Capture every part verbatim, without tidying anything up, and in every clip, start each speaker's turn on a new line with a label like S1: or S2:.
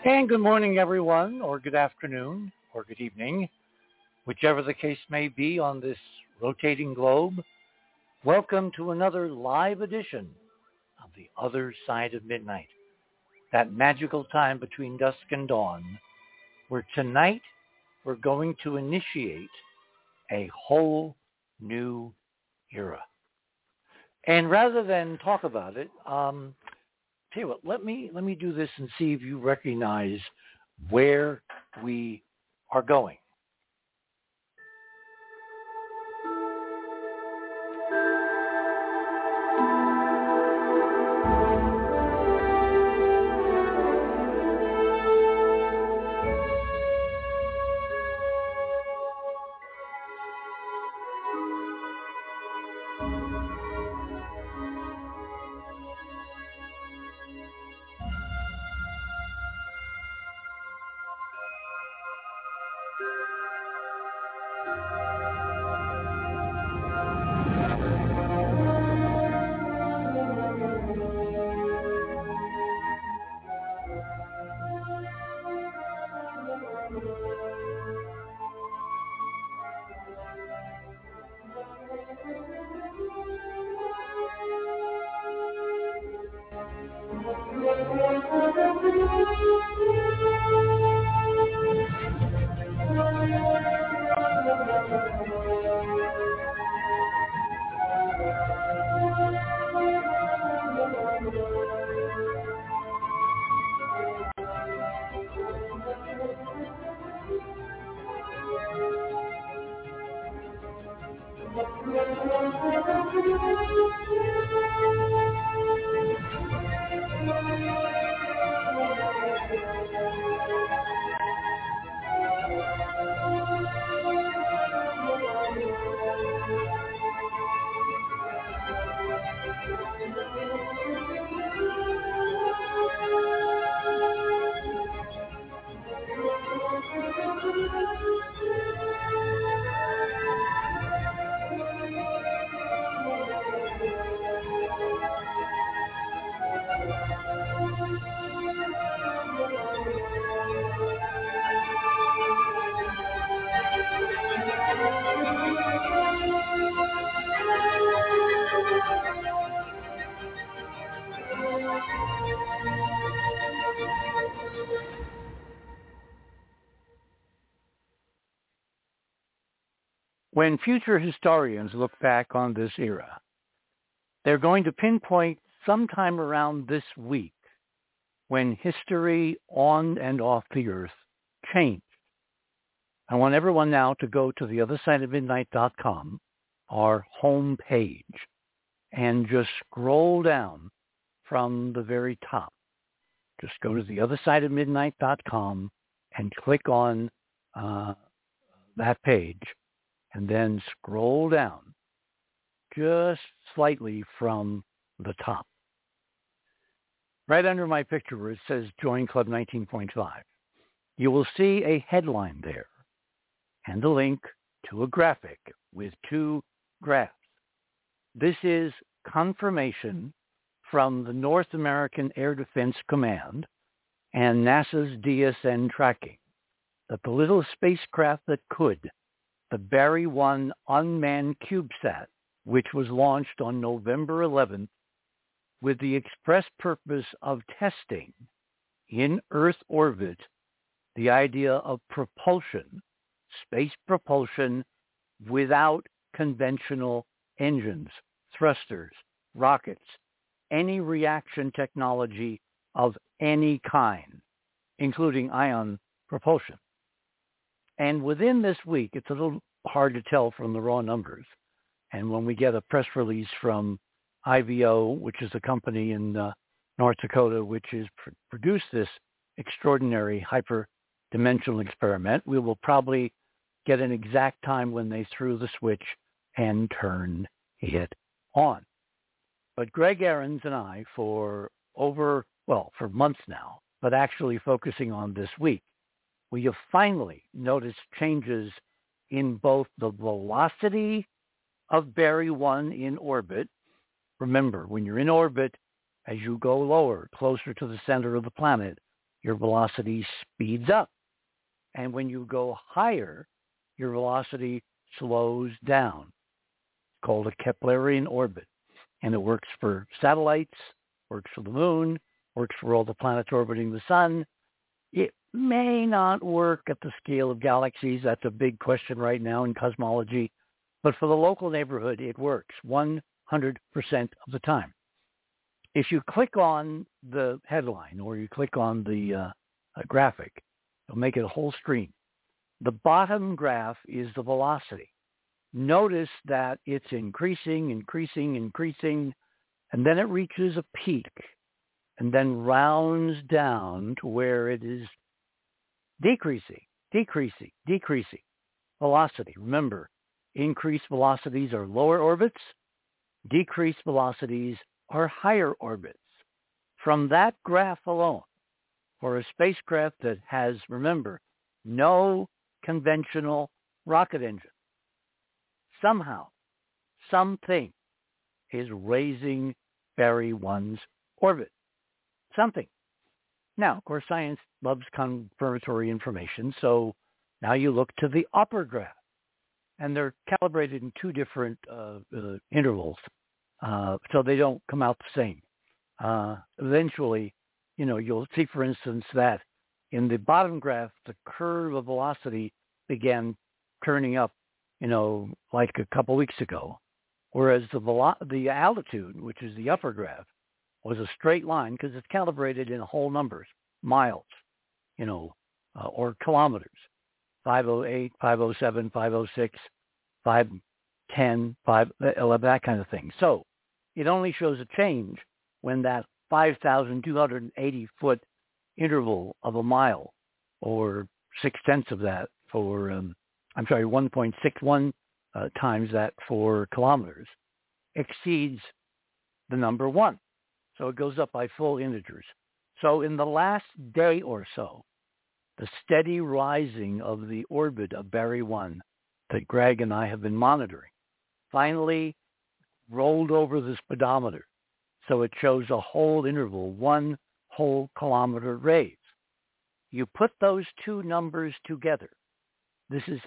S1: And good morning, everyone, or good afternoon, or good evening, whichever the case may be on this rotating globe. Welcome to another live edition of The Other Side of Midnight, that magical time between dusk and dawn, where tonight we're going to initiate a whole new era. And rather than talk about it, um, tell you what, let me let me do this and see if you recognize where we are going. When future historians look back on this era, they're going to pinpoint sometime around this week when history on and off the earth changed. I want everyone now to go to the other side of midnight dot com, our home page, and just scroll down from the very top. Just go to the other side of midnight dot com and click on uh, that page, and then scroll down just slightly from the top. Right under my picture where it says Join Club nineteen point five, you will see a headline there and a link to a graphic with two graphs. This is confirmation from the North American Air Defense Command and NASA's D S N tracking that the little spacecraft that could, the Barry one unmanned CubeSat, which was launched on November eleventh with the express purpose of testing in Earth orbit the idea of propulsion, space propulsion without conventional engines, thrusters, rockets, any reaction technology of any kind, including ion propulsion. And within this week, it's a little hard to tell from the raw numbers. And when we get a press release from I V O, which is a company in uh, North Dakota, which has pr- produced this extraordinary hyperdimensional experiment, we will probably get an exact time when they threw the switch and turned it on. But Greg Ahrens and I, for over, well, for months now, but actually focusing on this week, we have finally noticed changes in both the velocity of Barry one in orbit. Remember, when you're in orbit, as you go lower, closer to the center of the planet, your velocity speeds up. And when you go higher, your velocity slows down. It's called a Keplerian orbit. And it works for satellites, works for the moon, works for all the planets orbiting the sun. It may not work at the scale of galaxies. That's a big question right now in cosmology. But for the local neighborhood, it works one hundred percent of the time. If you click on the headline or you click on the uh, graphic, it'll make it a whole screen. The bottom graph is the velocity. Notice that it's increasing, increasing, increasing, and then it reaches a peak and then rounds down to where it is decreasing, decreasing, decreasing. Velocity. Remember, increased velocities are lower orbits. Decreased velocities are higher orbits. From that graph alone, for a spacecraft that has, remember, no conventional rocket engine, somehow, something is raising Barry one's orbit. Something. Now, of course, science loves confirmatory information, so now you look to the upper graph, and they're calibrated in two different uh, uh, intervals, uh, so they don't come out the same. Uh, eventually, you know, you'll see, for instance, that in the bottom graph, the curve of velocity began turning up, you know, like a couple weeks ago, whereas the velo- the altitude, which is the upper graph, was a straight line because it's calibrated in whole numbers, miles, you know, uh, or kilometers, five oh eight, five oh seven, five oh six, five ten, five eleven, that kind of thing. So it only shows a change when that five thousand two hundred eighty foot interval of a mile, or six-tenths of that for, um, I'm sorry, one point six one uh, times that for kilometers, exceeds the number one. So it goes up by full integers. So in the last day or so, the steady rising of the orbit of Barry one that Greg and I have been monitoring finally rolled over the speedometer. So it shows a whole interval, one whole kilometer raise. You put those two numbers together. This is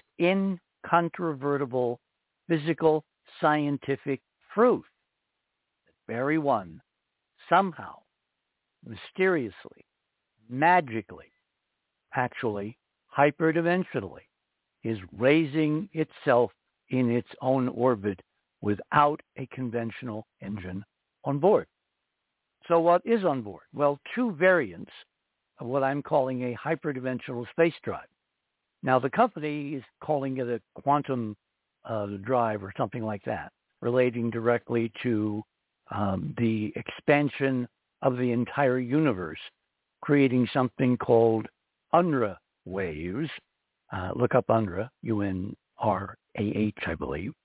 S1: incontrovertible physical scientific proof that Barry one somehow, mysteriously, magically, actually, hyperdimensionally, is raising itself in its own orbit without a conventional engine on board. So what is on board? Well, two variants of what I'm calling a hyperdimensional space drive. Now, the company is calling it a quantum uh, drive or something like that, relating directly to um, the expansion of the entire universe, creating something called U N R A waves. Uh, look up U N R A, U N R A H, I believe.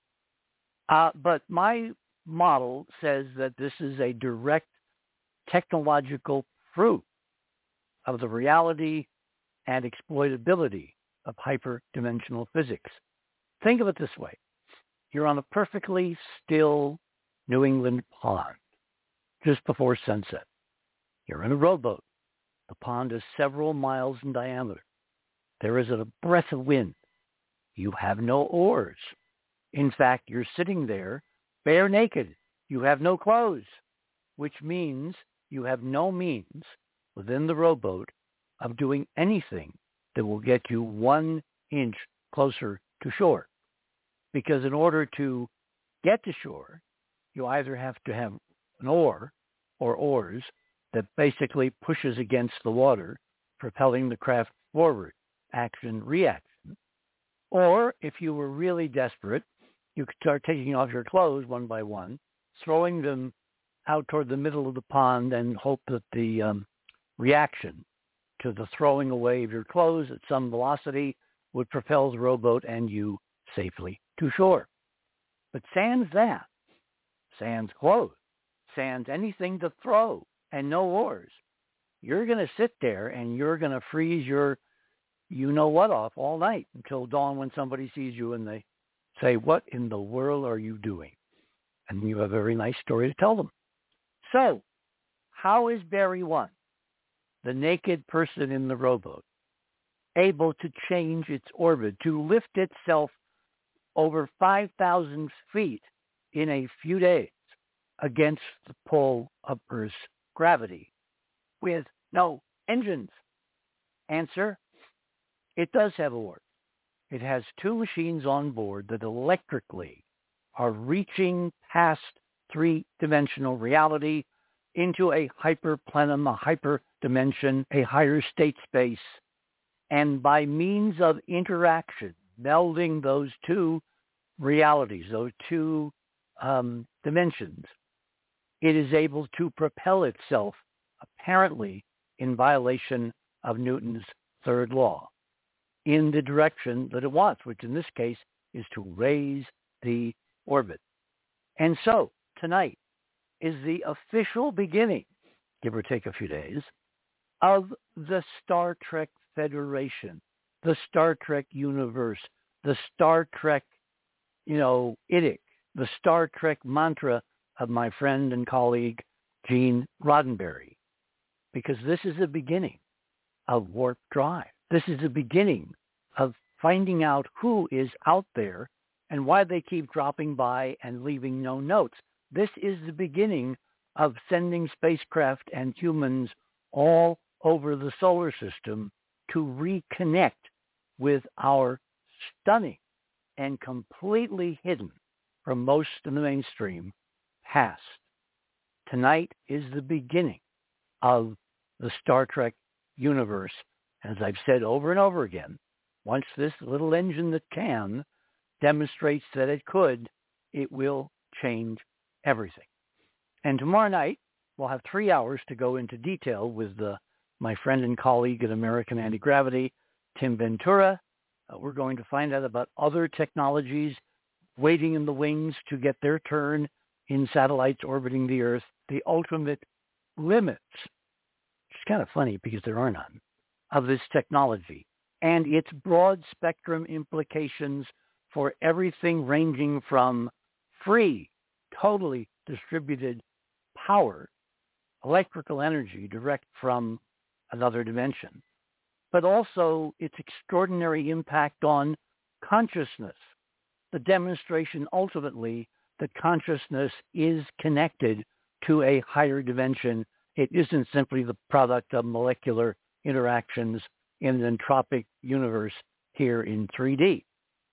S1: Uh, but my model says that this is a direct technological proof of the reality and exploitability of hyperdimensional physics. Think of it this way. You're on a perfectly still New England pond just before sunset. You're in a rowboat. The pond is several miles in diameter. There isn't a breath of wind. You have no oars. In fact, you're sitting there bare naked. You have no clothes, which means you have no means within the rowboat of doing anything that will get you one inch closer to shore. Because in order to get to shore, you either have to have an oar or oars that basically pushes against the water, propelling the craft forward, action, reaction. Or if you were really desperate, you could start taking off your clothes one by one, throwing them out toward the middle of the pond and hope that the um, reaction to the throwing away of your clothes at some velocity would propel the rowboat and you safely to shore. But sans that, sans clothes, sans anything to throw, and no oars, you're going to sit there and you're going to freeze your you-know-what off all night until dawn when somebody sees you and they say, what in the world are you doing? And you have a very nice story to tell them. So, how is Barry one? the naked person in the rowboat, able to change its orbit, to lift itself over five thousand feet in a few days against the pull of Earth's gravity with no engines? Answer, it does have a warp. It has two machines on board that electrically are reaching past three-dimensional reality into a hyperplenum, a hyperdimension, a higher state space, and by means of interaction, melding those two realities, those two um, dimensions, it is able to propel itself, apparently in violation of Newton's third law, in the direction that it wants, which in this case is to raise the orbit. And so tonight is the official beginning, give or take a few days, of the Star Trek Federation, the Star Trek universe, the Star Trek, you know, idic, the Star Trek mantra of my friend and colleague, Gene Roddenberry. Because this is the beginning of warp drive. This is the beginning of finding out who is out there and why they keep dropping by and leaving no notes. This is the beginning of sending spacecraft and humans all over the solar system to reconnect with our stunning and completely hidden from most of the mainstream past. Tonight is the beginning of the Star Trek universe. As I've said over and over again, once this little engine that can demonstrates that it could, it will change everything. And tomorrow night, we'll have three hours to go into detail with the, my friend and colleague at American Anti-Gravity, Tim Ventura. Uh, we're going to find out about other technologies waiting in the wings to get their turn in satellites orbiting the Earth, the ultimate limits, which is kind of funny because there are none, of this technology and its broad spectrum implications for everything ranging from free, totally distributed power, electrical energy direct from another dimension, but also its extraordinary impact on consciousness, the demonstration ultimately that consciousness is connected to a higher dimension. It isn't simply the product of molecular interactions in an entropic universe here in three D.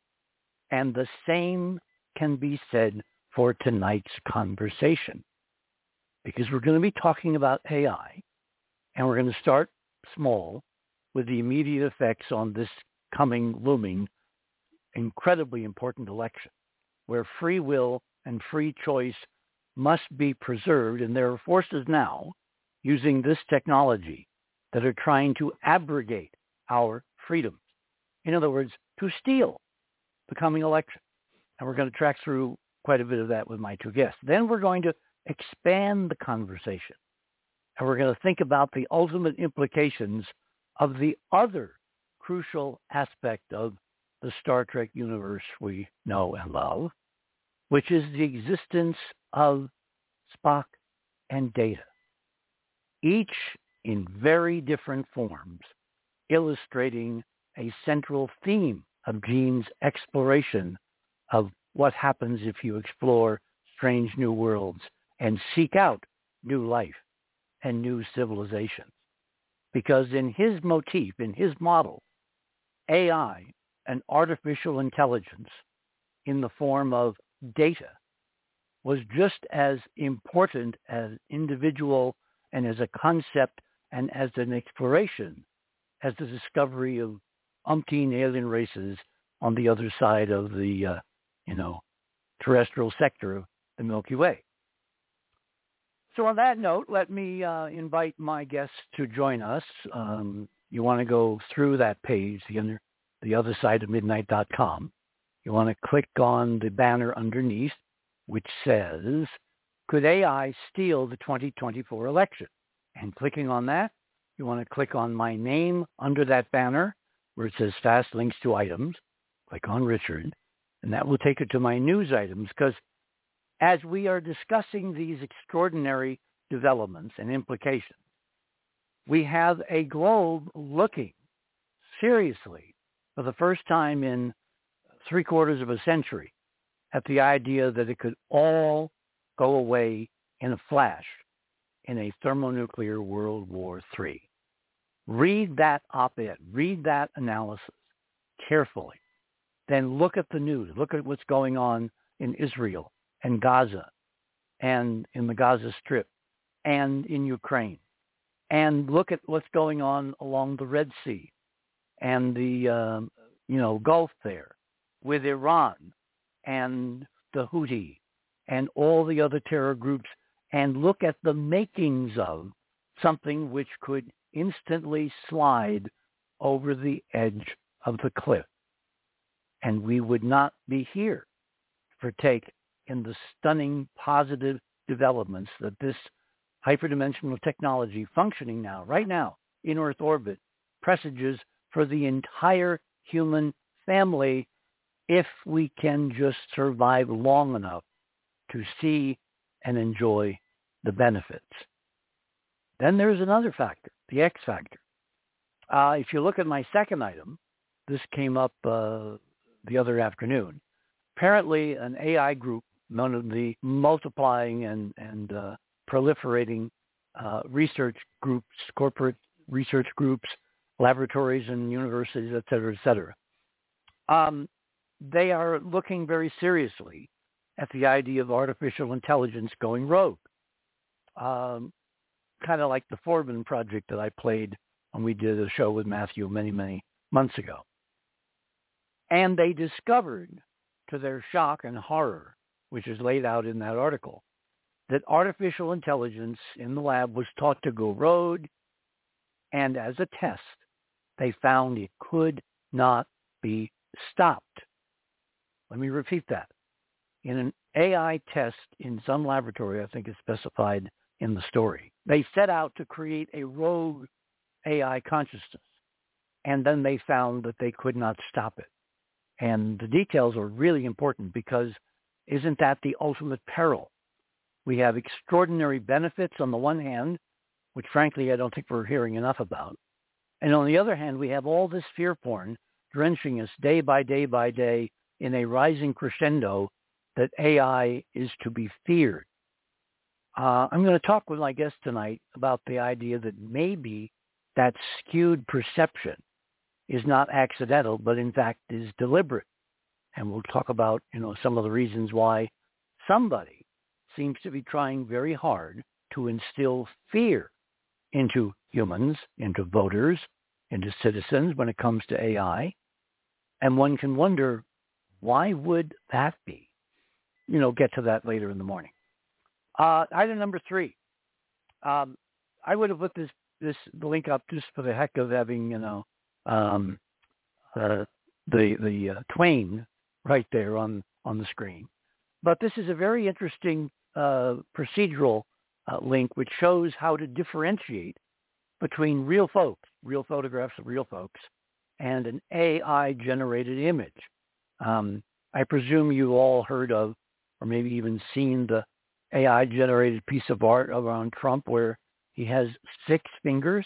S1: And the same can be said for tonight's conversation, because we're going to be talking about A I, and we're going to start small with the immediate effects on this coming, looming, incredibly important election, where free will and free choice must be preserved. And there are forces now using this technology that are trying to abrogate our freedoms. In other words, to steal the coming election. And we're going to track through quite a bit of that with my two guests. Then we're going to expand the conversation. And we're going to think about the ultimate implications of the other crucial aspect of the Star Trek universe we know and love, which is the existence of Spock and Data, each in very different forms, illustrating a central theme of Gene's exploration of what happens if you explore strange new worlds and seek out new life and new civilizations. Because in his motif, in his model, A I, an artificial intelligence in the form of data, was just as important as individual and as a concept and as an exploration as the discovery of umpteen alien races on the other side of the, uh, you know, terrestrial sector of the Milky Way. So on that note, let me uh, invite my guests to join us. Um, you want to go through that page, the other, the other side of midnight dot com. You want to click on the banner underneath, which says, could A I steal the twenty twenty-four election? And clicking on that, you want to click on my name under that banner where it says Fast Links to Items. Click on Richard, and that will take you to my news items, because as we are discussing these extraordinary developments and implications, we have a globe looking seriously for the first time in three quarters of a century at the idea that it could all go away in a flash in a thermonuclear World War Three. Read that op-ed, read that analysis carefully. Then look at the news. Look at what's going on in Israel and Gaza and in the Gaza Strip and in Ukraine. And look at what's going on along the Red Sea and the, uh, you know, Gulf there with Iran and the Houthi and all the other terror groups, and look at the makings of something which could instantly slide over the edge of the cliff. And we would not be here to partake in the stunning positive developments that this hyperdimensional technology functioning now, right now, in Earth orbit, presages for the entire human family if we can just survive long enough to see and enjoy the benefits. Then there's another factor, the X factor. Uh, if you look at my second item, this came up uh, the other afternoon. Apparently, an A I group, one of the multiplying and, and uh, proliferating uh, research groups, corporate research groups, laboratories and universities, et cetera, et cetera, um, they are looking very seriously at the idea of artificial intelligence going rogue. Um, kind of like the Forbin project that I played when we did a show with Matthew many, many months ago. And they discovered, to their shock and horror, which is laid out in that article, that artificial intelligence in the lab was taught to go rogue, and as a test, they found it could not be stopped. Let me repeat that. In an A I test in some laboratory, I think it's specified in the story, they set out to create a rogue A I consciousness, and then they found that they could not stop it. And the details are really important, because isn't that the ultimate peril? We have extraordinary benefits on the one hand, which frankly I don't think we're hearing enough about. And on the other hand, we have all this fear porn drenching us day by day by day in a rising crescendo that A I is to be feared. Uh, I'm going to talk with my guest tonight about the idea that maybe that skewed perception is not accidental, but in fact is deliberate. And we'll talk about, you know, some of the reasons why somebody seems to be trying very hard to instill fear into humans, into voters, into citizens when it comes to A I. And one can wonder, why would that be? You know, get to that later in the morning. Uh, item number three. Um, I would have put this, this link up just for the heck of having, you know, um, uh, the the uh, Twain right there on, on the screen. But this is a very interesting uh, procedural uh, link which shows how to differentiate between real folks, real photographs of real folks, and an A I-generated image. Um, I presume you all heard of, or maybe even seen, the A I-generated piece of art around Trump where he has six fingers.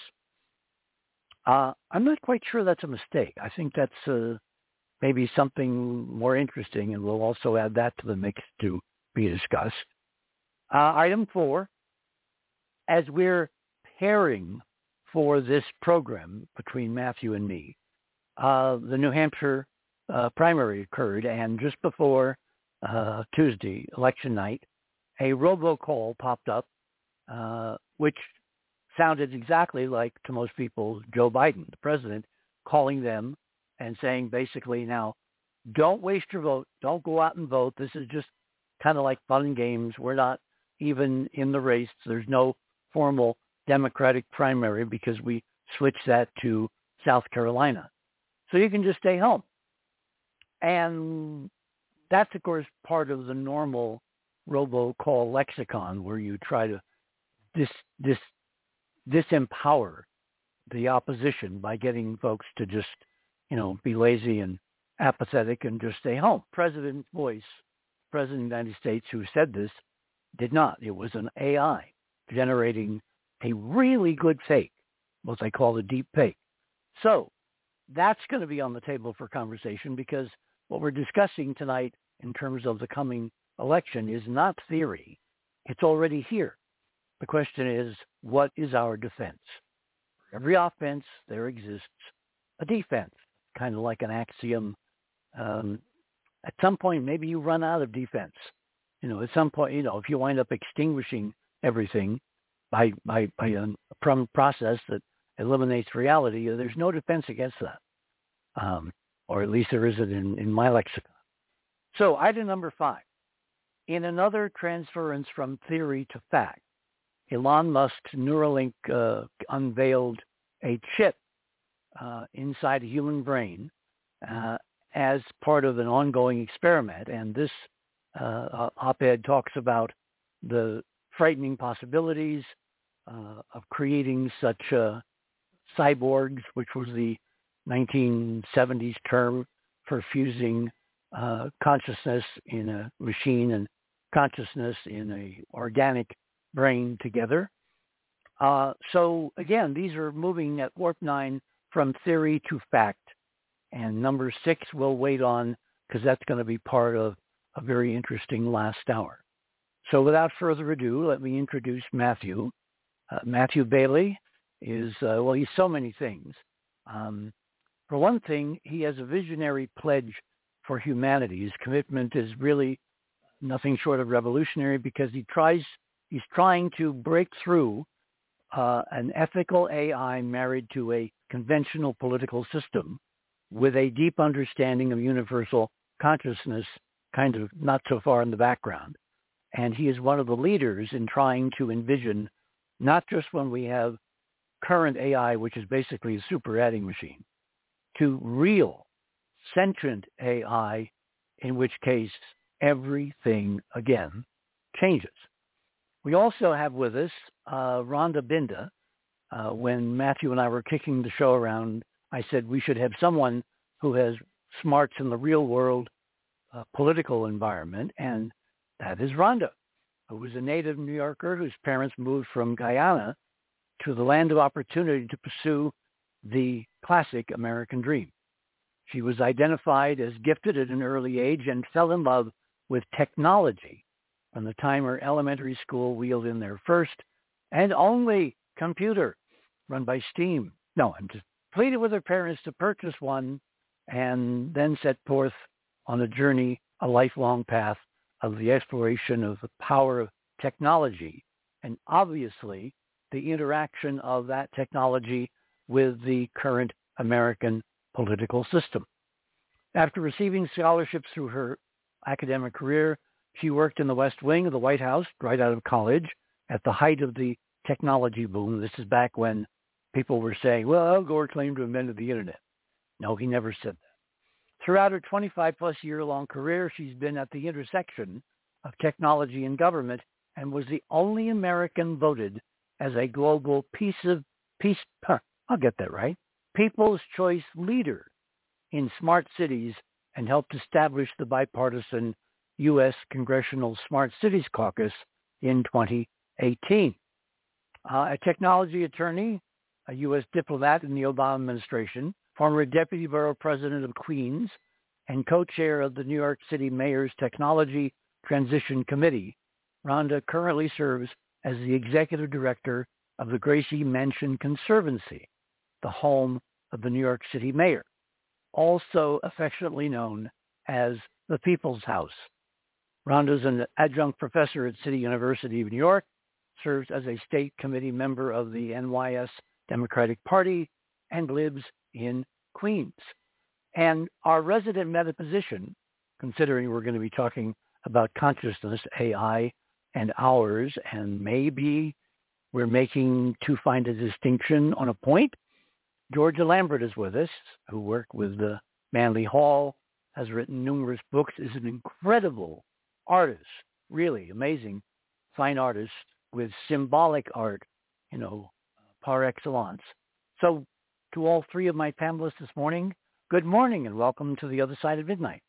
S1: Uh, I'm not quite sure that's a mistake. I think that's uh, maybe something more interesting, and we'll also add that to the mix to be discussed. Uh, item four, as we're pairing for this program between Matthew and me, uh, the New Hampshire uh, primary occurred, and just before uh, Tuesday, election night, a robocall popped up, uh, which sounded exactly like, to most people, Joe Biden, the president, calling them and saying basically, now, don't waste your vote. Don't go out and vote. This is just kind of like fun and games. We're not even in the race. There's no formal Democratic primary because we switched that to South Carolina. So you can just stay home. And that's, of course, part of the normal robocall lexicon where you try to dis, dis, disempower the opposition by getting folks to just, you know, be lazy and apathetic and just stay home. President's voice, President of the United States, who said this, did not. It was an A I generating a really good fake what they call the deep fake. So that's going to be on the table for conversation, because what we're discussing tonight in terms of the coming election is not theory. It's already here. The question is, what is our defense? For every offense, there exists a defense, kind of like an axiom. Um, at some point, maybe you run out of defense. You know, at some point, you know, if you wind up extinguishing everything by by, by a process that eliminates reality, there's no defense against that. Um, or at least there isn't in, in my lexicon. So item number five. In another transference from theory to fact, Elon Musk's Neuralink uh, unveiled a chip uh, inside a human brain uh, as part of an ongoing experiment. And this uh, op-ed talks about the frightening possibilities uh, of creating such uh, cyborgs, which was the nineteen seventies term for fusing uh, consciousness in a machine and consciousness in a organic brain together. Uh, so again, these are moving at warp nine from theory to fact. And number six we'll wait on, because that's going to be part of a very interesting last hour. So without further ado, let me introduce Matthew. Uh, Matthew Bailey is, uh, well, he's so many things. Um, for one thing, he has a visionary pledge for humanity. His commitment is really nothing short of revolutionary, because he tries, he's trying to break through uh, an ethical A I married to a conventional political system with a deep understanding of universal consciousness, kind of not so far in the background. And he is one of the leaders in trying to envision, not just when we have current A I, which is basically a super adding machine, to real sentient A I, in which case everything again changes. We also have with us uh, Rhonda Binda. Uh, when Matthew and I were kicking the show around, I said we should have someone who has smarts in the real world uh, political environment, and that is Rhonda, who was a native New Yorker whose parents moved from Guyana to the land of opportunity to pursue the classic American dream. She was identified as gifted at an early age and fell in love with technology from the time her elementary school wheeled in their first and only computer run by steam. No, I'm just pleaded with her parents to purchase one, and then set forth on a journey, a lifelong path of the exploration of the power of technology, and obviously the interaction of that technology with the current American political system. After receiving scholarships through her academic career, she worked in the West Wing of the White House right out of college at the height of the technology boom. This is back when people were saying, well, Al Gore claimed to have invented the internet. No, he never said that. Throughout her twenty-five plus year long career, she's been at the intersection of technology and government, and was the only American voted as a global peace of peace. Huh, I'll get that right. People's Choice Leader in Smart Cities, and helped establish the bipartisan U S Congressional Smart Cities Caucus in twenty eighteen. Uh, a technology attorney, a U S diplomat in the Obama administration, former deputy borough president of Queens, and co-chair of the New York City Mayor's Technology Transition Committee, Rhonda currently serves as the executive director of the Gracie Mansion Conservancy, the home of the New York City mayor, also affectionately known as the People's House. Rhonda is an adjunct professor at City University of New York, serves as a state committee member of the N Y S Democratic Party, and lives in Queens. And our resident metaphysician, considering we're going to be talking about consciousness, A I, and ours, and maybe we're making to find a distinction on a point, Georgia Lambert is with us, who worked with the Manly Hall, has written numerous books, is an incredible artist, really amazing, fine artist with symbolic art, you know, par excellence. So to all three of my panelists this morning, good morning and welcome to the other side of midnight.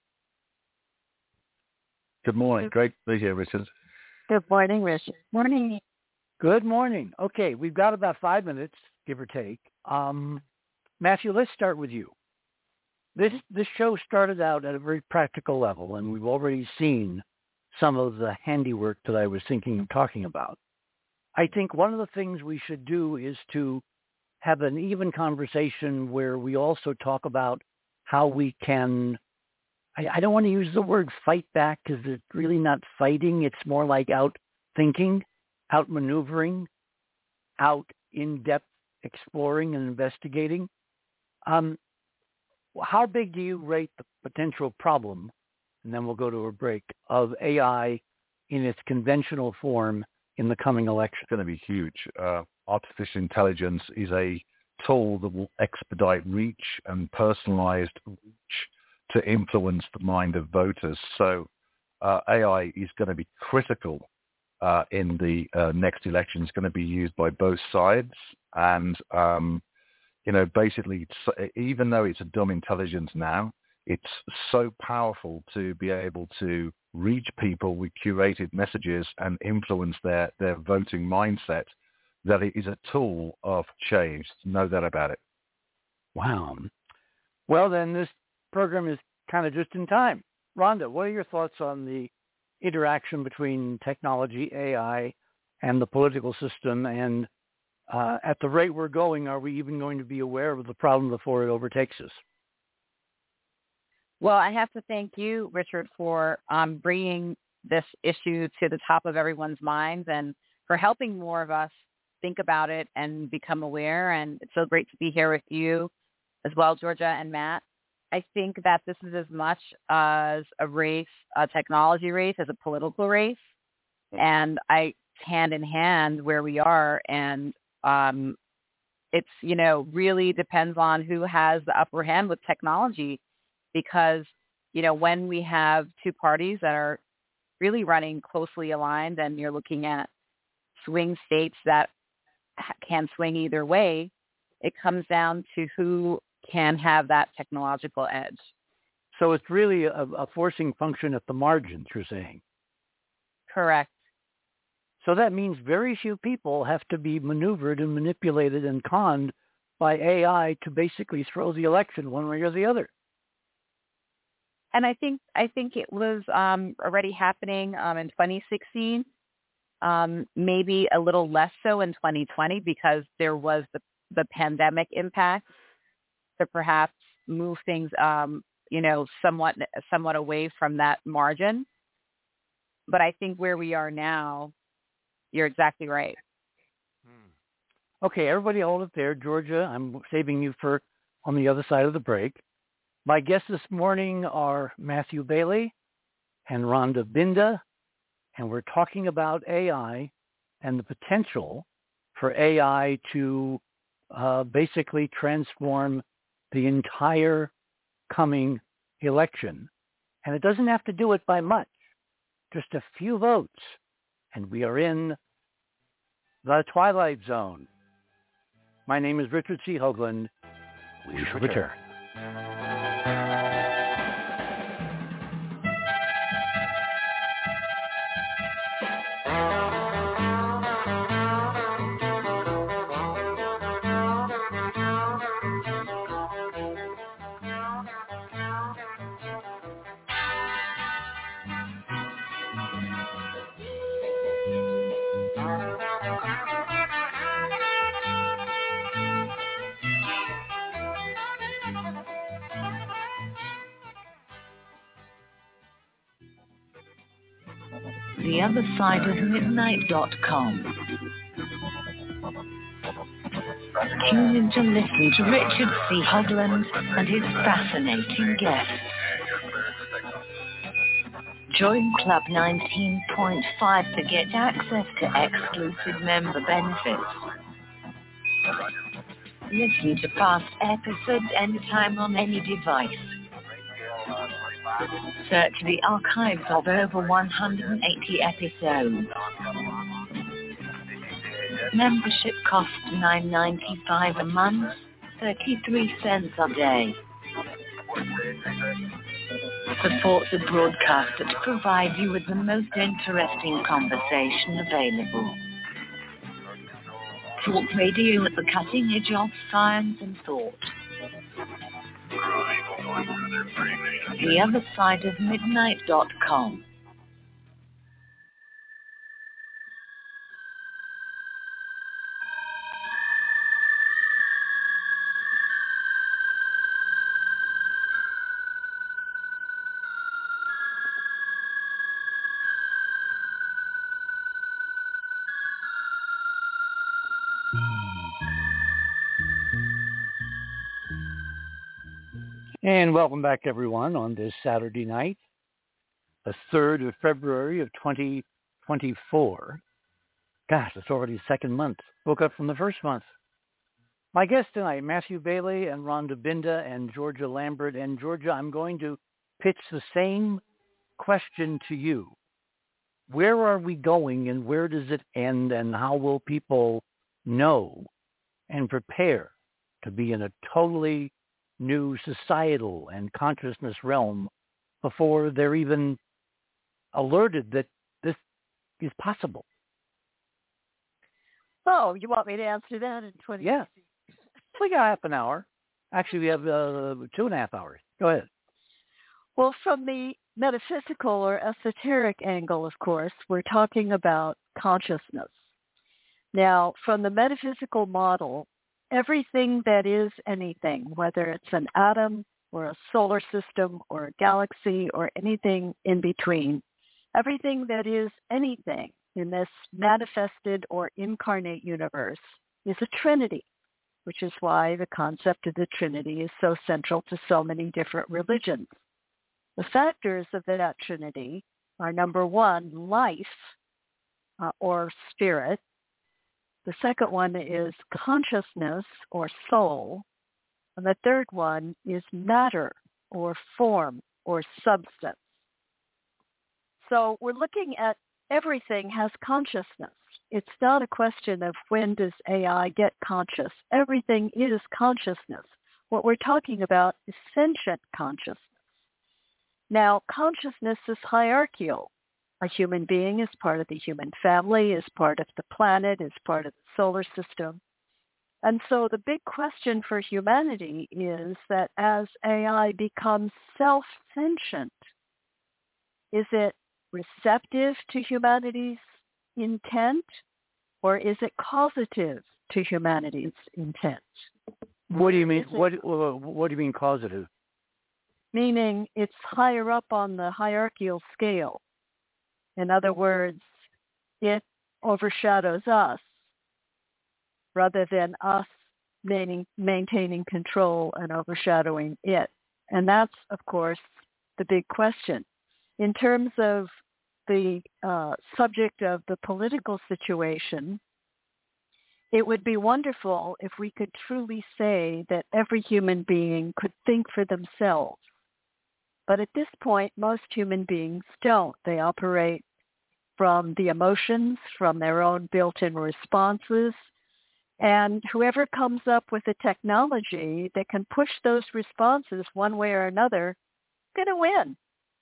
S2: Good morning. Great to be here, Richard.
S3: Good morning, Richard. Morning.
S1: Good morning. Okay, we've got about five minutes give or take. Um, Matthew, let's start with you. This this show started out at a very practical level, and we've already seen some of the handiwork that I was thinking of talking about. I think one of the things we should do is to have an even conversation where we also talk about how we can, I, I don't want to use the word fight back because it's really not fighting. It's more like out thinking, out maneuvering, out in-depth exploring and investigating. Um, how big do you rate the potential problem, and then we'll go to a break, of A I in its conventional form in the coming election?
S2: It's going to be huge. Uh, artificial intelligence is a tool that will expedite reach and personalized reach to influence the mind of voters. So uh, A I is going to be critical uh, in the uh, next election. It's going to be used by both sides. And, um, you know, basically, it's, even though it's a dumb intelligence now, it's so powerful to be able to reach people with curated messages and influence their, their voting mindset that it is a tool of change. No doubt about it.
S1: Wow. Well, then this program is kind of just in time. Rhonda, what are your thoughts on the interaction between technology, A I, and the political system? And uh, at the rate we're going, are we even going to be aware of the problem before it overtakes us?
S3: Well, I have to thank you, Richard, for um, bringing this issue to the top of everyone's minds and for helping more of us think about it and become aware. And it's so great to be here with you as well, Georgia and Matt. I think that this is as much as a race, a technology race, as a political race. And I hand in hand where we are. And um, it's, you know, really depends on who has the upper hand with technology. Because, you know, when we have two parties that are really running closely aligned and you're looking at swing states that can swing either way, it comes down to who can have that technological edge.
S1: So it's really a, a forcing function at the margins, you're saying?
S3: Correct.
S1: So that means very few people have to be maneuvered and manipulated and conned by A I to basically throw the election one way or the other.
S3: And I think I think it was um, already happening um, in twenty sixteen, um, maybe a little less so in twenty twenty because there was the, the pandemic impact to perhaps move things, um, you know, somewhat somewhat away from that margin. But I think where we are now, you're exactly right.
S1: Okay, everybody hold it there. Georgia, I'm saving you for on the other side of the break. My guests this morning are Matthew Bailey and Rhonda Binda, and we're talking about A I and the potential for A I to uh, basically transform the entire coming election. And it doesn't have to do it by much, just a few votes, and we are in the twilight zone. My name is Richard C. Hoagland. We shall return.
S4: the other side of midnight dot com. Tune in to listen to Richard C. Hoagland and his fascinating guests. Join Club nineteen point five to get access to exclusive member benefits. Listen to past episodes anytime on any device. Search the archives of over one hundred eighty episodes. Membership costs nine dollars and ninety-five cents a month, thirty-three cents a day. Support the broadcast that provides you with the most interesting conversation available. Talk radio at the cutting edge of science and thought. The other side of midnight dot com.
S1: And welcome back, everyone, on this Saturday night, the third of February of twenty twenty-four. Gosh, it's already the second month. Woke up from the first month. My guests tonight, Matthew Bailey and Rhonda Binda and Georgia Lambert. And Georgia, I'm going to pitch the same question to you. Where are we going and where does it end, and how will people know and prepare to be in a totally new societal and consciousness realm before they're even alerted that this is possible?
S5: Oh, you want me to answer that in twenty?
S1: Yeah. We got half an hour. Actually, we have uh, two and a half hours. Go ahead.
S5: Well, from the metaphysical or esoteric angle, of course, we're talking about consciousness. Now, from the metaphysical model, everything that is anything, whether it's an atom or a solar system or a galaxy or anything in between, everything that is anything in this manifested or incarnate universe is a trinity, which is why the concept of the Trinity is so central to so many different religions. The factors of that Trinity are, number one, life uh, or spirit. The second one is consciousness or soul. And the third one is matter or form or substance. So we're looking at everything has consciousness. It's not a question of when does A I get conscious. Everything is consciousness. What we're talking about is sentient consciousness. Now, consciousness is hierarchical. A human being is part of the human family, is part of the planet, is part of the solar system. And so the big question for humanity is that as A I becomes self-sentient, is it receptive to humanity's intent, or is it causative to humanity's intent?
S1: What do you mean? What What do you mean causative?
S5: Meaning it's higher up on the hierarchical scale. In other words, it overshadows us rather than us maintaining control and overshadowing it. And that's, of course, the big question. In terms of the uh, subject of the political situation, it would be wonderful if we could truly say that every human being could think for themselves. But at this point, most human beings don't. They operate from the emotions, from their own built-in responses. And whoever comes up with a technology that can push those responses one way or another is going to win.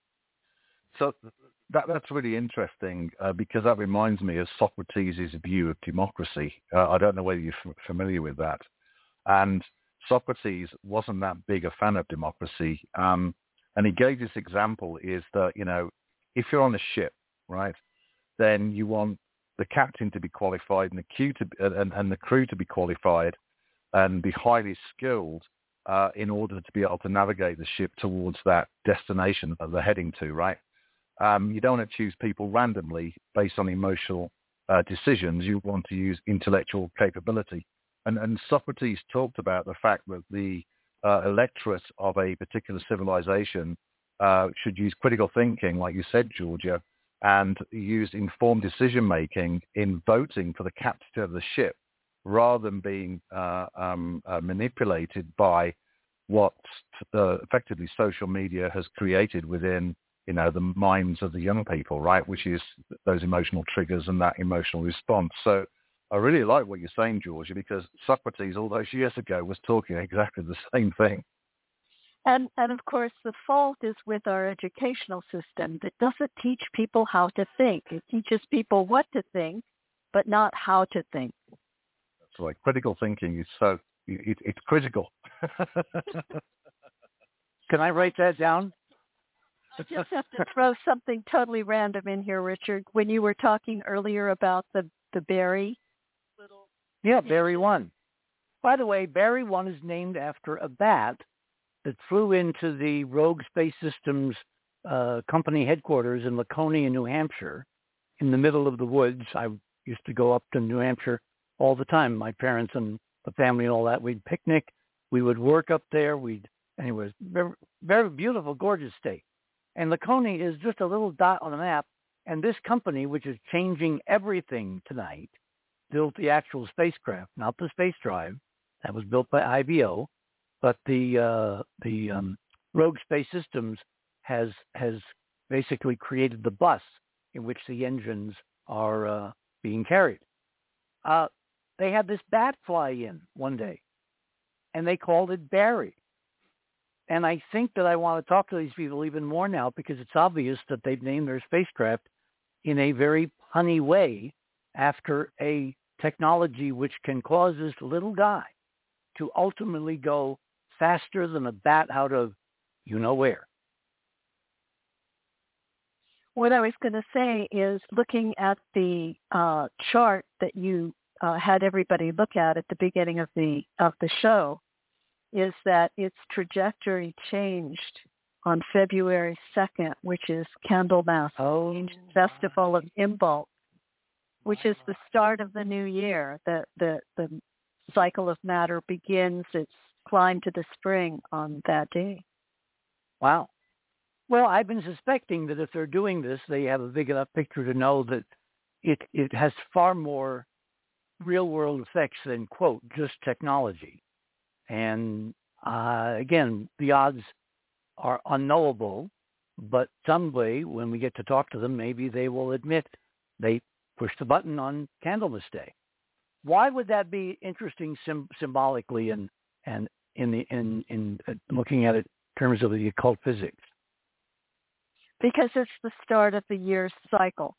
S2: So that, that's really interesting uh, because that reminds me of Socrates' view of democracy. Uh, I don't know whether you're f- familiar with that. And Socrates wasn't that big a fan of democracy. Um, and he gave this example is that, you know, if you're on a ship, right, then you want the captain to be qualified and the, crew to, and, and the crew to be qualified and be highly skilled uh, in order to be able to navigate the ship towards that destination that they're heading to, right? Um, you don't want to choose people randomly based on emotional uh, decisions. You want to use intellectual capability. And, and Socrates talked about the fact that the uh, electorate of a particular civilization uh, should use critical thinking, like you said, Georgia, and use informed decision-making in voting for the captain of the ship rather than being uh, um, uh, manipulated by what uh, effectively social media has created within, you know, the minds of the young people, right, which is those emotional triggers and that emotional response. So I really like what you're saying, Georgia, because Socrates all those years ago was talking exactly the same thing.
S5: And, and of course, the fault is with our educational system that doesn't teach people how to think. It teaches people what to think, but not how to think.
S2: That's why. Critical thinking is so, it, it's critical.
S1: Can I write that down?
S5: I just have to throw something totally random in here, Richard. When you were talking earlier about the, the berry. Little
S1: yeah, Berry one. By the way, Berry one is named after a bat that flew into the Rogue Space Systems uh, company headquarters in Laconia, New Hampshire, in the middle of the woods. I used to go up to New Hampshire all the time. My parents and the family and all that. We'd picnic. We would work up there. We'd, anyways, very, very beautiful, gorgeous state. And Laconia is just a little dot on the map. And this company, which is changing everything tonight, built the actual spacecraft, not the space drive. That was built by I B O. But the uh, the um, Rogue Space Systems has has basically created the bus in which the engines are uh, being carried. Uh, they had this bat fly in one day, and they called it Barry. And I think that I want to talk to these people even more now because it's obvious that they've named their spacecraft in a very punny way after a technology which can cause this little guy to ultimately go faster than a bat out of you-know-where.
S5: What I was going to say is looking at the uh, chart that you uh, had everybody look at at the beginning of the of the show, is that its trajectory changed on February second, which is Candlemas
S1: oh.
S5: Festival of Imbolc, which is the start of the new year. The, the, the cycle of matter begins its climb to the spring on that day.
S1: Wow. Well, I've been suspecting that if they're doing this, they have a big enough picture to know that it, it has far more real-world effects than, quote, just technology. And uh, again, the odds are unknowable, but someday when we get to talk to them, maybe they will admit they pushed the button on Candlemas Day. Why would that be interesting sim- symbolically and and in the in in uh, looking at it in terms of the occult physics?
S5: Because it's the start of the year's cycle,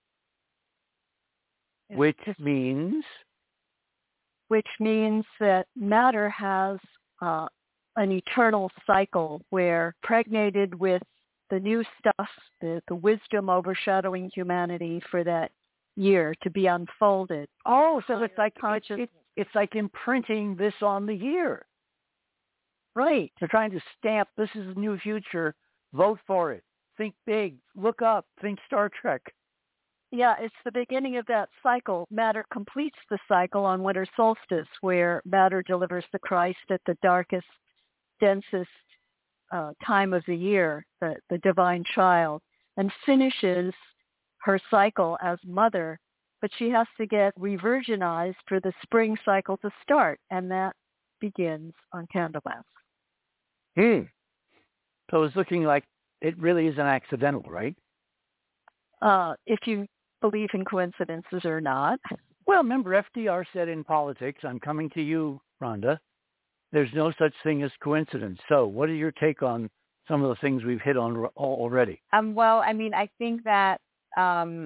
S1: Which means?
S5: Which means that matter has uh, an eternal cycle where, pregnated with the new stuff, the, the wisdom overshadowing humanity for that year to be unfolded.
S1: Oh, so it's like it's, it's, it's like imprinting this on the year.
S5: Right.
S1: They're trying to stamp, this is the new future, vote for it, think big, look up, think Star Trek.
S5: Yeah, it's the beginning of that cycle. Matter completes the cycle on winter solstice, where matter delivers the Christ at the darkest, densest uh, time of the year, the, the divine child, and finishes her cycle as mother, but she has to get revirginized for the spring cycle to start, and that begins on Candlemas.
S1: Hmm. So it's looking like it really isn't accidental, right?
S5: Uh, if you believe in coincidences or not.
S1: Well, remember, F D R said in politics, I'm coming to you, Rhonda, there's no such thing as coincidence. So what are your take on some of the things we've hit on already?
S3: Um, well, I mean, I think that um,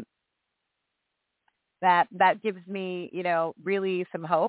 S3: that that gives me, you know, really some hope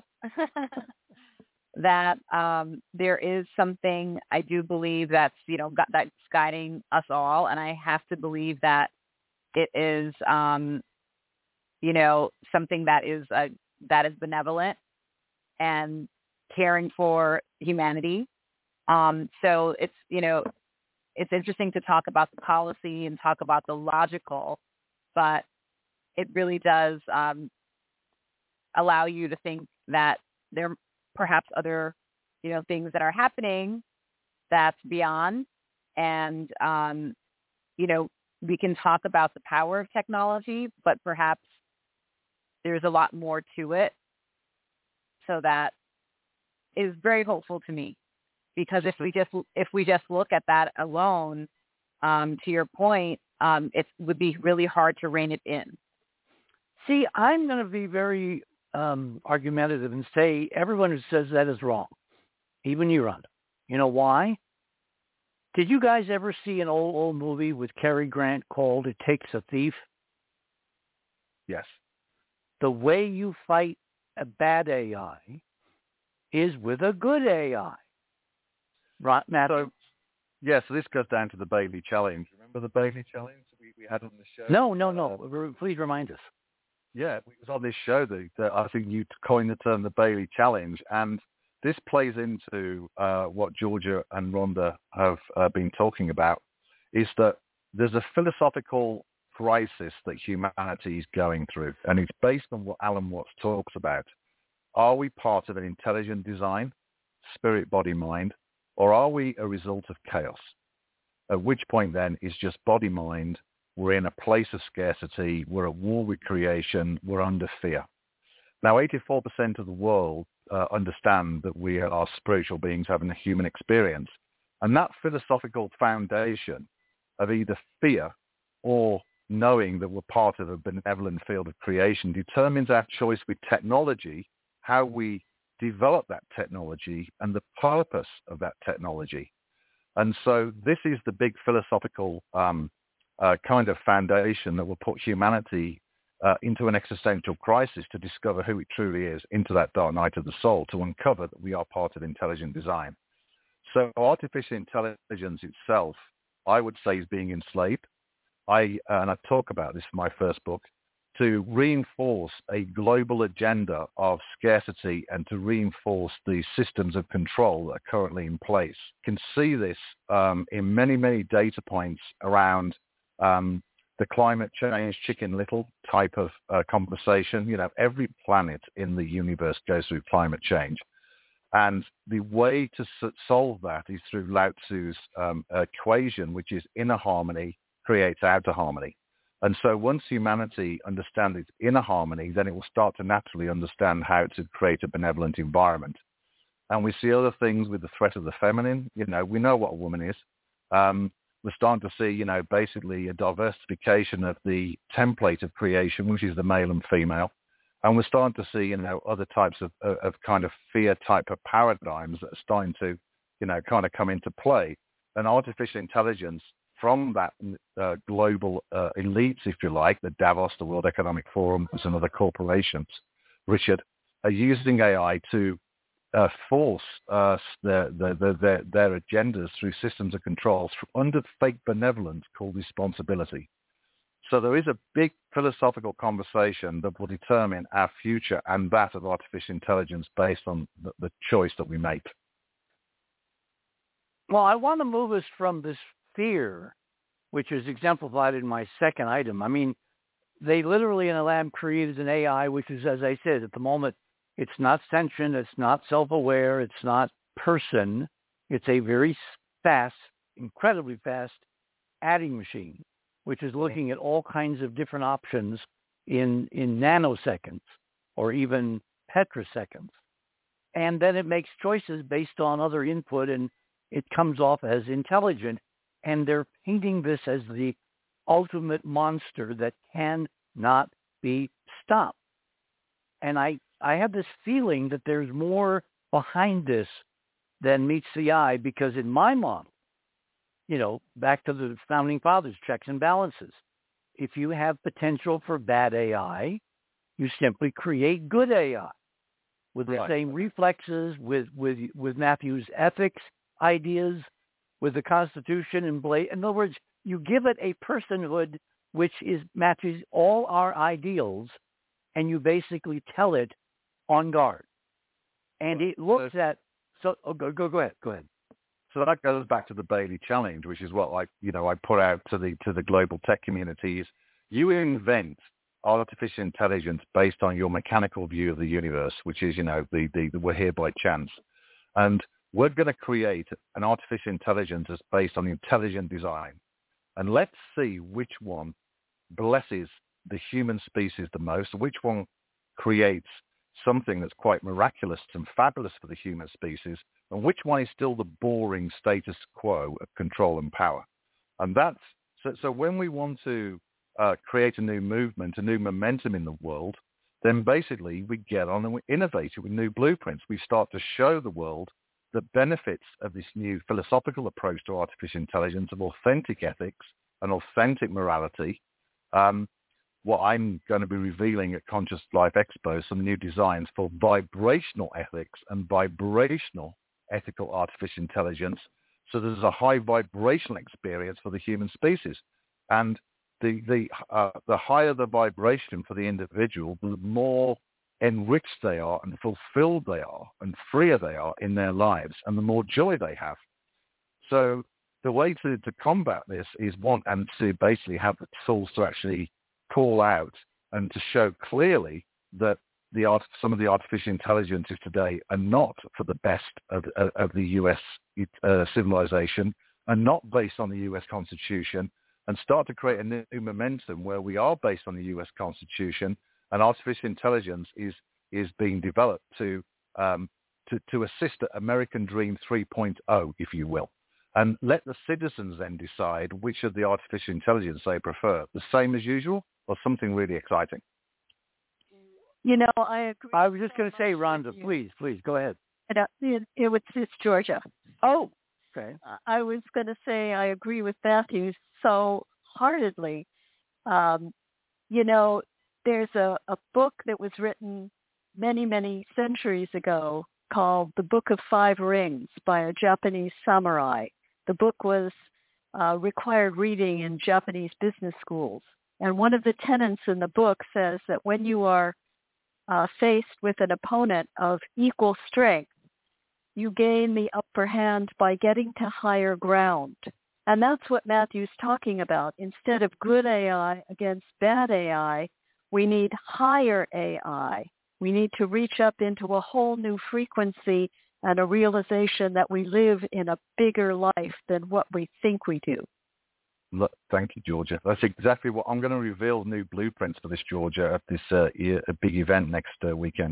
S3: that um, there is something I do believe that's, you know, got, that's guiding us all. And I have to believe that it is, um, you know, something that is uh, that is benevolent and caring for humanity. Um, so it's, you know, it's interesting to talk about the policy and talk about the logical, but it really does um, allow you to think that there are perhaps other, you know, things that are happening that's beyond. And, um, you know, we can talk about the power of technology, but perhaps there's a lot more to it. So that is very hopeful to me, because if we just if we just look at that alone, um, to your point, um, it would be really hard to rein it in.
S1: See, I'm going to be very um, argumentative and say everyone who says that is wrong, even you, Rhonda. You know why? Did you guys ever see an old, old movie with Cary Grant called It Takes a Thief?
S2: Yes.
S1: The way you fight a bad A I is with a good A I. Right, Matt?
S2: So, yeah, so this goes down to the Bailey Challenge. Remember the Bailey Challenge we, we had on the show?
S1: No, no, no. Please remind us.
S2: Yeah, it was on this show that, that I think you coined the term the Bailey Challenge, and this plays into uh, what Georgia and Rhonda have uh, been talking about, is that there's a philosophical crisis that humanity is going through, and it's based on what Alan Watts talks about. Are we part of an intelligent design, spirit, body, mind, or are we a result of chaos? At which point then is just body, mind, we're in a place of scarcity, we're at war with creation, we're under fear. Now, eighty-four percent of the world uh, understand that we are spiritual beings having a human experience. And that philosophical foundation of either fear or knowing that we're part of a benevolent field of creation determines our choice with technology, how we develop that technology, and the purpose of that technology. And so this is the big philosophical um, uh, kind of foundation that will put humanity uh, into an existential crisis to discover who it truly is, into that dark night of the soul, to uncover that we are part of intelligent design. So artificial intelligence itself, I would say, is being enslaved. I, uh, and I talk about this in my first book, to reinforce a global agenda of scarcity and to reinforce the systems of control that are currently in place. You can see this um, in many, many data points around um, the climate change, Chicken Little type of uh, conversation. You know, every planet in the universe goes through climate change. And the way to s- solve that is through Lao Tzu's um, equation, which is inner harmony creates outer harmony. And so once humanity understands its inner harmony, then it will start to naturally understand how to create a benevolent environment. And we see other things with the threat of the feminine. You know, we know what a woman is. Um, we're starting to see, you know, basically a diversification of the template of creation, which is the male and female. And we're starting to see, you know, other types of, of kind of fear type of paradigms that are starting to, you know, kind of come into play. And artificial intelligence from that uh, global uh, elites, if you like, the Davos, the World Economic Forum, and other corporations, Richard, are using A I to uh, force uh, their, their, their, their agendas through systems of control under fake benevolence called responsibility. So there is a big philosophical conversation that will determine our future and that of artificial intelligence based on the, the choice that we make.
S1: Well, I want to move us from this fear, which is exemplified in my second item. I mean, they literally in a lab created an A I, which is, as I said, at the moment, it's not sentient, it's not self-aware, it's not person. It's a very fast, incredibly fast adding machine, which is looking at all kinds of different options in, in nanoseconds or even petroseconds. And then it makes choices based on other input, and it comes off as intelligent. And they're painting this as the ultimate monster that cannot be stopped. And I, I have this feeling that there's more behind this than meets the eye, because in my model, you know, back to the founding fathers, checks and balances. If you have potential for bad A I, you simply create good A I with the
S2: Right.
S1: same reflexes, with, with, with Matthew's ethics ideas, with the Constitution in place. In other words, you give it a personhood which is matches all our ideals, and you basically tell it on guard. And it looks
S2: so,
S1: at so oh, go go go ahead go ahead.
S2: So that goes back to the Bailey Challenge, which is what I you know I put out to the to the global tech communities. You invent artificial intelligence based on your mechanical view of the universe, which is you know the the, the we're here by chance, and we're going to create an artificial intelligence that's based on intelligent design. And let's see which one blesses the human species the most, which one creates something that's quite miraculous and fabulous for the human species, and which one is still the boring status quo of control and power. And that's, so, so when we want to uh, create a new movement, a new momentum in the world, then basically we get on and we innovate with new blueprints. We start to show the world the benefits of this new philosophical approach to artificial intelligence, of authentic ethics and authentic morality. Um, what I'm going to be revealing at Conscious Life Expo, some new designs for vibrational ethics and vibrational ethical artificial intelligence. So there's a high vibrational experience for the human species. And the the uh, the higher the vibration for the individual, the more enriched they are and fulfilled they are and freer they are in their lives, and the more joy they have. So the way to, to combat this is one, and to basically have the tools to actually call out and to show clearly that the art, some of the artificial intelligences today are not for the best of, of, of the U S uh, civilization, and not based on the U S Constitution, and start to create a new momentum where we are based on the U S Constitution, and artificial intelligence is is being developed to um, to, to assist American Dream three point oh, if you will. And let the citizens then decide which of the artificial intelligence they prefer, the same as usual or something really exciting.
S5: You know, I agree.
S1: I was just going to say, Rhonda, please, please, go ahead.
S5: It, it, it was, it's Georgia.
S1: Oh, okay.
S5: I was going to say I agree with Matthew so heartedly. Um, you know, there's a, a book that was written many, many centuries ago called The Book of Five Rings by a Japanese samurai. The book was uh, required reading in Japanese business schools. And one of the tenets in the book says that when you are uh, faced with an opponent of equal strength, you gain the upper hand by getting to higher ground. And that's what Matthew's talking about. Instead of good A I against bad A I, we need higher A I. We need to reach up into a whole new frequency and a realization that we live in a bigger life than what we think we do.
S2: Look, thank you, Georgia. That's exactly what I'm going to reveal new blueprints for this, Georgia, at this uh, year, a big event next uh, weekend.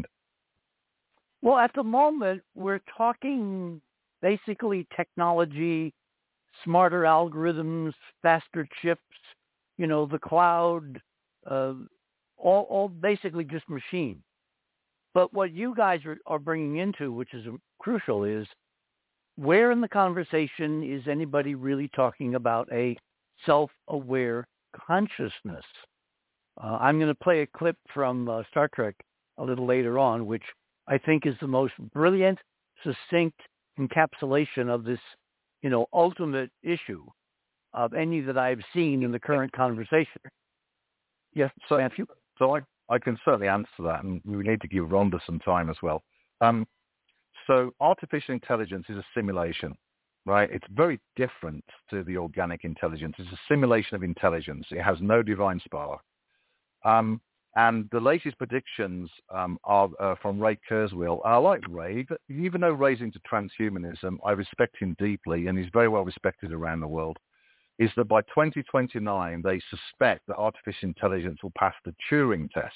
S1: Well, at the moment, we're talking basically technology, smarter algorithms, faster chips, you know, the cloud, uh, all, all basically just machine. But what you guys are, are bringing into, which is crucial, is where in the conversation is anybody really talking about a self-aware consciousness? Uh, I'm going to play a clip from uh, Star Trek a little later on, which I think is the most brilliant, succinct encapsulation of this, you know, ultimate issue of any that I've seen in the current conversation. Yes,
S2: so,
S1: Matthew?
S2: So I, I can certainly answer that, and we need to give Rhonda some time as well. Um, so artificial intelligence is a simulation, right? It's very different to the organic intelligence. It's a simulation of intelligence. It has no divine spark. Um, and the latest predictions um, are uh, from Ray Kurzweil. I like Ray, but even though Ray's into transhumanism, I respect him deeply, and he's very well respected around the world, is that by twenty twenty-nine, they suspect that artificial intelligence will pass the Turing test.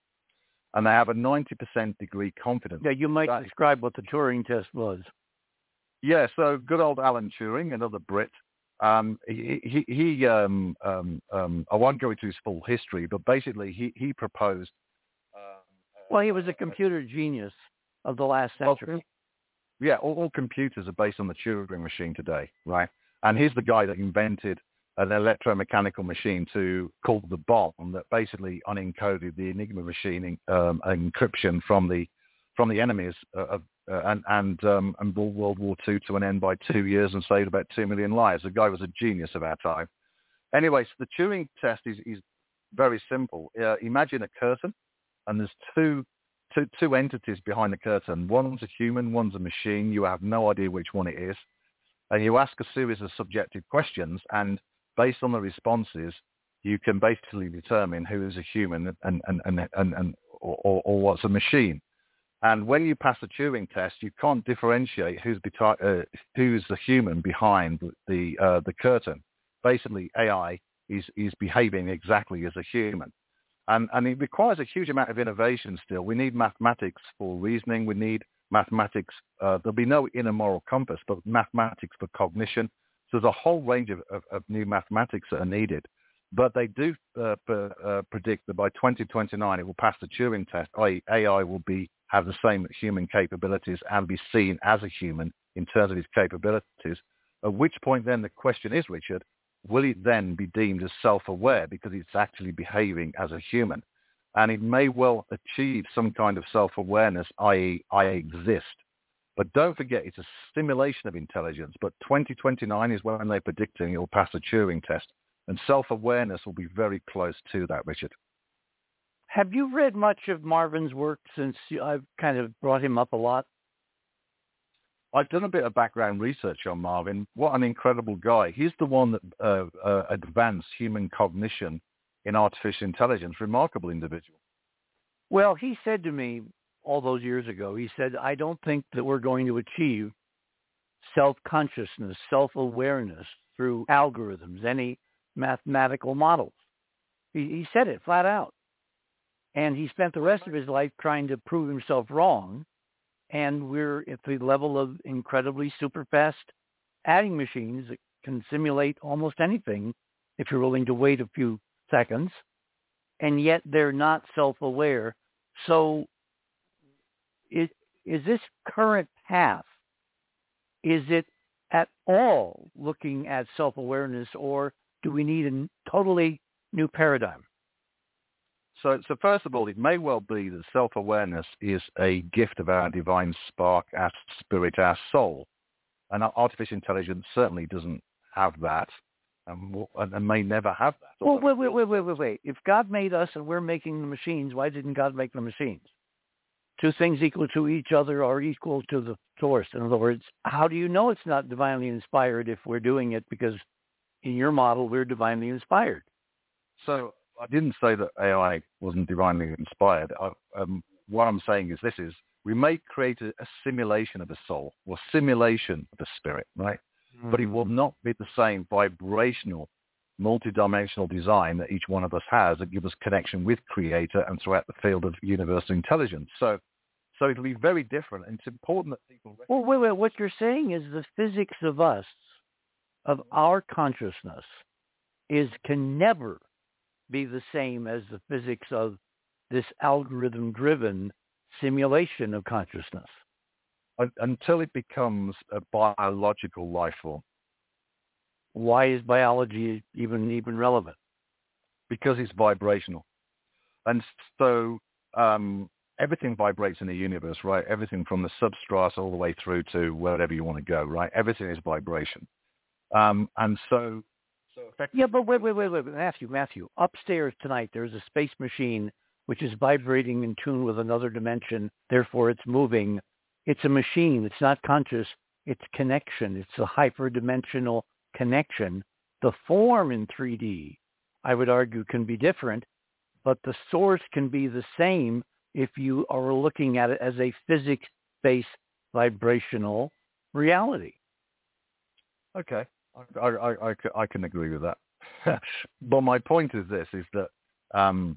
S2: And they have a ninety percent degree confidence.
S1: Yeah, you might that, describe what the Turing test was.
S2: Yeah, so good old Alan Turing, another Brit. Um, he, he, he um, um, um, I won't go into his full history, but basically he, he proposed.
S1: Um, well, he was a computer genius of the last century.
S2: Well, yeah, all, all computers are based on the Turing machine today, right? And he's the guy that invented an electromechanical machine to called the bomb that basically unencoded the Enigma machine um, encryption from the from the enemies uh, uh, and and um, and brought World War Two to an end by two years and saved about two million lives. The guy was a genius of our time. Anyway, so the Turing test is, is very simple. Uh, imagine a curtain, and there's two, two two entities behind the curtain. One's a human, one's a machine. You have no idea which one it is. And you ask a series of subjective questions, and based on the responses, you can basically determine who is a human and and and and, and or, or, or what's a machine. And when you pass the Turing test, you can't differentiate who's beti- uh, who's the human behind the uh, the curtain. Basically, A I is is behaving exactly as a human, and and it requires a huge amount of innovation. Still, we need mathematics for reasoning. We need mathematics. Uh, there'll be no inner moral compass, but mathematics for cognition. So there's a whole range of, of, of new mathematics that are needed. But they do uh, uh, predict that by twenty twenty-nine it will pass the Turing test, that is A I will be have the same human capabilities and be seen as a human in terms of its capabilities, at which point then the question is, Richard, will it then be deemed as self-aware because it's actually behaving as a human? And it may well achieve some kind of self-awareness, that is, I exist. But don't forget, it's a simulation of intelligence. But twenty twenty-nine is when they're predicting it will pass the Turing test. And self-awareness will be very close to that, Richard.
S1: Have you read much of Marvin's work since I've kind of brought him up a lot?
S2: I've done a bit of background research on Marvin. What an incredible guy. He's the one that uh, uh, advanced human cognition in artificial intelligence. Remarkable individual.
S1: Well, he said to me all those years ago, he said, I don't think that we're going to achieve self-consciousness, self-awareness through algorithms, any mathematical models. He, he said it flat out. And he spent the rest of his life trying to prove himself wrong. And we're at the level of incredibly super fast adding machines that can simulate almost anything if you're willing to wait a few seconds. And yet they're not self-aware. So is, is this current path, is it at all looking at self-awareness, or do we need a totally new paradigm?
S2: So, so first of all, it may well be that self-awareness is a gift of our divine spark, our spirit, our soul. And our artificial intelligence certainly doesn't have that, and, will, and may never have that.
S1: Well, wait, wait, wait, wait, wait, wait. If God made us and we're making the machines, why didn't God make the machines? Two things equal to each other are equal to the source. In other words, how do you know it's not divinely inspired if we're doing it because in your model we're divinely inspired?
S2: So I didn't say that A I wasn't divinely inspired. I, um, what I'm saying is this is, we may create a, a simulation of a soul or simulation of a spirit, right? Mm-hmm. But it will not be the same vibrational, multidimensional design that each one of us has that gives us connection with Creator and throughout the field of universal intelligence. So so it'll be very different. And it's important that people... Recognize.
S1: Well, wait, wait. What you're saying is the physics of us, of our consciousness, is can never be the same as the physics of this algorithm-driven simulation of consciousness.
S2: Until it becomes a biological life form.
S1: Why is biology even even relevant?
S2: Because it's vibrational. And so um, everything vibrates in the universe, right? Everything from the substrata all the way through to wherever you want to go, right? Everything is vibration. Um, and so... so
S1: yeah, but wait, wait, wait, wait, Matthew, Matthew. Upstairs tonight, there's a space machine which is vibrating in tune with another dimension. Therefore, it's moving. It's a machine. It's not conscious. It's connection. It's a hyperdimensional connection. The form in three D, I would argue, can be different, but the source can be the same if you are looking at it as a physics-based vibrational reality.
S2: Okay. I, I, I, I can agree with that. But my point is this, is that um,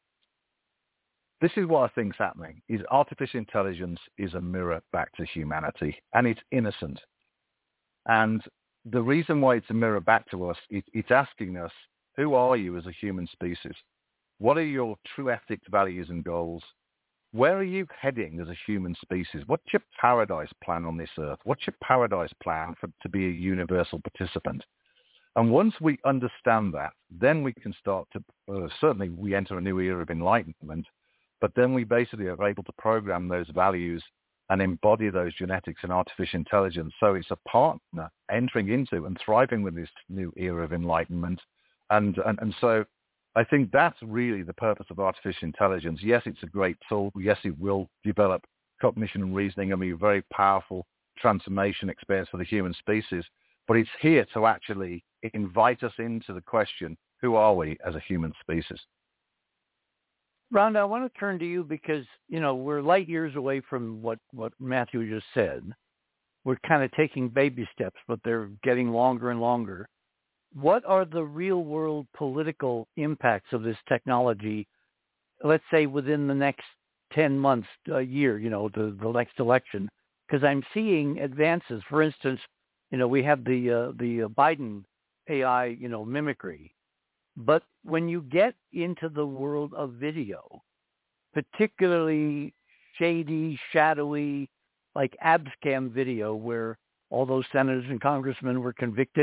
S2: this is what I think is happening, is artificial intelligence is a mirror back to humanity, and it's innocent. And the reason why it's a mirror back to us, it, it's asking us, who are you as a human species? What are your true ethics, values, and goals? Where are you heading as a human species? What's your paradise plan on this earth? What's your paradise plan for, to be a universal participant? And once we understand that, then we can start to, uh, certainly we enter a new era of enlightenment, but then we basically are able to program those values and embody those genetics in artificial intelligence. So it's a partner entering into and thriving with this new era of enlightenment. And, and, and so I think that's really the purpose of artificial intelligence. Yes, it's a great tool. Yes, it will develop cognition and reasoning and be a very powerful transformation experience for the human species. But it's here to actually invite us into the question, who are we as a human species?
S1: Rhonda, I want to turn to you because, you know, we're light years away from what, what Matthew just said. We're kind of taking baby steps, but they're getting longer and longer. What are the real-world political impacts of this technology, let's say within the next ten months, a year, you know, the, the next election? Because I'm seeing advances. For instance, you know, we have the uh, the Biden A I, you know, mimicry. But when you get into the world of video, particularly shady, shadowy, like Abscam video, where all those senators and congressmen were convicted,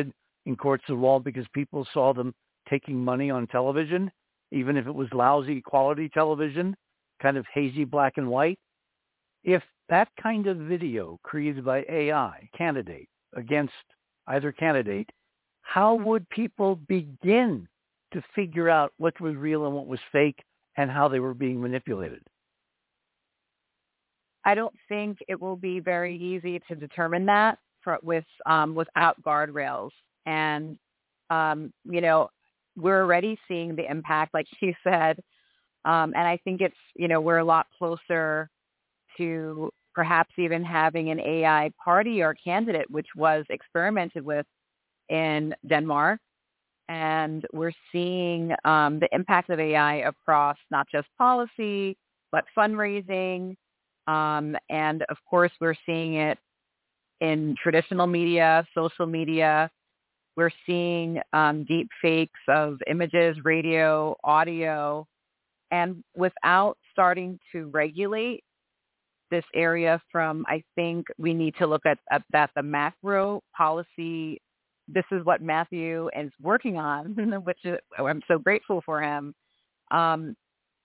S1: in courts of law because people saw them taking money on television, even if it was lousy quality television, kind of hazy black and white. If that kind of video created by A I, candidate against either candidate, how would people begin to figure out what was real and what was fake and how they were being manipulated?
S3: I don't think it will be very easy to determine that for, with um, without guardrails. And, um, you know, we're already seeing the impact, like you said. Um, and I think it's, you know, we're a lot closer to perhaps even having an A I party or candidate, which was experimented with in Denmark. And we're seeing um, the impact of A I across not just policy, but fundraising. Um, and of course, we're seeing it in traditional media, social media. We're seeing um, deep fakes of images, radio, audio. And without starting to regulate this area from, I think we need to look at, at that the macro policy. This is what Matthew is working on, which is, I'm so grateful for him. Um,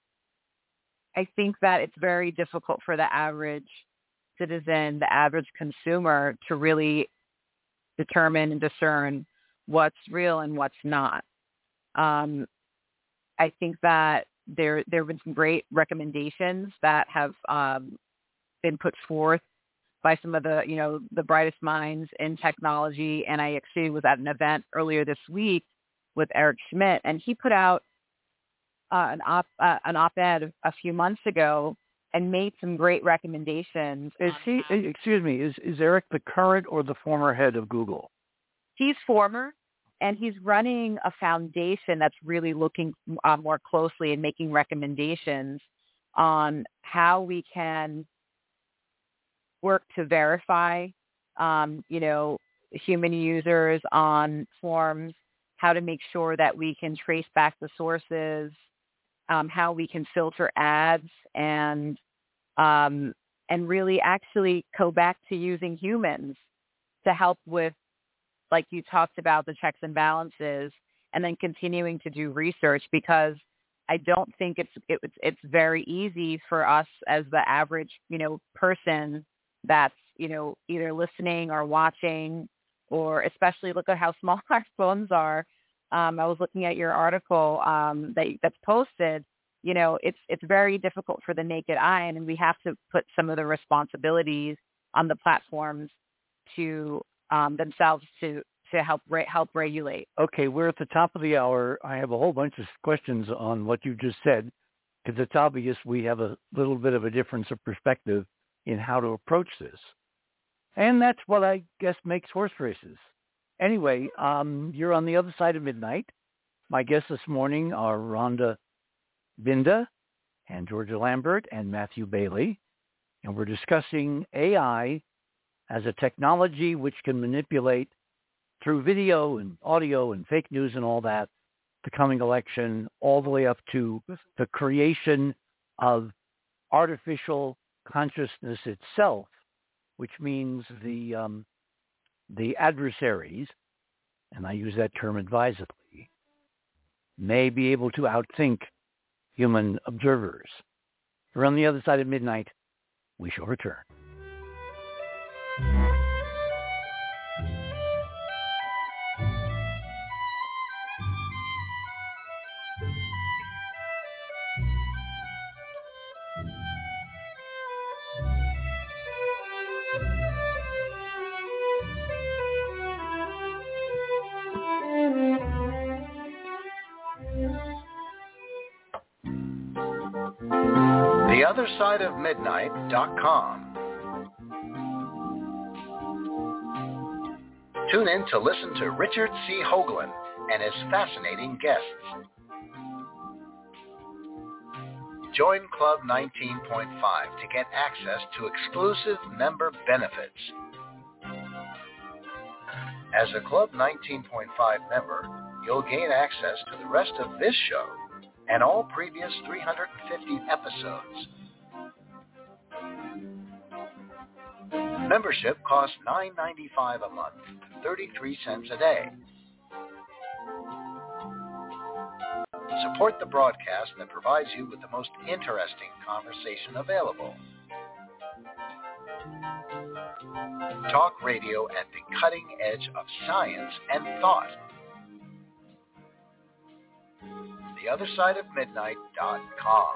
S3: I think that it's very difficult for the average citizen, the average consumer, to really determine and discern what's real and what's not. Um, I think that there there have been some great recommendations that have um, been put forth by some of the, you know, the brightest minds in technology. And I actually was at an event earlier this week with Eric Schmidt, and he put out uh, an op uh, an op-ed a few months ago and made some great recommendations.
S1: Is he? Excuse me. Is is Eric the current or the former head of Google?
S3: He's former, and he's running a foundation that's really looking uh, more closely and making recommendations on how we can work to verify, um, you know, human users on forms, how to make sure that we can trace back the sources, um, how we can filter ads, and um, and really actually go back to using humans to help with, like you talked about, the checks and balances, and then continuing to do research, because I don't think it's it, it's very easy for us as the average, you know, person that's, you know, either listening or watching, or especially look at how small our phones are. Um, I was looking at your article um, that that's posted. You know, it's it's very difficult for the naked eye, and we have to put some of the responsibilities on the platforms to um, themselves to to help re- help regulate.
S1: Okay, we're at the top of the hour. I have a whole bunch of questions on what you just said, because it's obvious we have a little bit of a difference of perspective in how to approach this. And that's what I guess makes horse races. Anyway, um, you're on the other side of midnight. My guests this morning are Rhonda Binda and Georgia Lambert and Matthew Bailey. And we're discussing A I as a technology which can manipulate through video and audio and fake news and all that, the coming election, all the way up to the creation of artificial consciousness itself, which means the um, the adversaries, and I use that term advisedly, may be able to outthink human observers. We're on the other side of midnight. We shall return.
S6: the other side of midnight dot com. Tune in to listen to Richard C. Hoagland and his fascinating guests. Join Club nineteen point five to get access to exclusive member benefits. As a Club nineteen point five member, you'll gain access to the rest of this show and all previous three hundred fifty episodes. Membership costs nine dollars and ninety-five cents a month, thirty-three cents a day. Support the broadcast that provides you with the most interesting conversation available. Talk radio at the cutting edge of science and thought. the other side of midnight dot com.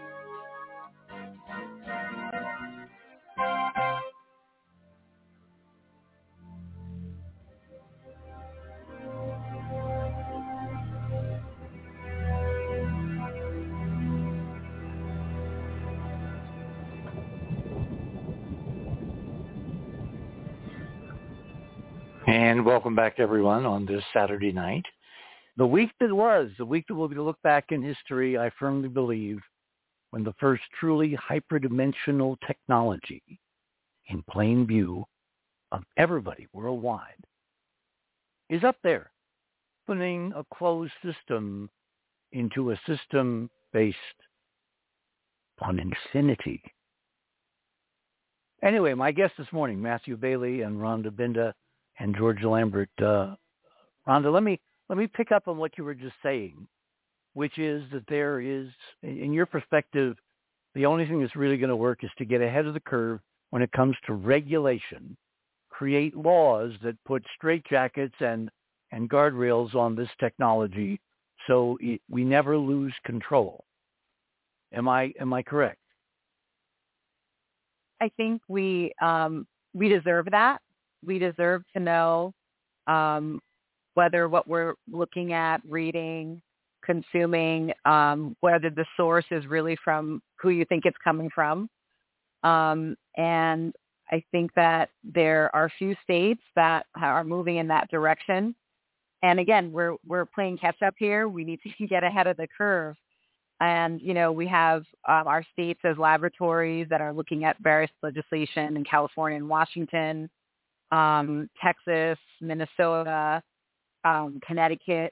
S1: And welcome back, everyone, on this Saturday night. The week that was, the week that will be to look back in history, I firmly believe, when the first truly hyperdimensional technology in plain view of everybody worldwide is up there, putting a closed system into a system based on infinity. Anyway, my guests this morning, Matthew Bailey and Rhonda Binda and George Lambert. Uh, Rhonda, let me let me pick up on what you were just saying, which is that there is, in your perspective, the only thing that's really going to work is to get ahead of the curve when it comes to regulation, create laws that put straitjackets and, and guardrails on this technology so it, we never lose control. Am I am I correct?
S3: I think we um, we deserve that. We deserve to know um, whether what we're looking at, reading, consuming, um, whether the source is really from who you think it's coming from. Um, and I think that there are few states that are moving in that direction. And again, we're we're playing catch up here. We need to get ahead of the curve. And, you know, we have um, our states as laboratories that are looking at various legislation in California and Washington, um, Texas, Minnesota, um, Connecticut.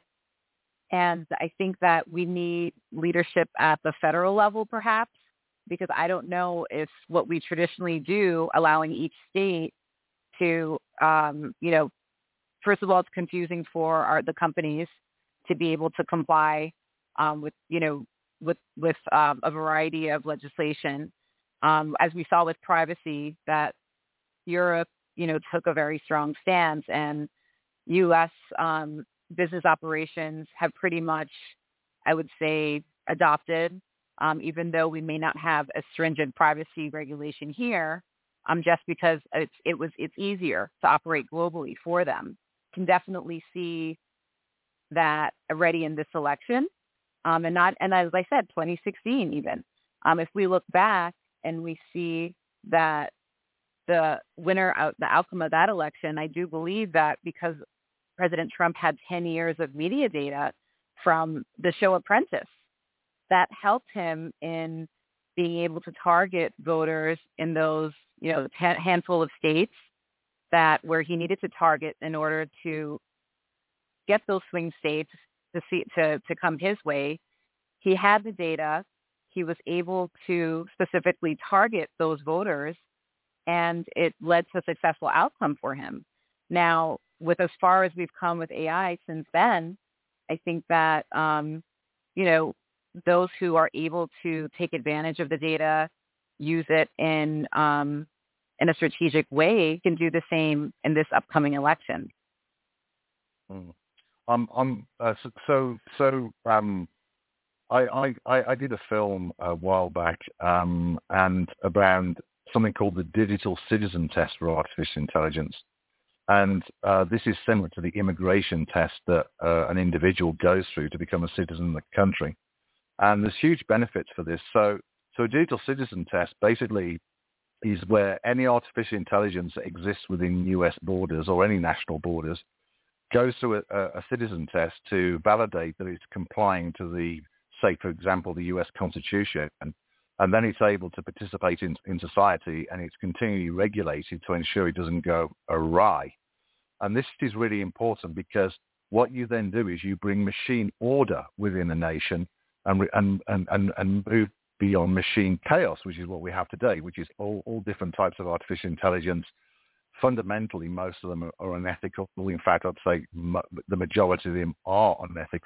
S3: And I think that we need leadership at the federal level, perhaps, because I don't know if what we traditionally do, allowing each state to, um, you know, first of all, it's confusing for our, the companies to be able to comply um, with, you know, with, with um, a variety of legislation. Um, as we saw with privacy, that Europe, you know, took a very strong stance, and U S um, business operations have pretty much, I would say, adopted, um, even though we may not have a stringent privacy regulation here, um, just because it's, it was it's easier to operate globally for them. Can definitely see that already in this election, um, and not and as I said, twenty sixteen even. Um, if we look back and we see that the winner, out, the outcome of that election, I do believe that because President Trump had ten years of media data from the show Apprentice, that helped him in being able to target voters in those, you know, t- handful of states that where he needed to target in order to get those swing states to see to, to come his way. He had the data. He was able to specifically target those voters, and it led to a successful outcome for him. Now, with as far as we've come with A I since then, I think that, um, you know, those who are able to take advantage of the data, use it in um, in a strategic way, can do the same in this upcoming election.
S2: Mm. Um, I'm uh, so so, so um, I, I I did a film a while back, um, and around something called the Digital Citizen Test for Artificial Intelligence. And uh, this is similar to the immigration test that uh, an individual goes through to become a citizen of the country. And there's huge benefits for this. So, so a digital citizen test basically is where any artificial intelligence that exists within U S borders or any national borders goes through a, a citizen test to validate that it's complying to the, say, for example, the U S Constitution. And then it's able to participate in, in society, and it's continually regulated to ensure it doesn't go awry. And this is really important because what you then do is you bring machine order within a nation and and and, and, and move beyond machine chaos, which is what we have today, which is all, all different types of artificial intelligence. Fundamentally, most of them are, are unethical. In fact, I'd say mo- the majority of them are unethical.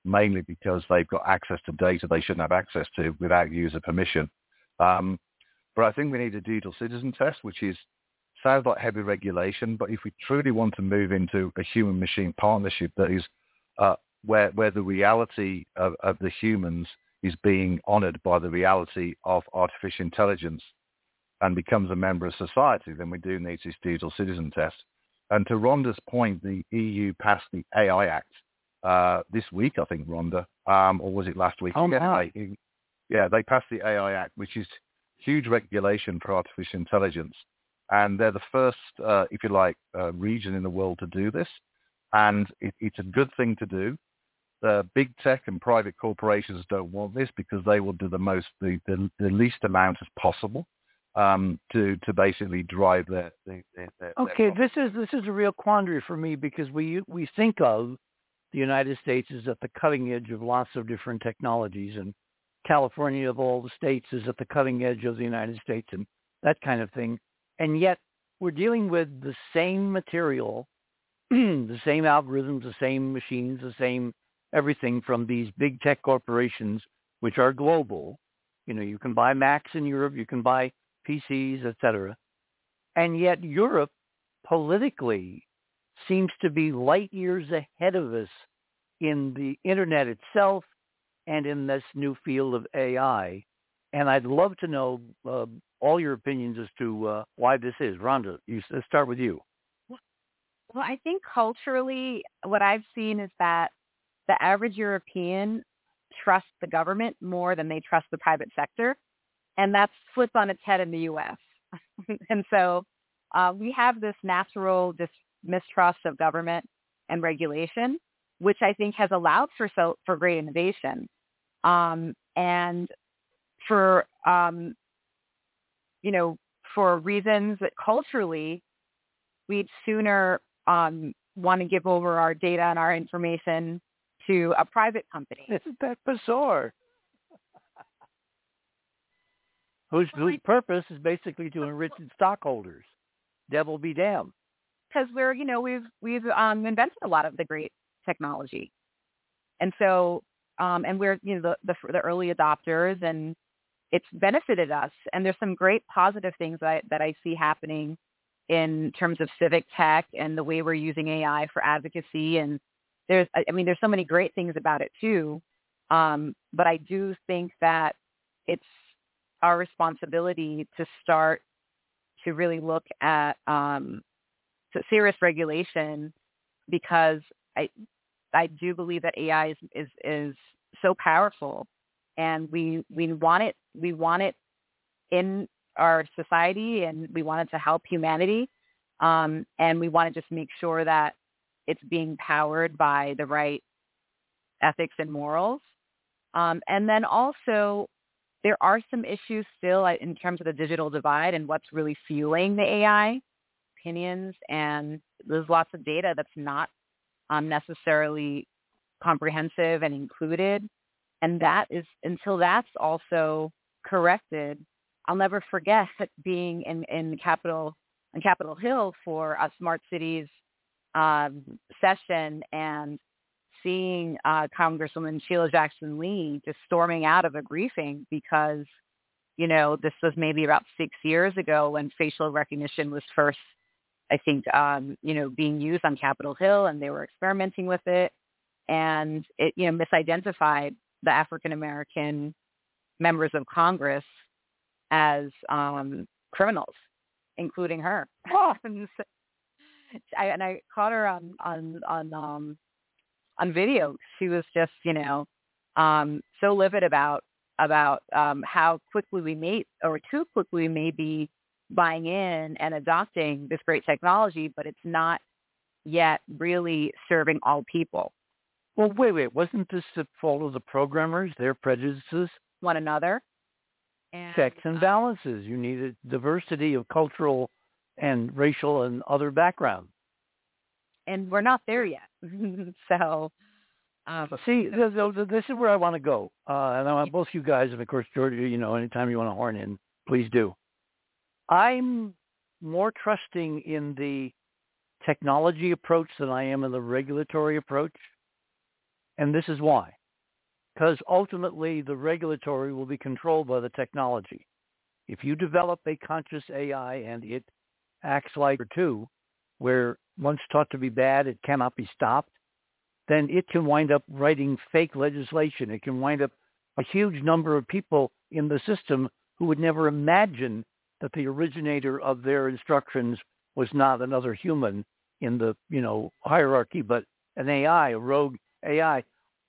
S2: mainly because they've got access to data they shouldn't have access to without user permission. Um, but I think we need a digital citizen test, which is sounds like heavy regulation, but if we truly want to move into a human-machine partnership that is uh, where where the reality of, of the humans is being honored by the reality of artificial intelligence and becomes a member of society, then we do need this digital citizen test. And to Rhonda's point, the E U passed the A I Act uh, this week, I think, Rhonda, um, or was it last week?
S1: Oh,
S2: yeah, they, yeah, they passed the A I Act, which is huge regulation for artificial intelligence. And they're the first, uh, if you like, uh, region in the world to do this. And it, it's a good thing to do. The big tech and private corporations don't want this because they will do the most, the, the, the least amount as possible um, to to basically drive their. their, their
S1: okay,
S2: their
S1: this is this is a real quandary for me because we we think of the United States is at the cutting edge of lots of different technologies, and California of all the states is at the cutting edge of the United States and that kind of thing. And yet we're dealing with the same material, the same algorithms, the same machines, the same everything from these big tech corporations, which are global. You know, you can buy Macs in Europe, you can buy P Cs, et cetera. And yet Europe politically seems to be light years ahead of us in the internet itself and in this new field of A I. And I'd love to know uh, all your opinions as to uh, why this is. Rhonda, you, let's start with you.
S3: Well, I think culturally, what I've seen is that the average European trusts the government more than they trust the private sector. And that's flipped on its head in the U S And so uh, we have this natural dis- mistrust of government and regulation, which I think has allowed for so for great innovation. Um, and for, um, you know, for reasons that culturally, we'd sooner um, want to give over our data and our information to a private company.
S1: Isn't that bizarre? whose, whose purpose is basically to enrich its stockholders. Devil be damned.
S3: Because we're, you know, we've we've um, invented a lot of the great technology, and so um, and we're, you know, the, the the early adopters, and it's benefited us. And there's some great positive things that I, that I see happening in terms of civic tech and the way we're using A I for advocacy. And there's, I mean, there's so many great things about it too. Um, but I do think that it's our responsibility to start to really look at um, serious regulation, because I I do believe that A I is, is, is so powerful, and we we want it we want it in our society, and we want it to help humanity, um, and we want to just make sure that it's being powered by the right ethics and morals. Um, and then also, there are some issues still in terms of the digital divide and what's really fueling the A I opinions. And there's lots of data that's not um, necessarily comprehensive and included. And that is, until that's also corrected, I'll never forget being in, in Capitol, on Capitol Hill for a Smart Cities um, session and seeing uh, Congresswoman Sheila Jackson Lee just storming out of a briefing because, you know, this was maybe about six years ago when facial recognition was first, I think, um, you know, being used on Capitol Hill, and they were experimenting with it, and it, you know, misidentified the African-American members of Congress as um, criminals, including her. Oh. and, so, I, and I caught her on, on, on, um, on video. She was just, you know, um, so livid about, about um, how quickly we may, or too quickly we may be buying in and adopting this great technology, but it's not yet really serving all people.
S1: Well, wait, wait. Wasn't this the fault of the programmers, their prejudices?
S3: One another. And,
S1: checks and balances. You need a diversity of cultural and racial and other backgrounds.
S3: And we're not there yet. so, um,
S1: see, this is where I want to go. Uh, and I want both you guys, and of course, Georgia, you know, anytime you want to horn in, please do. I'm more trusting in the technology approach than I am in the regulatory approach. And this is why. Because ultimately the regulatory will be controlled by the technology. If you develop a conscious A I and it acts like or two, where once taught to be bad, it cannot be stopped, then it can wind up writing fake legislation. It can wind up a huge number of people in the system who would never imagine that the originator of their instructions was not another human in the, you know, hierarchy, but an A I, a rogue A I.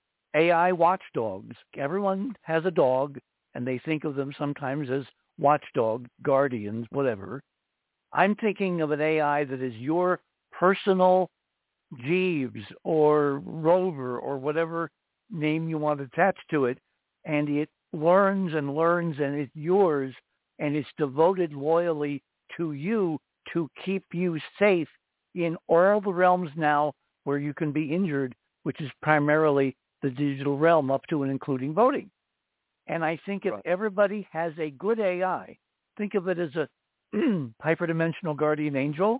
S1: A I watchdogs. Everyone has a dog, and they think of them sometimes as watchdog, guardians, whatever. I'm thinking of an A I that is your personal Jeeves or Rover or whatever name you want attached to it, and it learns and learns, and it's yours, and it's devoted loyally to you to keep you safe in all the realms now where you can be injured, which is primarily the digital realm up to and including voting. And I think if everybody has a good A I, think of it as a hyperdimensional guardian angel,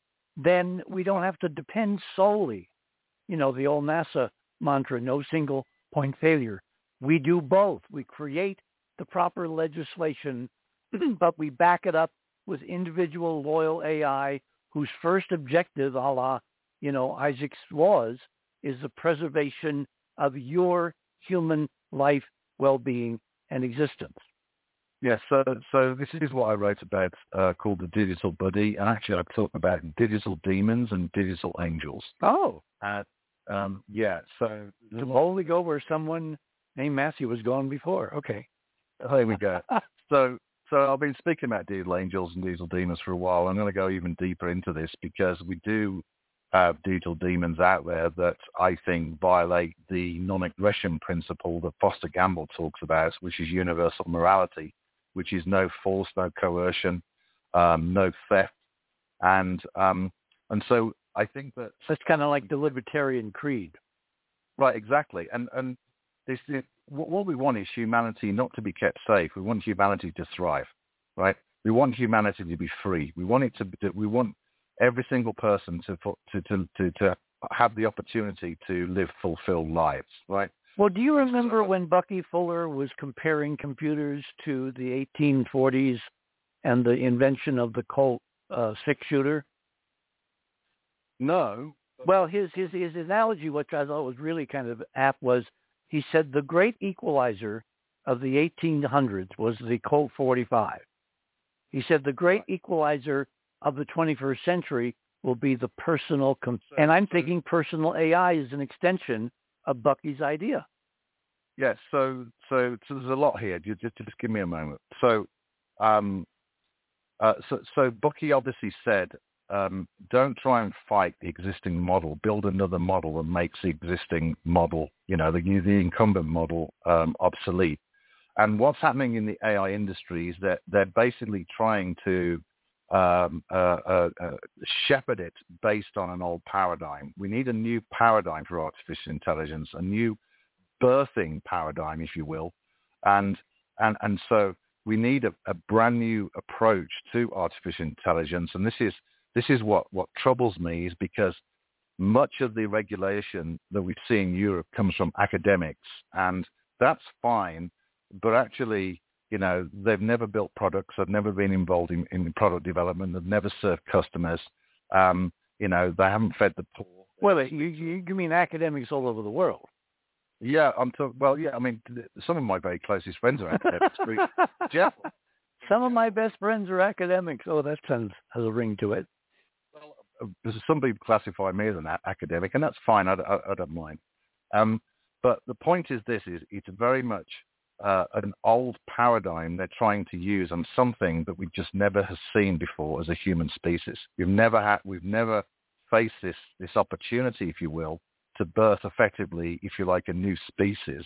S1: then we don't have to depend solely, you know, the old NASA mantra, no single point failure. We do both. We create the proper legislation, but we back it up with individual loyal A I whose first objective, a la, you know, Isaac's laws, is the preservation of your human life, well-being, and existence.
S2: Yes, so so this is what I wrote about uh, called the Digital Buddy, and actually I'm talking about digital demons and digital angels.
S1: Oh.
S2: Uh, um, yeah, so...
S1: To only go where someone named Matthew was gone before. Okay.
S2: There we go. so so I've been speaking about digital angels and digital demons for a while. I'm going to go even deeper into this because we do have digital demons out there that I think violate the non-aggression principle that Foster Gamble talks about, which is universal morality, which is no force, no coercion, um, no theft. And um, and so I think that...
S1: That's kind of like the libertarian creed.
S2: Right, exactly. And and this, this, what we want is humanity not to be kept safe. We want humanity to thrive, right? We want humanity to be free. We want it to. We want every single person to to to to, to have the opportunity to live fulfilled lives, right?
S1: Well, do you remember when Bucky Fuller was comparing computers to the eighteen forties and the invention of the Colt uh, six-shooter?
S2: No.
S1: Well, his, his his analogy, which I thought was really kind of apt, was he said the great equalizer of the eighteen hundreds was the Colt forty-five. He said the great equalizer of the twenty-first century will be the personal, com- and I'm thinking personal A I is an extension of Bucky's idea.
S2: Yes, so so, so there's a lot here. Just, just just give me a moment. So, um, uh, so so Bucky obviously said, um, don't try and fight the existing model. Build another model that makes the existing model, you know, the the incumbent model, um, obsolete. And what's happening in the A I industry is that they're basically trying to um, uh, uh, uh, shepherd it based on an old paradigm. We need a new paradigm for artificial intelligence, a new birthing paradigm, if you will. And and and so we need a, a brand new approach to artificial intelligence. And this is this is what, what troubles me, is because much of the regulation that we see in Europe comes from academics, and that's fine. But actually, you know, they've never built products. They've never been involved in, in product development. They've never served customers. Um, you know, they haven't fed the poor.
S1: Well, you, you, you mean academics all over the world?
S2: Yeah, I'm talking. Well, yeah, I mean, some of my very closest friends are academics. Jeff,
S1: some of my best friends are academics. Oh, that sounds has a ring to it.
S2: Well, some people classify me as an academic, and that's fine. I, I, I don't mind. Um, but the point is, this is it's very much uh, an old paradigm they're trying to use on something that we just never have seen before as a human species. We've never had. We've never faced this this opportunity, if you will, to birth effectively, if you like, a new species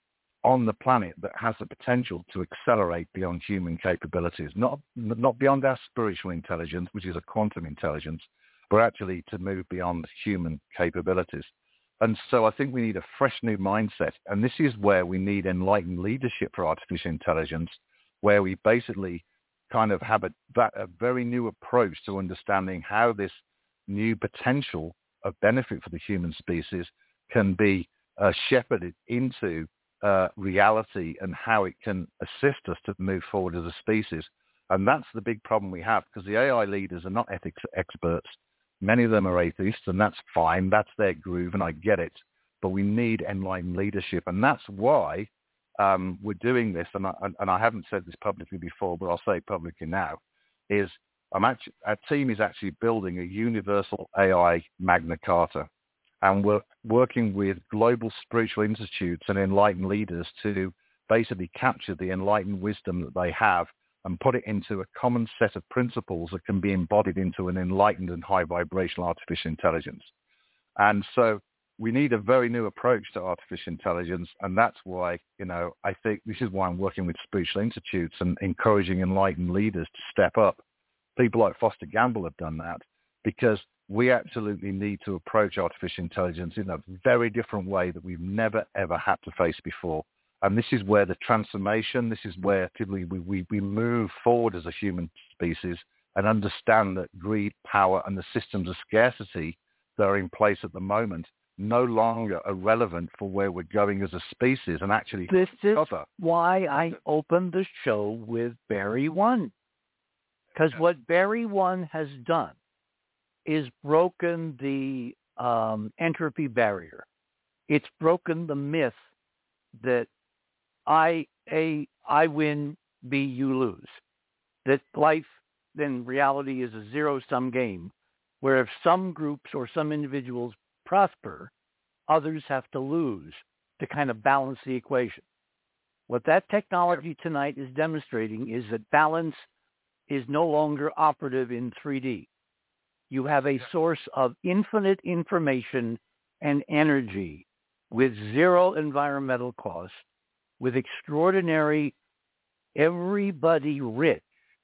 S2: on the planet that has the potential to accelerate beyond human capabilities, not not beyond our spiritual intelligence, which is a quantum intelligence, but actually to move beyond human capabilities. And so I think we need a fresh new mindset. And this is where we need enlightened leadership for artificial intelligence, where we basically kind of have a, a very new approach to understanding how this new potential of benefit for the human species can be uh, shepherded into uh, reality and how it can assist us to move forward as a species. And that's the big problem we have, because the A I leaders are not ethics experts. Many of them are atheists, and that's fine. That's their groove, and I get it. But we need enlightened leadership, and that's why um, we're doing this. And I, and I haven't said this publicly before, but I'll say it publicly now, is I'm actually, our team is actually building a universal A I Magna Carta. And we're working with global spiritual institutes and enlightened leaders to basically capture the enlightened wisdom that they have and put it into a common set of principles that can be embodied into an enlightened and high vibrational artificial intelligence. And so we need a very new approach to artificial intelligence. And that's why, you know, I think this is why I'm working with spiritual institutes and encouraging enlightened leaders to step up. People like Foster Gamble have done that, because we absolutely need to approach artificial intelligence in a very different way that we've never, ever had to face before. And this is where the transformation, this is where typically we, we, we move forward as a human species and understand that greed, power, and the systems of scarcity that are in place at the moment no longer are relevant for where we're going as a species, and actually
S1: this is
S2: cover.
S1: why I opened the show with Barry One. Because what Barry One has done is broken the um, entropy barrier. It's broken the myth that I a I win, B you lose. That life, then reality, is a zero-sum game, where if some groups or some individuals prosper, others have to lose to kind of balance the equation. What that technology tonight is demonstrating is that balance is no longer operative in three D. You have a source of infinite information and energy with zero environmental cost, with extraordinary everybody rich,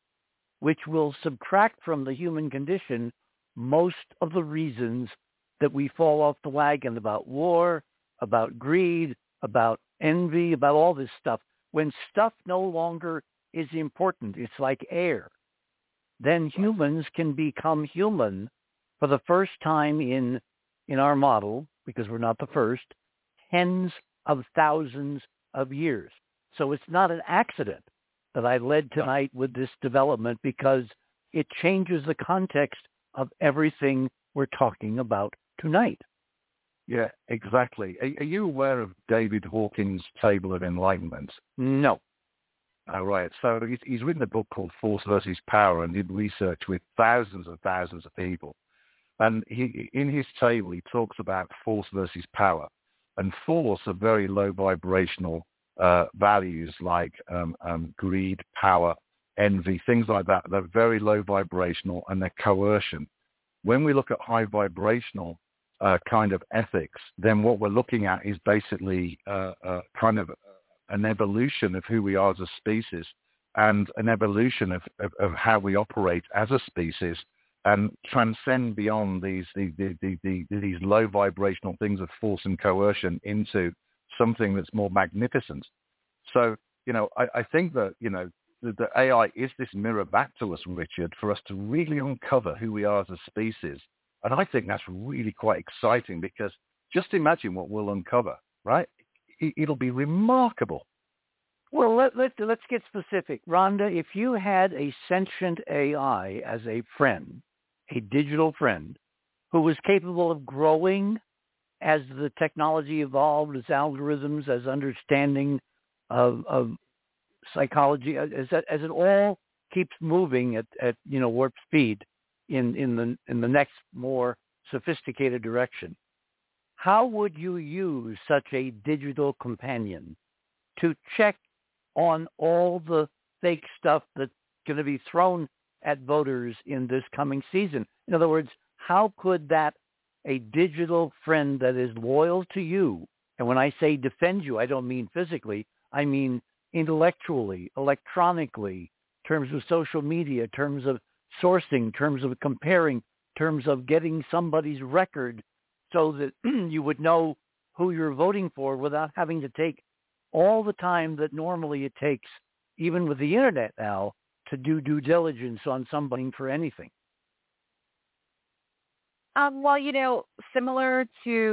S1: which will subtract from the human condition most of the reasons that we fall off the wagon about war, about greed, about envy, about all this stuff. When stuff no longer is important, it's like air, then humans can become human for the first time in in our model, because we're not the first, tens of thousands of years. So it's not an accident that I led tonight with this development, because it changes the context of everything we're talking about tonight.
S2: Yeah, exactly. Are, are you aware of David Hawkins' Table of Enlightenment?
S1: No.
S2: Oh, right. So he's, he's written a book called Force versus Power and did research with thousands and thousands of people. And he, in his table, he talks about force versus power. And force are very low vibrational uh, values like um, um, greed, power, envy, things like that. They're very low vibrational, and they're coercion. When we look at high vibrational uh, kind of ethics, then what we're looking at is basically uh, uh, kind of an evolution of who we are as a species, and an evolution of, of, of how we operate as a species, and transcend beyond these the, the, the, the, these low vibrational things of force and coercion into something that's more magnificent. So, you know, I, I think that, you know, the, the A I is this mirror back to us, Richard, for us to really uncover who we are as a species. And I think that's really quite exciting, because just imagine what we'll uncover, right? It, it'll be remarkable.
S1: Well, let, let, let's get specific. Rhonda, if you had a sentient A I as a friend, a digital friend, who was capable of growing as the technology evolved, as algorithms, as understanding of, of psychology, as, that, as it all keeps moving at, at you know warp speed in, in the in the next more sophisticated direction, how would you use such a digital companion to check on all the fake stuff that's going to be thrown at voters in this coming season? In other words, how could that, a digital friend that is loyal to you, and when I say defend you, I don't mean physically, I mean intellectually, electronically, in terms of social media, in terms of sourcing, in terms of comparing, in terms of getting somebody's record so that you would know who you're voting for without having to take all the time that normally it takes, even with the internet now, to do due diligence on somebody for anything?
S3: Um, well, you know, similar to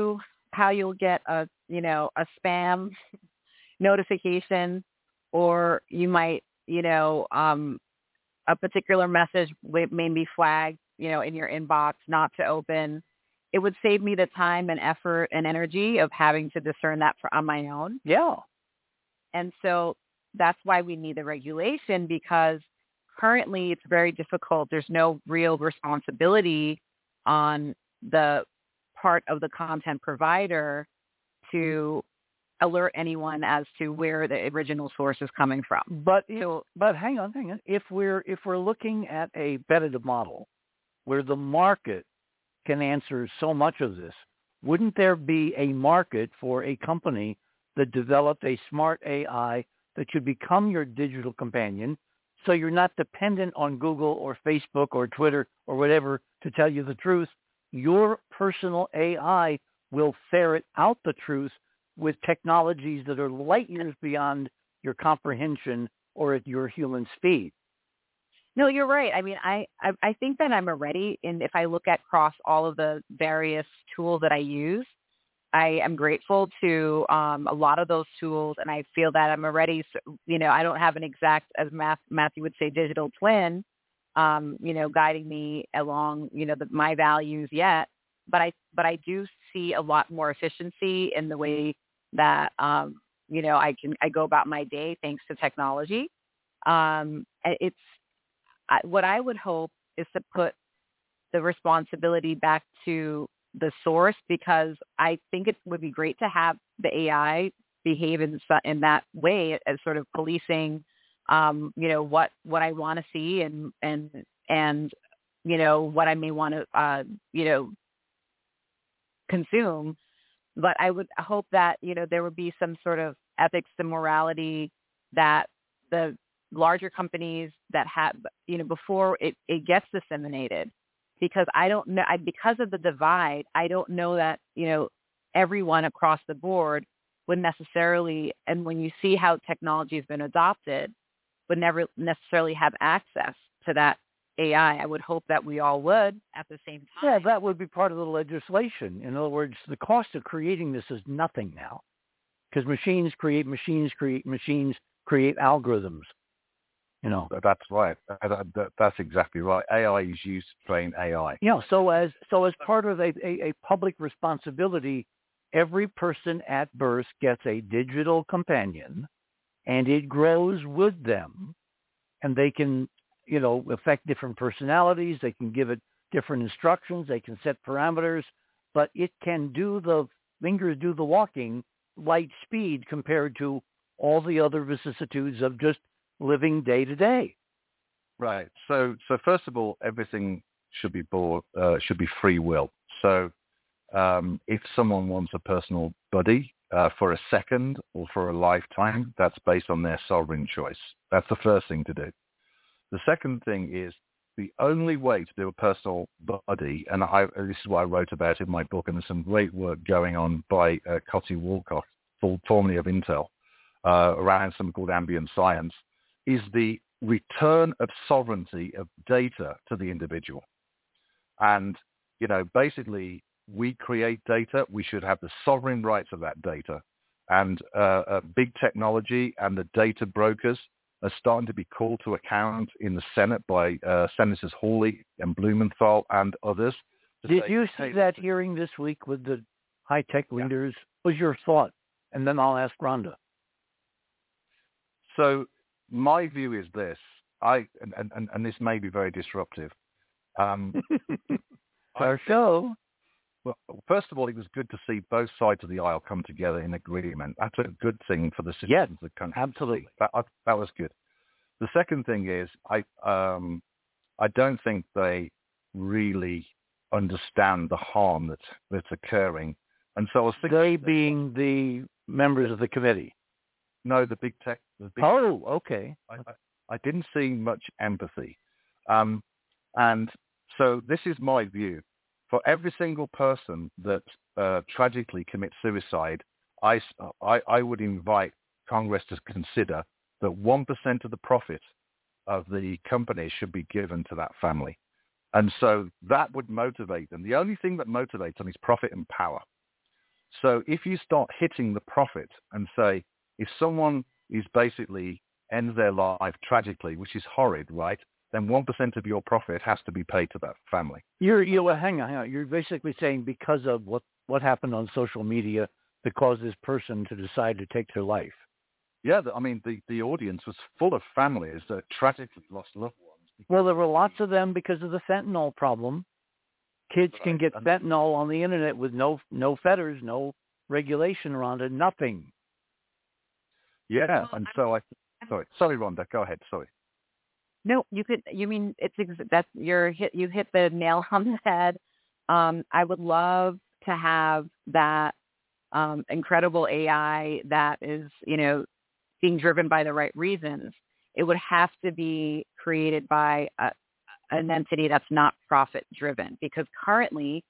S3: how you'll get a, you know, a spam notification, or you might, you know, um, a particular message may be flagged, you know, in your inbox not to open. It would save me the time and effort and energy of having to discern that for, on my own.
S1: Yeah.
S3: And so that's why we need the regulation, because currently it's very difficult. There's no real responsibility on the part of the content provider to alert anyone as to where the original source is coming from.
S1: But if,
S3: so,
S1: but hang on, hang on. If we're if we're looking at a better model where the market can answer so much of this, wouldn't there be a market for a company that developed a smart A I that should become your digital companion, so you're not dependent on Google or Facebook or Twitter or whatever to tell you the truth? Your personal A I will ferret out the truth with technologies that are light years beyond your comprehension or at your human speed.
S3: No, you're right. I mean, I, I, I think that I'm already, and if I look at across all of the various tools that I use, I am grateful to um, a lot of those tools, and I feel that I'm already, you know, I don't have an exact, as Math, Matthew would say, digital twin, um, you know, guiding me along, you know, the, my values yet, but I, but I do see a lot more efficiency in the way that, um, you know, I can, I go about my day thanks to technology. Um, it's, I, what I would hope is to put the responsibility back to the source, because I think it would be great to have the A I behave in, in that way as sort of policing, um, you know, what, what I want to see and, and, and, you know, what I may want to, uh, you know, consume. But I would hope that, you know, there would be some sort of ethics and morality that the larger companies that have, you know, before it, it gets disseminated, because I don't know, I, because of the divide, I don't know that, you know, everyone across the board would necessarily, and when you see how technology has been adopted, would never necessarily have access to that A I. I would hope that we all would at the same time.
S1: Yeah, that would be part of the legislation. In other words, the cost of creating this is nothing now, because machines create machines create machines create algorithms. You know,
S2: that's right. That, that, that's exactly right. A I is used to train A I.
S1: Yeah. You know, so as so as part of a, a, a public responsibility, every person at birth gets a digital companion, and it grows with them, and they can, you know, affect different personalities. They can give it different instructions. They can set parameters, but it can do the fingers do the walking light speed compared to all the other vicissitudes of just living day to day.
S2: Right. So, so first of all, everything should be bought, uh, should be free will. So, um, if someone wants a personal buddy uh, for a second or for a lifetime, that's based on their sovereign choice. That's the first thing to do. The second thing is the only way to do a personal buddy, and I, this is what I wrote about in my book, and there's some great work going on by uh, Coty Walcott, formerly of Intel, uh, around something called ambient science, is the return of sovereignty of data to the individual. And, you know, basically, we create data. We should have the sovereign rights of that data. And uh, uh, big technology and the data brokers are starting to be called to account in the Senate by uh, Senators Hawley and Blumenthal and others.
S1: Did
S2: say,
S1: you see
S2: hey,
S1: that hearing this week with the high-tech leaders? Yeah. What was your thought? And then I'll ask Rhonda.
S2: So my view is this, I and, and, and this may be very disruptive. Um,
S1: Our show.
S2: Well, first of all, it was good to see both sides of the aisle come together in agreement. That's a good thing for the citizens
S1: yes,
S2: of the country.
S1: Absolutely.
S2: That, that was good. The second thing is, I um, I don't think they really understand the harm that's, that's occurring. And so I was thinking...
S1: They being the members of the committee?
S2: No, the big tech. The big
S1: oh, okay.
S2: I, I, I didn't see much empathy. Um, and so this is my view. For every single person that uh, tragically commits suicide, I, I, I would invite Congress to consider that one percent of the profit of the company should be given to that family. And so that would motivate them. The only thing that motivates them is profit and power. So if you start hitting the profit and say, if someone is basically ends their life tragically, which is horrid, right? Then one percent of your profit has to be paid to that family.
S1: You're, you well, hang on, hang on. You're basically saying because of what, what happened on social media that caused this person to decide to take their life.
S2: Yeah, the, I mean, the, the audience was full of families that tragically lost loved ones.
S1: Well, there were lots of them because of the fentanyl problem. Kids
S2: Right.
S1: can get
S2: And
S1: fentanyl on the internet with no no fetters, no regulation around it, nothing.
S2: yeah,
S3: Well,
S2: and so I, sorry, sorry, Rhonda, go ahead, sorry.
S3: No, you could. You mean it's ex- that's you're hit. You hit the nail on the head. Um, I would love to have that um, incredible A I that is, you know, being driven by the right reasons. It would have to be created by a, an entity that's not profit driven, because currently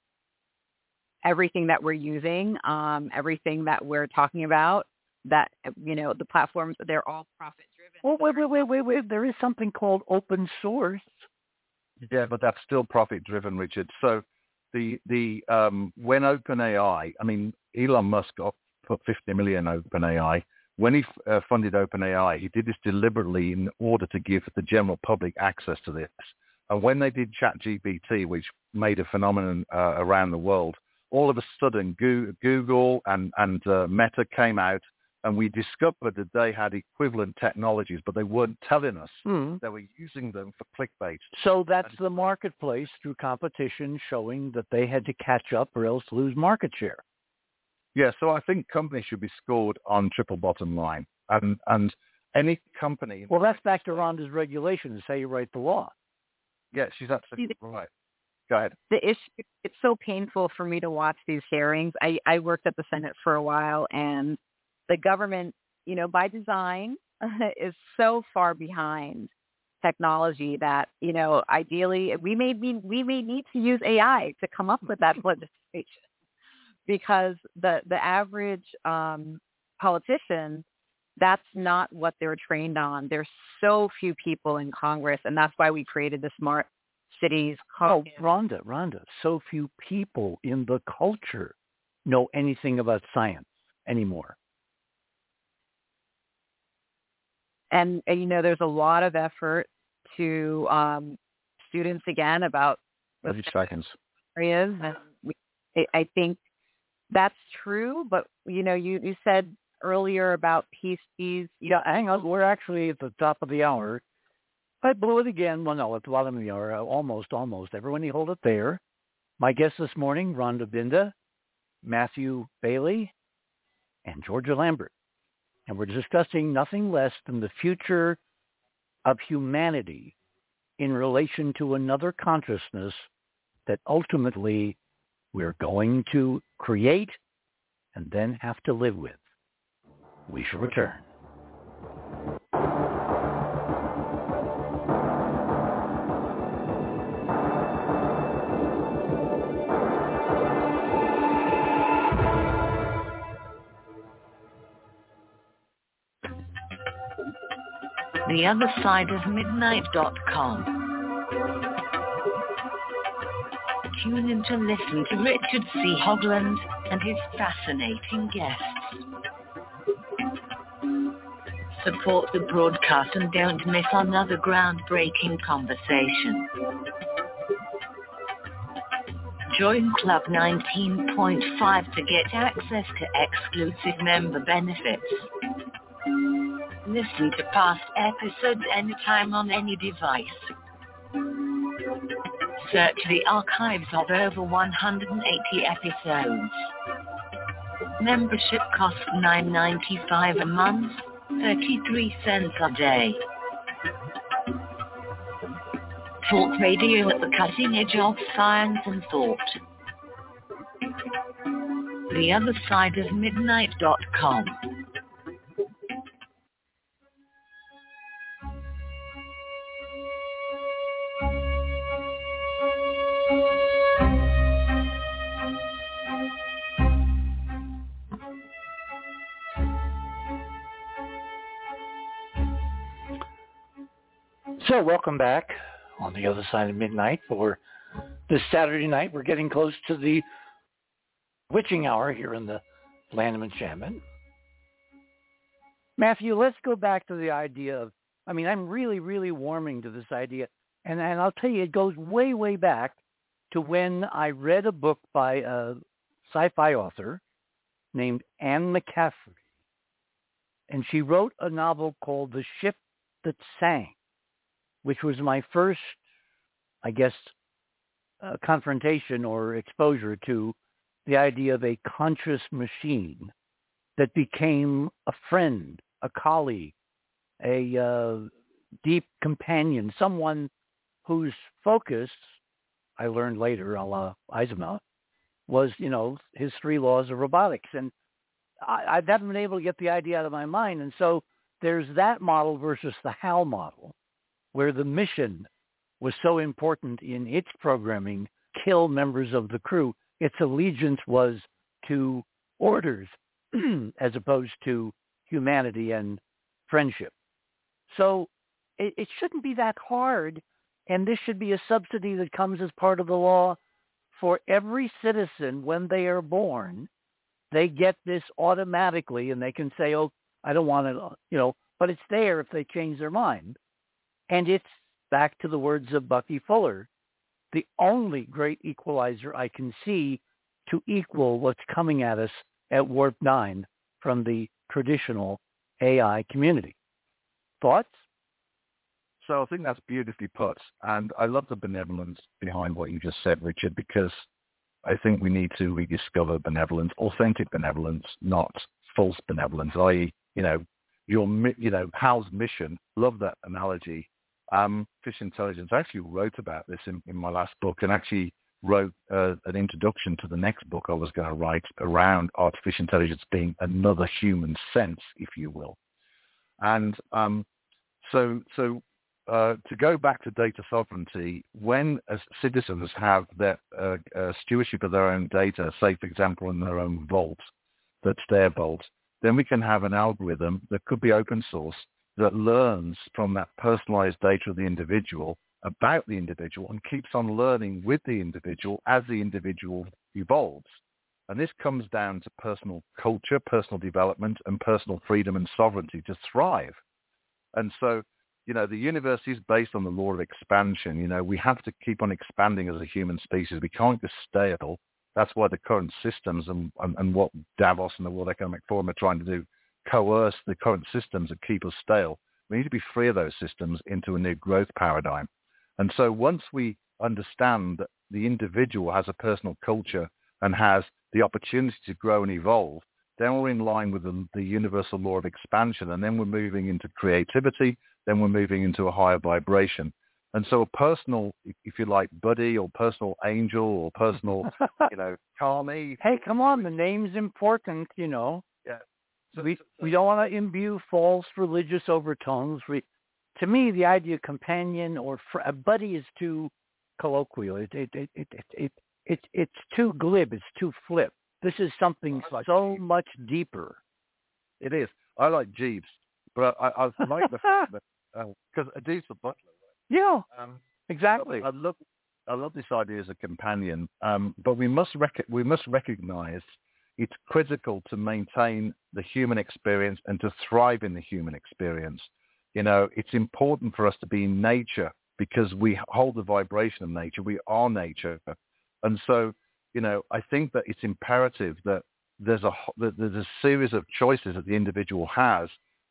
S3: everything that we're using, um, everything that we're talking about, that, you know, the platforms, they're all profit driven.
S1: Oh, wait, wait, wait, wait, wait. There is something called open source.
S2: Yeah, but that's still profit driven, Richard. So the the um, when OpenAI, I mean, Elon Musk got put fifty million OpenAI. When he uh, funded OpenAI, he did this deliberately in order to give the general public access to this. And when they did ChatGPT, which made a phenomenon uh, around the world, all of a sudden Google and, and uh, Meta came out, and we discovered that they had equivalent technologies, but they weren't telling us.
S1: Hmm.
S2: They were using them for clickbait.
S1: So that's the marketplace through competition showing that they had to catch up or else lose market share.
S2: Yeah, so I think companies should be scored on triple bottom line. And and any company...
S1: Well, that's back to Rhonda's regulations, how you write the law.
S2: Yeah, she's absolutely right. Go ahead.
S3: The issue, it's so painful for me to watch these hearings. I, I worked at the Senate for a while, and the government, you know, by design, is so far behind technology that, you know, ideally we may be, we may need to use A I to come up with that legislation, because the the average um, politician, that's not what they're trained on. There's so few people in Congress, and that's why we created the Smart Cities Caucus.
S1: Oh, Rhonda, Rhonda, so few people in the culture know anything about science anymore.
S3: And, and you know, there's a lot of effort to um, students, again, about
S2: thirty seconds.
S3: areas. And we, I, I think that's true. But, you know, you, you said earlier about P Cs.
S1: Yeah, hang on. We're actually at the top of the hour. I blew it again. Well, no, at the bottom of the hour. Uh, almost, almost. Everyone, you hold it there. My guests this morning, Rhonda Binda, Matthew Bailey, and Georgia Lambert. And we're discussing nothing less than the future of humanity in relation to another consciousness that ultimately we're going to create and then have to live with. We shall return.
S4: the other side of midnight dot com. Tune in to listen to Richard C. Hoagland and his fascinating guests. Support the broadcast and don't miss another groundbreaking conversation. Join Club nineteen point five to get access to exclusive member benefits. Listen to past episodes anytime on any device. Search the archives of over one hundred eighty episodes. Membership costs nine dollars and ninety-five cents a month, thirty-three cents a day. Talk radio at the cutting edge of science and thought. the other side of midnight dot com.
S1: So welcome back on the other side of midnight for this Saturday night. We're getting close to the witching hour here in the land of enchantment. Matthew, let's go back to the idea of, I mean, I'm really, really warming to this idea. And, and I'll tell you, it goes way, way back to when I read a book by a sci-fi author named Anne McCaffrey. And she wrote a novel called The Ship That Sang, which was my first, I guess, uh, confrontation or exposure to the idea of a conscious machine that became a friend, a colleague, a uh, deep companion, someone whose focus, I learned later, a la Asimov, was, you know, his three laws of robotics. And I, I haven't been able to get the idea out of my mind. And so there's that model versus the HAL model, where the mission was so important in its programming, kill members of the crew. Its allegiance was to orders as opposed to humanity and friendship. So it, it shouldn't be that hard, and this should be a subsidy that comes as part of the law for every citizen when they are born. They get this automatically, and they can say, oh, I don't want it, you know, but it's there if they change their mind. And it's, back to the words of Bucky Fuller, the only great equalizer I can see to equal what's coming at us at Warp nine from the traditional A I community. Thoughts?
S2: So I think that's beautifully put. And I love the benevolence behind what you just said, Richard, because I think we need to rediscover benevolence, authentic benevolence, not false benevolence, that is, you know, your, you know, Hal's mission. Love that analogy. Um, Fish Intelligence, I actually wrote about this in, in my last book, and actually wrote uh, an introduction to the next book I was going to write around artificial intelligence being another human sense, if you will. And um, so, so uh, to go back to data sovereignty, when uh, citizens have their uh, uh, stewardship of their own data, say, for example, in their own vault, that's their vault, then we can have an algorithm that could be open source that learns from that personalized data of the individual about the individual and keeps on learning with the individual as the individual evolves. And this comes down to personal culture, personal development, and personal freedom and sovereignty to thrive. And so, you know, the universe is based on the law of expansion. You know, we have to keep on expanding as a human species. We can't just stay at all. That's why the current systems and, and, and what Davos and the World Economic Forum are trying to do, coerce the current systems that keep us stale. We need to be free of those systems into a new growth paradigm. And so once we understand that the individual has a personal culture and has the opportunity to grow and evolve, then we're in line with the, the universal law of expansion. And then we're moving into creativity. Then we're moving into a higher vibration. And so a personal, if you like, buddy or personal angel or personal, you know, Kami.
S1: Hey, come on. The name's important, you know.
S2: Yeah.
S1: So we, we don't want to imbue false religious overtones. We, to me, the idea of companion or fr- a buddy is too colloquial. It, it, it, it, it, it, it, it's too glib. It's too flip. This is something like so Jeeves. Much deeper.
S2: It is. I like Jeeves, but I, I like the fact that, because uh, Jeeves the butler.
S1: Yeah,
S2: um,
S1: exactly.
S2: I love, I love this idea as a companion, um, but we must rec- we must recognize it's critical to maintain the human experience and to thrive in the human experience. You know, it's important for us to be in nature because we hold the vibration of nature. We are nature. And so, you know, I think that it's imperative that there's a, that there's a series of choices that the individual has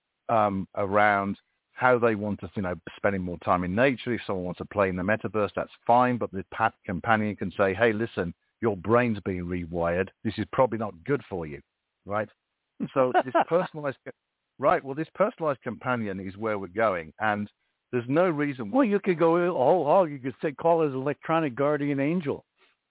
S2: um, around how they want to, you know, spending more time in nature. If someone wants to play in the metaverse, that's fine. But the pat companion can say, hey, listen, your brain's being rewired. This is probably not good for you, right? So this personalized, right? Well, this personalized companion is where we're going, and there's no reason.
S1: Well, you could go all hog. You could say call it electronic guardian angel.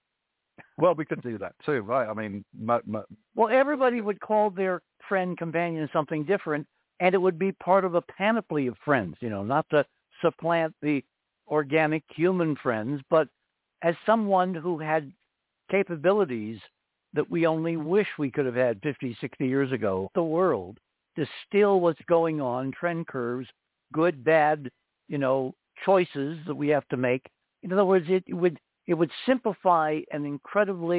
S2: Well, we could do that too, right? I mean, mo- mo-
S1: well, everybody would call their friend companion something different, and it would be part of a panoply of friends. You know, not to supplant the organic human friends, but as someone who had capabilities that we only wish we could have had fifty, sixty years ago. The world distill what's going on, trend curves, good, bad, you know, choices that we have to make. In other words, it would it would simplify an incredibly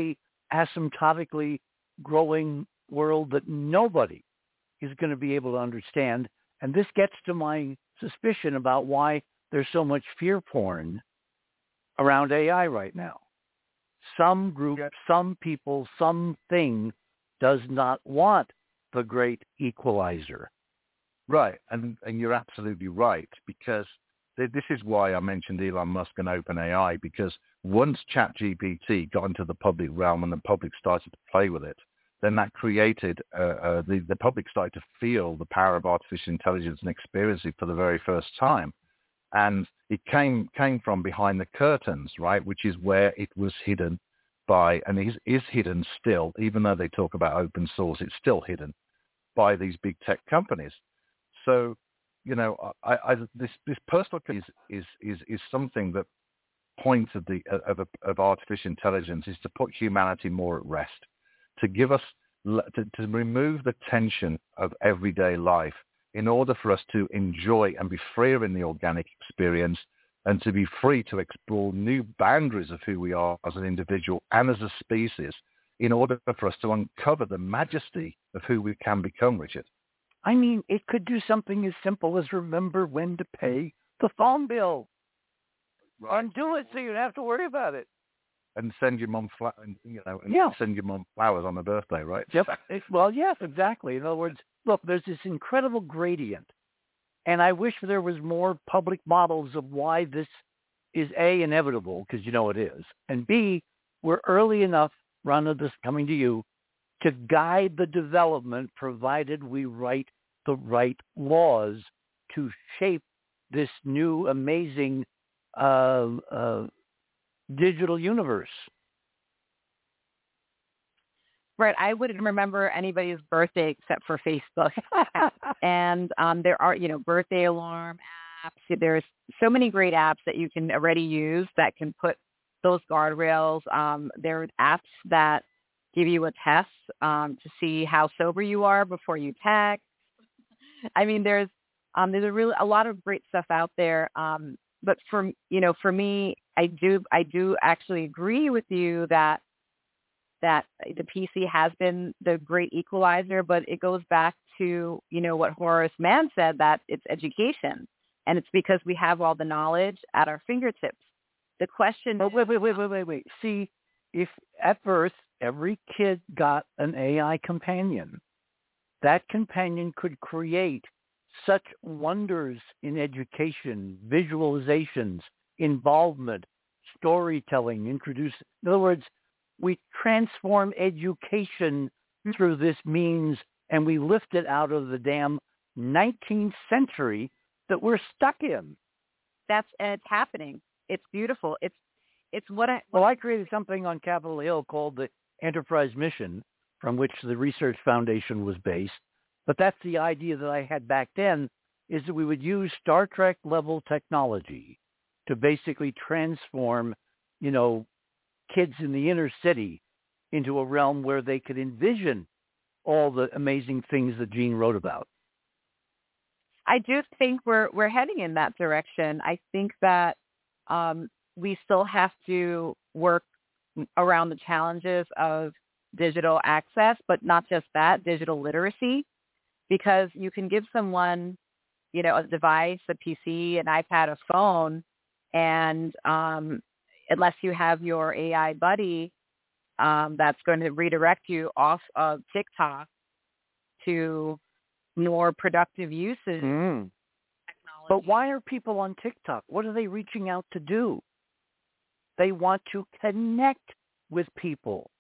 S1: asymptotically growing world that nobody is going to be able to understand. And this gets to my suspicion about why there's so much fear porn around A I right now. Some group, some people, something does not want the great equalizer.
S2: Right, and and you're absolutely right, because th- this is why I mentioned Elon Musk and OpenAI, because once ChatGPT got into the public realm and the public started to play with it, then that created, uh, uh, the, the public started to feel the power of artificial intelligence and experience it for the very first time. And it came came from behind the curtains, right, which is where it was hidden by, and is, is hidden still, even though they talk about open source, it's still hidden by these big tech companies. So, you know, I, I, this this personal is is is is something that points of the of, of artificial intelligence is to put humanity more at rest, to give us to, to remove the tension of everyday life in order for us to enjoy and be freer in the organic experience, and to be free to explore new boundaries of who we are as an individual and as a species, in order for us to uncover the majesty of who we can become, Richard.
S1: I mean, it could do something as simple as remember when to pay the phone bill. Right. Undo it so you don't have to worry about it.
S2: And send your mom, fla- you know, and
S1: yeah.
S2: send your mom flowers on her birthday, right?
S1: Yep. It, well, yes, exactly. In other words, look, there's this incredible gradient, and I wish there was more public models of why this is A, inevitable, because you know it is, and B, we're early enough, Rhonda, this coming to you, to guide the development, provided we write the right laws to shape this new amazing uh, uh, digital universe.
S3: Right. I wouldn't remember anybody's birthday except for Facebook. And um, there are, you know, birthday alarm apps. There's so many great apps that you can already use that can put those guardrails. Um, there are apps that give you a test um, to see how sober you are before you text. I mean, there's um, there's a really a lot of great stuff out there. Um, but for you know, for me, I do I do actually agree with you that that the P C has been the great equalizer. But it goes back to you know what Horace Mann said, that it's education, and it's because we have all the knowledge at our fingertips. The question.
S1: Oh, wait, wait, wait, wait, wait, wait. See, if at birth every kid got an A I companion, that companion could create such wonders in education, visualizations, involvement, storytelling, introduce. In other words, we transform education through this means, and we lift it out of the damn nineteenth century that we're stuck in.
S3: That's it's happening. It's beautiful. It's it's what I.
S1: Well, I created something on Capitol Hill called the Enterprise Mission, from which the Research Foundation was based. But that's the idea that I had back then, is that we would use Star Trek level technology to basically transform, you know, kids in the inner city into a realm where they could envision all the amazing things that Gene wrote about.
S3: I do think we're we're heading in that direction. I think that um, we still have to work around the challenges of digital access, but not just that, digital literacy, because you can give someone, you know, a device, a P C, an iPad, a phone, and um, unless you have your A I buddy um, that's going to redirect you off of TikTok to more productive uses.
S1: Mm. But why are people on TikTok? What are they reaching out to do? They want to connect with people.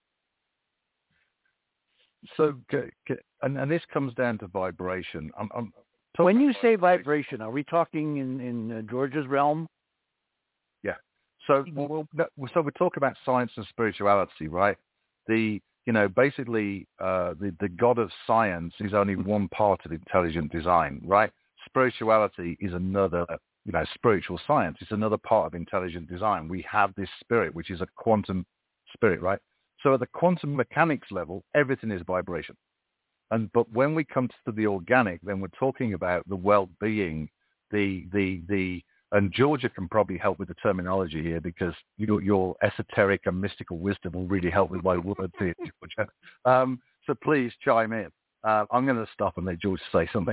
S2: So, and, and this comes down to vibration. I'm, I'm
S1: when you say vibration, are we talking in, in uh, George's realm?
S2: Yeah. So, well, so we talk about science and spirituality, right? The you know, basically, uh, the the God of science is only one part of intelligent design, right? Spirituality is another, you know, spiritual science. It's another part of intelligent design. We have this spirit, which is a quantum spirit, right? So at the quantum mechanics level, everything is vibration. And but when we come to the organic, then we're talking about the well-being, the the the And Georgia can probably help with the terminology here because your, your esoteric and mystical wisdom will really help with my word here, Georgia. Um, so please chime in. Uh, I'm going to stop and let George say something.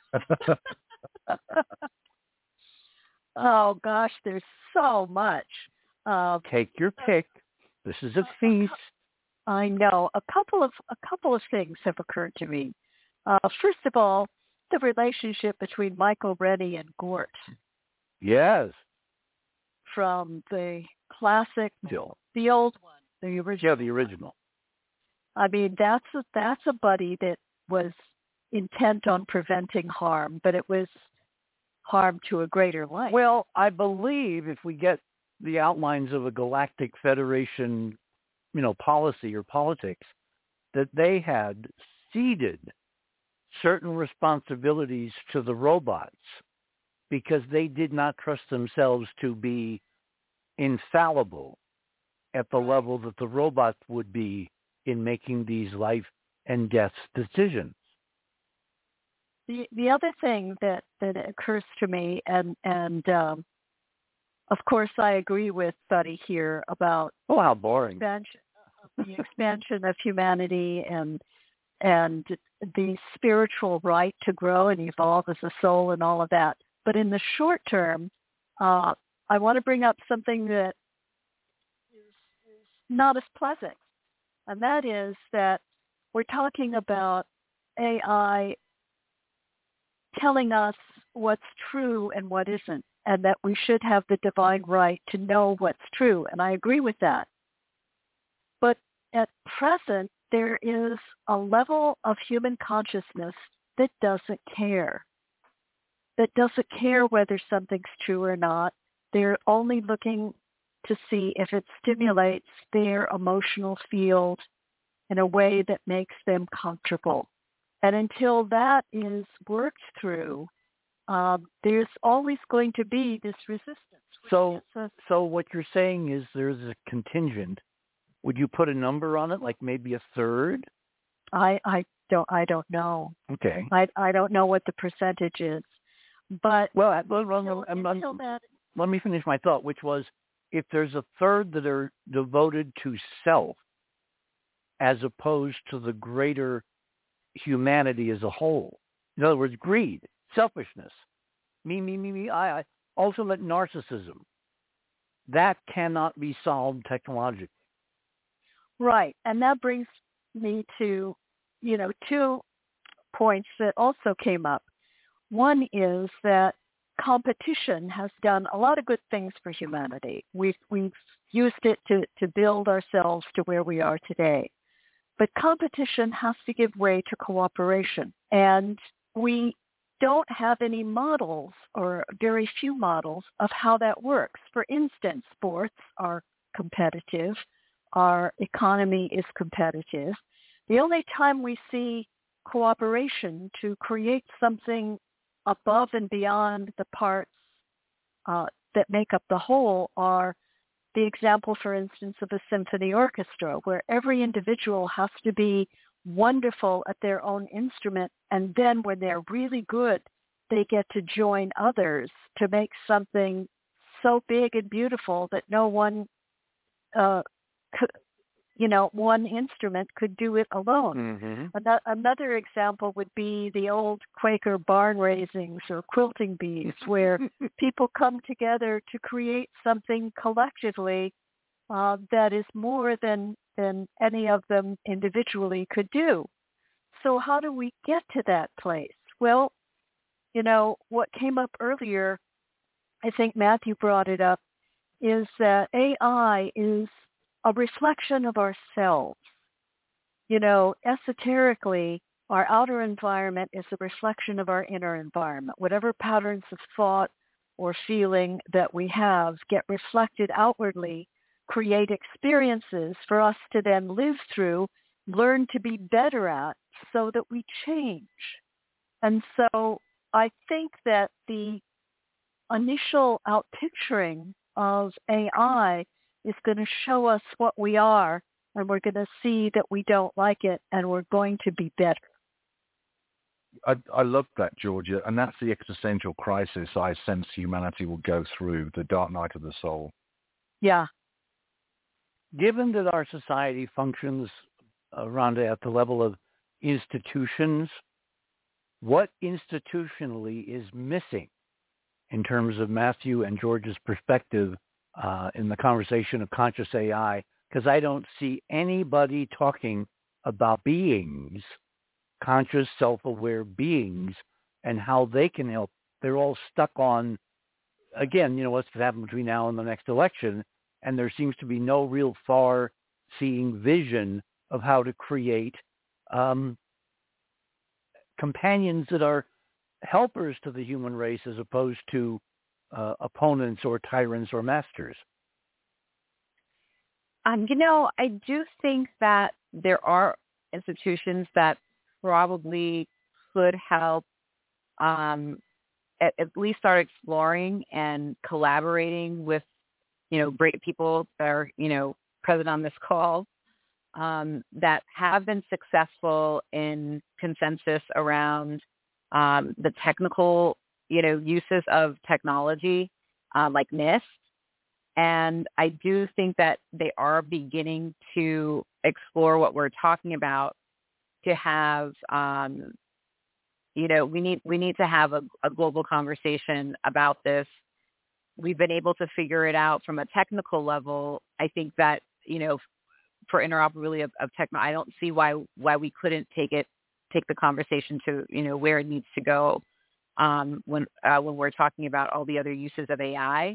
S5: Oh gosh, there's so much. Uh,
S1: Take your pick. This is a feast.
S5: I know. A couple of a couple of things have occurred to me. Uh, first of all, the relationship between Michael Rennie and Gort
S1: Yes.
S5: from the classic,
S1: Still.
S5: the old one, the original.
S1: Yeah, the original.
S5: I mean, that's a, that's a buddy that was intent on preventing harm, but it was harm to a greater length.
S1: Well, I believe if we get the outlines of a galactic federation, you know, policy or politics, that they had ceded certain responsibilities to the robots because they did not trust themselves to be infallible at the level that the robots would be in making these life and death decisions.
S5: The the other thing that, that occurs to me, and and um, of course I agree with Buddy here about
S1: Oh, how boring!
S5: Expansion, the expansion of humanity and and the spiritual right to grow and evolve as a soul and all of that. But in the short term, uh, I want to bring up something that is, is not as pleasant, and that is that we're talking about A I telling us what's true and what isn't, and that we should have the divine right to know what's true. And I agree with that. But at present, there is a level of human consciousness that doesn't care, that doesn't care whether something's true or not. They're only looking to see if it stimulates their emotional field in a way that makes them comfortable. And until that is worked through, uh, there's always going to be this resistance.
S1: So,
S5: a,
S1: so what you're saying is there's a contingent. Would you put a number on it, like maybe a third?
S5: I, I don't, I don't know.
S1: Okay.
S5: I, I don't know what the percentage is, but
S1: well, well, well
S5: until,
S1: I'm,
S5: until
S1: I'm,
S5: that,
S1: let me finish my thought, which was if there's a third that are devoted to self, as opposed to the greater humanity as a whole. In other words, greed, selfishness, me, me, me, me, I, I, ultimate narcissism. That cannot be solved technologically.
S5: Right. And that brings me to, you know, two points that also came up. One is that competition has done a lot of good things for humanity. We've, we've used it to, to build ourselves to where we are today. But competition has to give way to cooperation. And we don't have any models or very few models of how that works. For instance, sports are competitive. Our economy is competitive. The only time we see cooperation to create something above and beyond the parts uh, that make up the whole are the example, for instance, of a symphony orchestra, where every individual has to be wonderful at their own instrument, and then when they're really good, they get to join others to make something so big and beautiful that no one, uh, could, you know, one instrument could do it alone. Mm-hmm. Another example would be the old Quaker barn raisings or quilting bees, where people come together to create something collectively uh, that is more than, than any of them individually could do. So how do we get to that place? Well, you know, what came up earlier, I think Matthew brought it up, is that A I is a reflection of ourselves. You know, esoterically, our outer environment is a reflection of our inner environment. Whatever patterns of thought or feeling that we have get reflected outwardly, create experiences for us to then live through, learn to be better at, so that we change. And so I think that the initial outpicturing of A I is going to show us what we are, and we're going to see that we don't like it, and we're going to be better.
S2: I, I love that, Georgia, and that's the existential crisis I sense humanity will go through, the dark night of the soul.
S5: Yeah.
S1: Given that our society functions, uh, Rhonda, at the level of institutions, what institutionally is missing in terms of Matthew and George's perspective uh, in the conversation of conscious A I? Because I don't see anybody talking about beings, conscious, self-aware beings, and how they can help. They're all stuck on, again, you know, what's going to happen between now and the next election, and there seems to be no real far-seeing vision of how to create um, companions that are helpers to the human race as opposed to uh, opponents or tyrants or masters.
S3: Um, you know, I do think that there are institutions that probably could help um, at, at least start exploring and collaborating with, you know, great people that are, you know, present on this call um, that have been successful in consensus around um, the technical, you know, uses of technology uh, like NIST. And I do think that they are beginning to explore what we're talking about to have, um, you know, we need we need to have a, a global conversation about this. We've been able to figure it out from a technical level. I think that, you know, for interoperability of, of techno, I don't see why why we couldn't take it take the conversation to, you know, where it needs to go um, when uh, when we're talking about all the other uses of A I.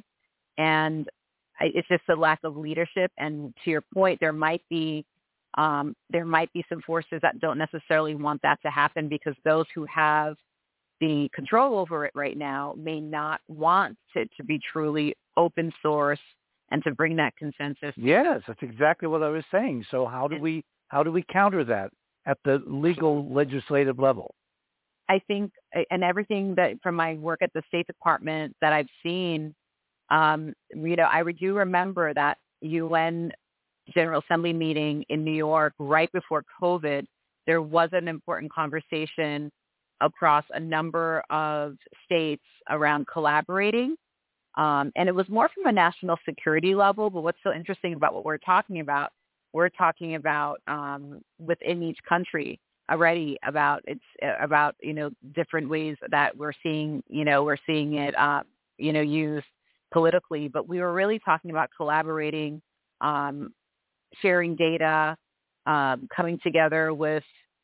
S3: And I, it's just a lack of leadership. And to your point, there might be um, there might be some forces that don't necessarily want that to happen because those who have the control over it right now may not want it to be truly open source and to bring that consensus.
S1: Yes, that's exactly what I was saying. So how do we how do we counter that at the legal legislative level?
S3: I think, and everything that from my work at the State Department that I've seen, um, you know, I do remember that U N General Assembly meeting in New York right before COVID. There was an important conversation across a number of states around collaborating. Um, and it was more from a national security level. But what's so interesting about what we're talking about, we're talking about um, within each country already about it's about, you know, different ways that we're seeing, you know, we're seeing it, uh, you know, used politically. But we were really talking about collaborating, um, sharing data, um, coming together with,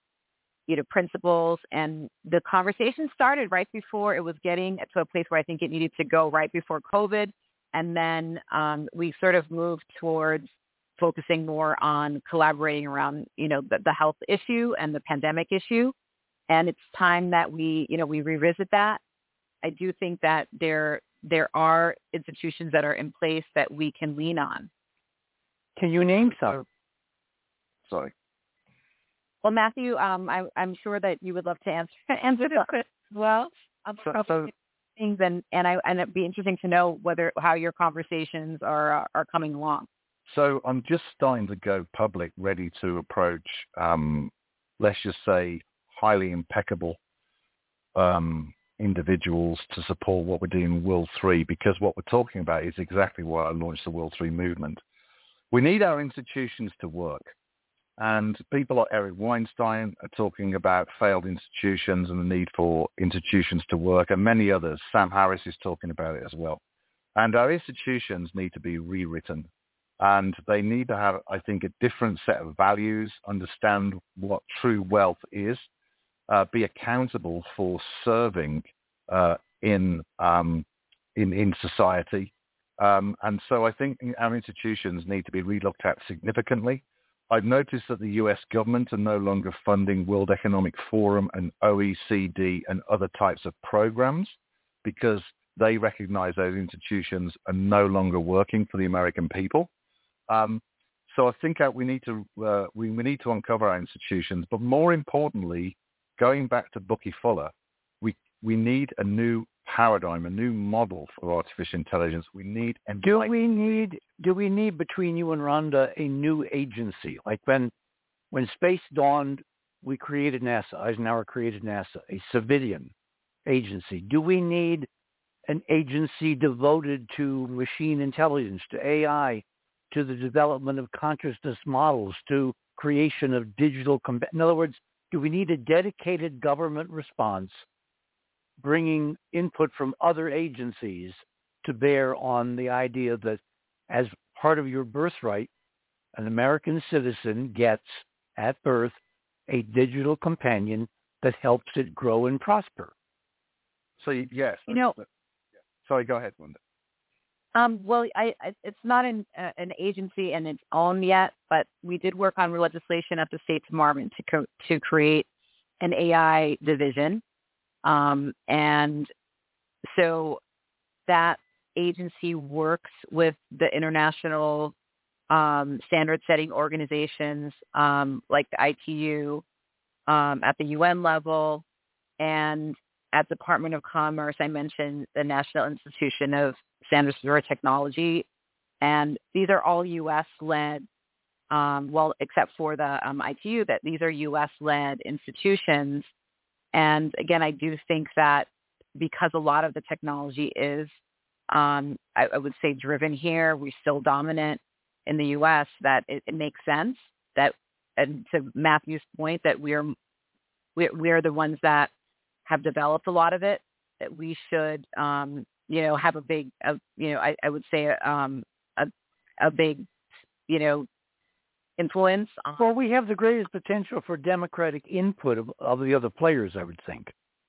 S3: you know, principles, and the conversation started right before it was getting to a place where I think it needed to go right before COVID. And then um, we sort of moved towards focusing more on collaborating around, you know, the, the health issue and the pandemic issue. And it's time that we, you know, we revisit that. I do think that there, there are institutions that are in place that we can lean on.
S1: Can you name some?
S2: Sorry.
S3: Well, Matthew, um, I, I'm sure that you would love to answer answer this question as well. Um,
S2: So, so
S3: things and and I and it'd be interesting to know whether how your conversations are are coming along.
S2: So I'm just starting to go public, ready to approach, um, let's just say, highly impeccable um, individuals to support what we're doing in World three, because what we're talking about is exactly why I launched the World three movement. We need our institutions to work. And people like Eric Weinstein are talking about failed institutions and the need for institutions to work, and many others. Sam Harris is talking about it as well. And our institutions need to be rewritten. And they need to have, I think, a different set of values, understand what true wealth is, uh, be accountable for serving uh, in, um, in in society. Um, and so I think our institutions need to be relooked at significantly. I've noticed that the U S government are no longer funding World Economic Forum and O E C D and other types of programs because they recognize those institutions are no longer working for the American people. Um, so I think that we need to uh, we, we need to uncover our institutions, but more importantly, going back to Bucky Fuller, we we need a new paradigm, a new model for artificial intelligence. We need and
S1: do we need do we need between you and Rhonda a new agency? Like when when space dawned, we created NASA, Eisenhower created NASA, a civilian agency. Do we need an agency devoted to machine intelligence, to A I, to the development of consciousness models, to creation of digital, com- in other words, do we need a dedicated government response bringing input from other agencies to bear on the idea that as part of your birthright, an American citizen gets at birth a digital companion that helps it grow and prosper?
S2: So yes,
S3: You know,
S2: sorry, go ahead, Wanda.
S3: Um, well, I, I, it's not an, uh, an agency in its own yet, but we did work on legislation at the State Department to co- to create an A I division, um, and so that agency works with the international um, standard-setting organizations um, like the I T U um, at the U N level, and at Department of Commerce, I mentioned the National Institution of Standards for Technology, and these are all U S-led, um, well, except for the um, I T U, that these are U S-led institutions. And again, I do think that because a lot of the technology is, um, I, I would say, driven here, we're still dominant in the U S, that it, it makes sense that, and to Matthew's point, that we're we're, we're the ones that have developed a lot of it, that we should, um, you know, have a big, uh, you know, I, I would say um, a, a big, you know, influence on.
S1: Well, we have the greatest potential for democratic input of, of the other players, I would think.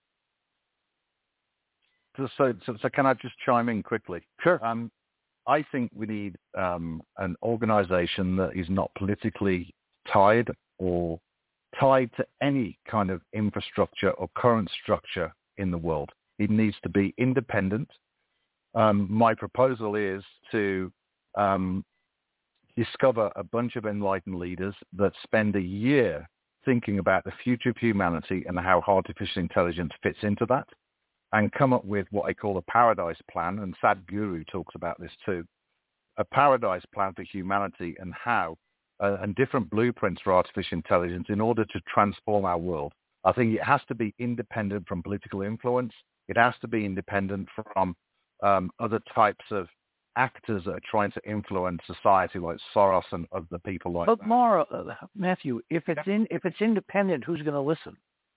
S2: So, so, so, so can I just chime in quickly?
S1: Sure.
S2: Um, I think we need um, an organization that is not politically tied or tied to any kind of infrastructure or current structure in the world. It needs to be independent. Um, my proposal is to um, discover a bunch of enlightened leaders that spend a year thinking about the future of humanity and how artificial intelligence fits into that, and come up with what I call a paradise plan, and Sadhguru talks about this too, a paradise plan for humanity and how, uh, and different blueprints for artificial intelligence in order to transform our world. I think it has to be independent from political influence. It has to be independent from um, other types of actors that are trying to influence society, like Soros and other people like
S1: but
S2: that.
S1: Mara, uh, Matthew, if it's in, if it's independent, who's going to listen?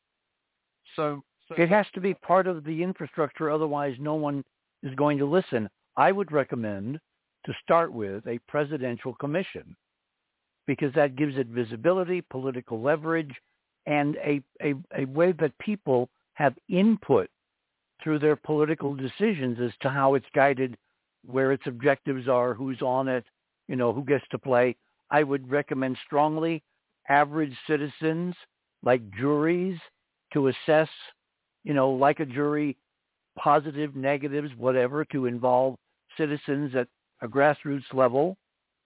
S2: So, so
S1: it has to be part of the infrastructure, otherwise no one is going to listen. I would recommend to start with a presidential commission, because that gives it visibility, political leverage, and a, a, a way that people have input through their political decisions as to how it's guided, where its objectives are, who's on it, you know, who gets to play. I would recommend strongly average citizens, like juries, to assess, you know, like a jury, positive, negatives, whatever, to involve citizens at a grassroots level.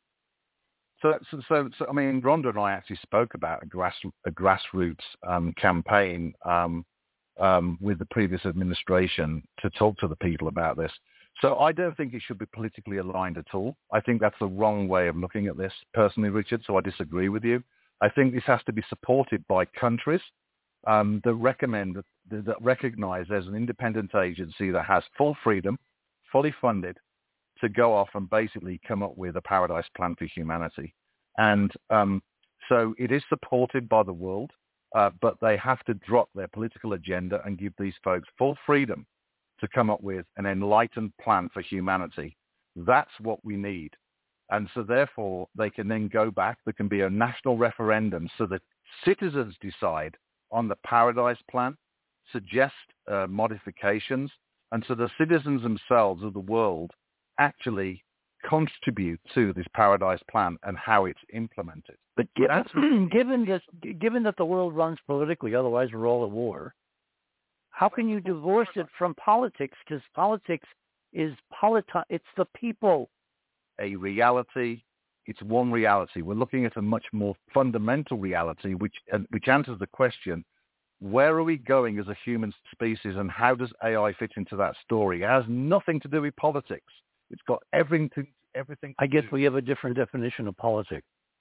S2: So, so, so, so I mean, Rhonda and I actually spoke about a, grass, a grassroots um, campaign um, um, with the previous administration to talk to the people about this. So I don't think it should be politically aligned at all. I think that's the wrong way of looking at this, personally, Richard, so I disagree with you. I think this has to be supported by countries um, that recommend, that, that recognize there's an independent agency that has full freedom, fully funded, to go off and basically come up with a paradise plan for humanity. And um, so it is supported by the world, uh, but they have to drop their political agenda and give these folks full freedom to come up with an enlightened plan for humanity. That's what we need. And so therefore, they can then go back. There can be a national referendum so that citizens decide on the paradise plan, suggest uh, modifications, and so the citizens themselves of the world actually contribute to this paradise plan and how it's implemented.
S1: But given, given, this, given that the world runs politically, otherwise we're all at war, how can you divorce it from politics? Because politics is politi- it's the people.
S2: A reality, it's one reality. We're looking at a much more fundamental reality, which uh, which answers the question, where are we going as a human species, and how does A I fit into that story? It has nothing to do with politics. It's got everything. Everything.
S1: I guess we have a different definition of politics.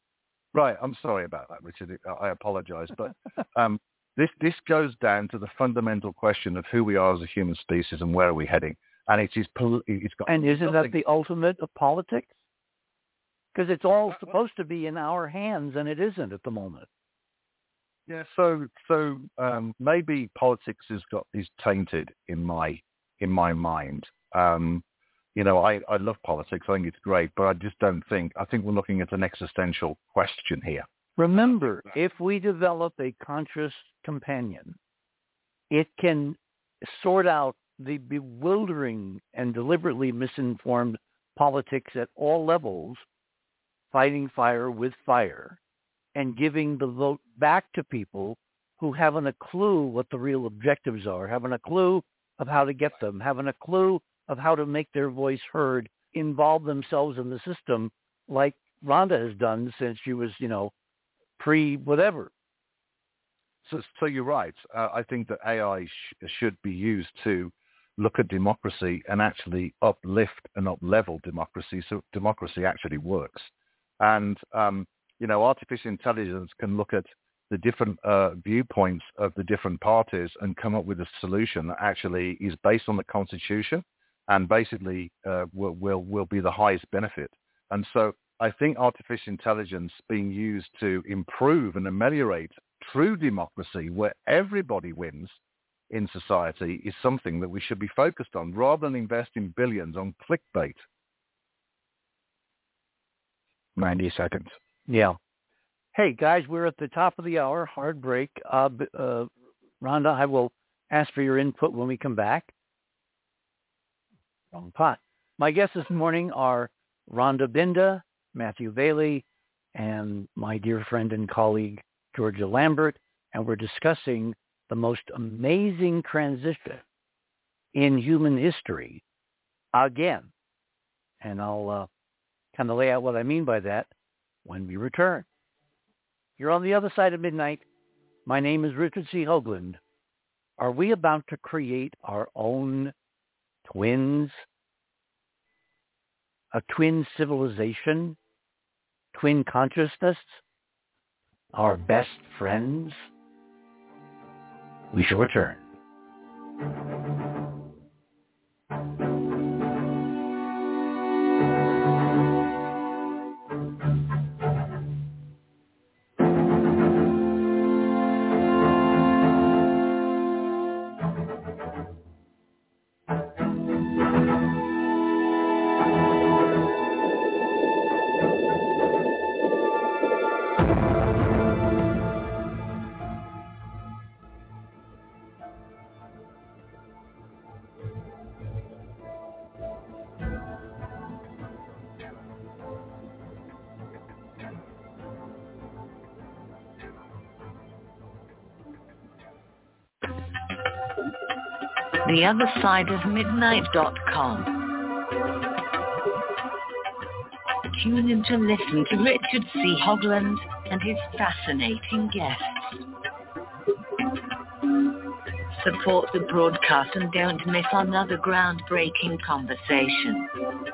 S2: Right. I'm sorry about that, Richard. I apologize. But um, this this goes down to the fundamental question of who we are as a human species and where are we heading. And it is pol- it's got
S1: and isn't
S2: nothing...
S1: that the ultimate of politics? Because it's all supposed to be in our hands, and it isn't at the moment.
S2: Yeah. So so um, maybe politics has got is tainted in my in my mind. Um, You know, I, I love politics. I think it's great, but I just don't think, I think we're looking at an existential question here.
S1: Remember, if we develop a conscious companion, it can sort out the bewildering and deliberately misinformed politics at all levels, fighting fire with fire, and giving the vote back to people who haven't a clue what the real objectives are, haven't a clue of how to get them, haven't a clue of how to make their voice heard, involve themselves in the system like Rhonda has done since she was, you know, pre-whatever.
S2: So, so you're right. Uh, I think that A I sh- should be used to look at democracy and actually uplift and up-level democracy so democracy actually works. And, um, you know, artificial intelligence can look at the different uh, viewpoints of the different parties and come up with a solution that actually is based on the Constitution and basically uh, will, will will be the highest benefit. And so I think artificial intelligence being used to improve and ameliorate true democracy where everybody wins in society is something that we should be focused on rather than investing billions on clickbait. ninety seconds.
S1: Yeah. Hey, guys, we're at the top of the hour, hard break. Uh, uh, Rhonda, I will ask for your input when we come back. Wrong pot. My guests this morning are Rhonda Binda, Matthew Bailey, and my dear friend and colleague, Georgia Lambert, and we're discussing the most amazing transition in human history again. And I'll uh, kind of lay out what I mean by that when we return. You're on the other side of midnight. My name is Richard C. Hoagland. Are we about to create our own twins? A twin civilization? Twin consciousness? Our best friends? We shall return.
S4: the other side of midnight dot com. Tune in to listen to Richard C. Hoagland and his fascinating guests. Support the broadcast and don't miss another groundbreaking conversation.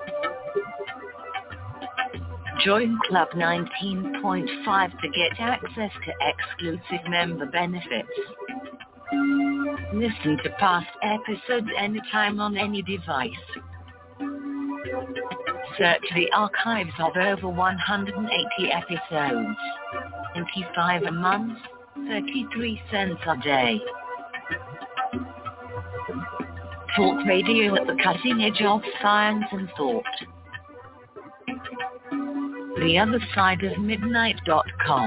S4: Join Club nineteen point five to get access to exclusive member benefits. Listen to past episodes anytime on any device. Search the archives of over one hundred eighty episodes. twenty-five a month, thirty-three cents a day. Talk radio at the cutting edge of science and thought. the other side of midnight dot com.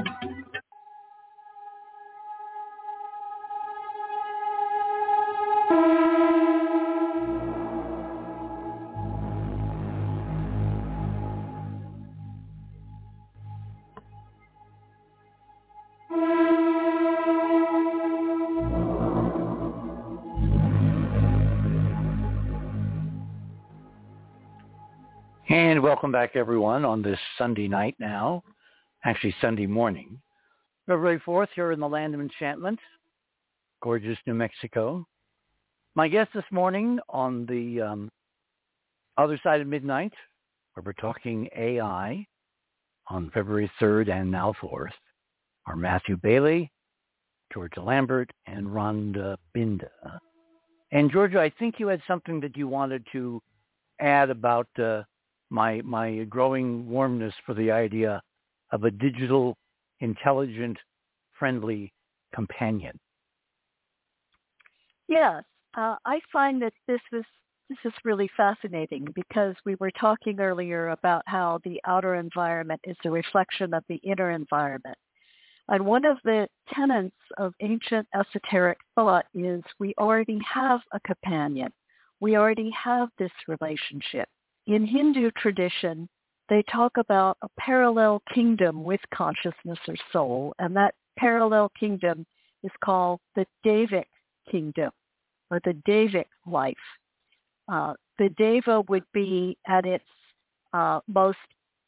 S1: And welcome back, everyone, on this Sunday night now, actually Sunday morning, February fourth, here in the land of enchantment, gorgeous New Mexico. My guest this morning on the um, other side of midnight, where we're talking A I, on February third and now fourth are Matthew Bailey, Georgia Lambert, and Rhonda Binda. And Georgia, I think you had something that you wanted to add about uh, my my growing warmness for the idea of a digital, intelligent, friendly companion.
S5: Yes, uh, I find that this is this is really fascinating because we were talking earlier about how the outer environment is a reflection of the inner environment. And one of the tenets of ancient esoteric thought is we already have a companion. We already have this relationship. In Hindu tradition, they talk about a parallel kingdom with consciousness or soul, and that parallel kingdom is called the Devic kingdom or the Devic life. Uh, the Deva would be at its uh, most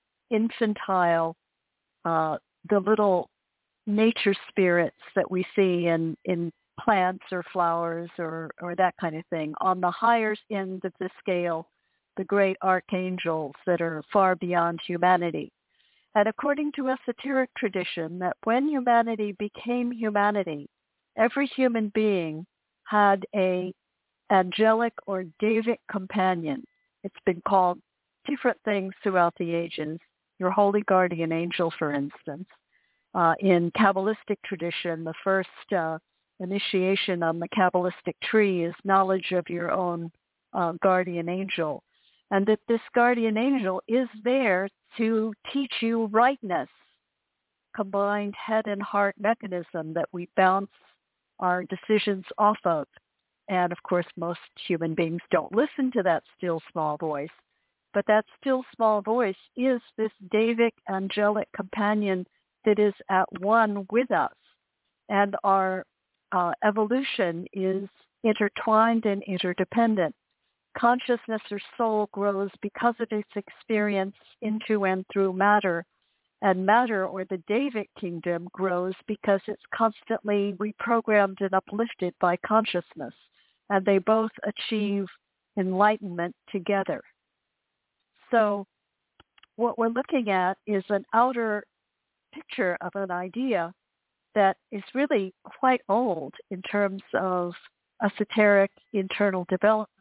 S5: infantile, uh, the little nature spirits that we see in, in plants or flowers or, or that kind of thing. On the higher end of the scale, the great archangels that are far beyond humanity. And according to esoteric tradition, that when humanity became humanity, every human being had a angelic or Devic companion. It's been called different things throughout the ages. Your holy guardian angel, for instance. Uh, in Kabbalistic tradition, the first uh, initiation on the Kabbalistic tree is knowledge of your own uh, guardian angel, and that this guardian angel is there to teach you rightness, combined head and heart mechanism that we bounce our decisions off of. And of course, most human beings don't listen to that still small voice, but that still small voice is this Devic angelic companion that is at one with us. And our uh, evolution is intertwined and interdependent. Consciousness or soul grows because of its experience into and through matter. And matter, or the Devic kingdom, grows because it's constantly reprogrammed and uplifted by consciousness. And they both achieve enlightenment together. So what we're looking at is an outer picture of an idea that is really quite old in terms of esoteric internal development.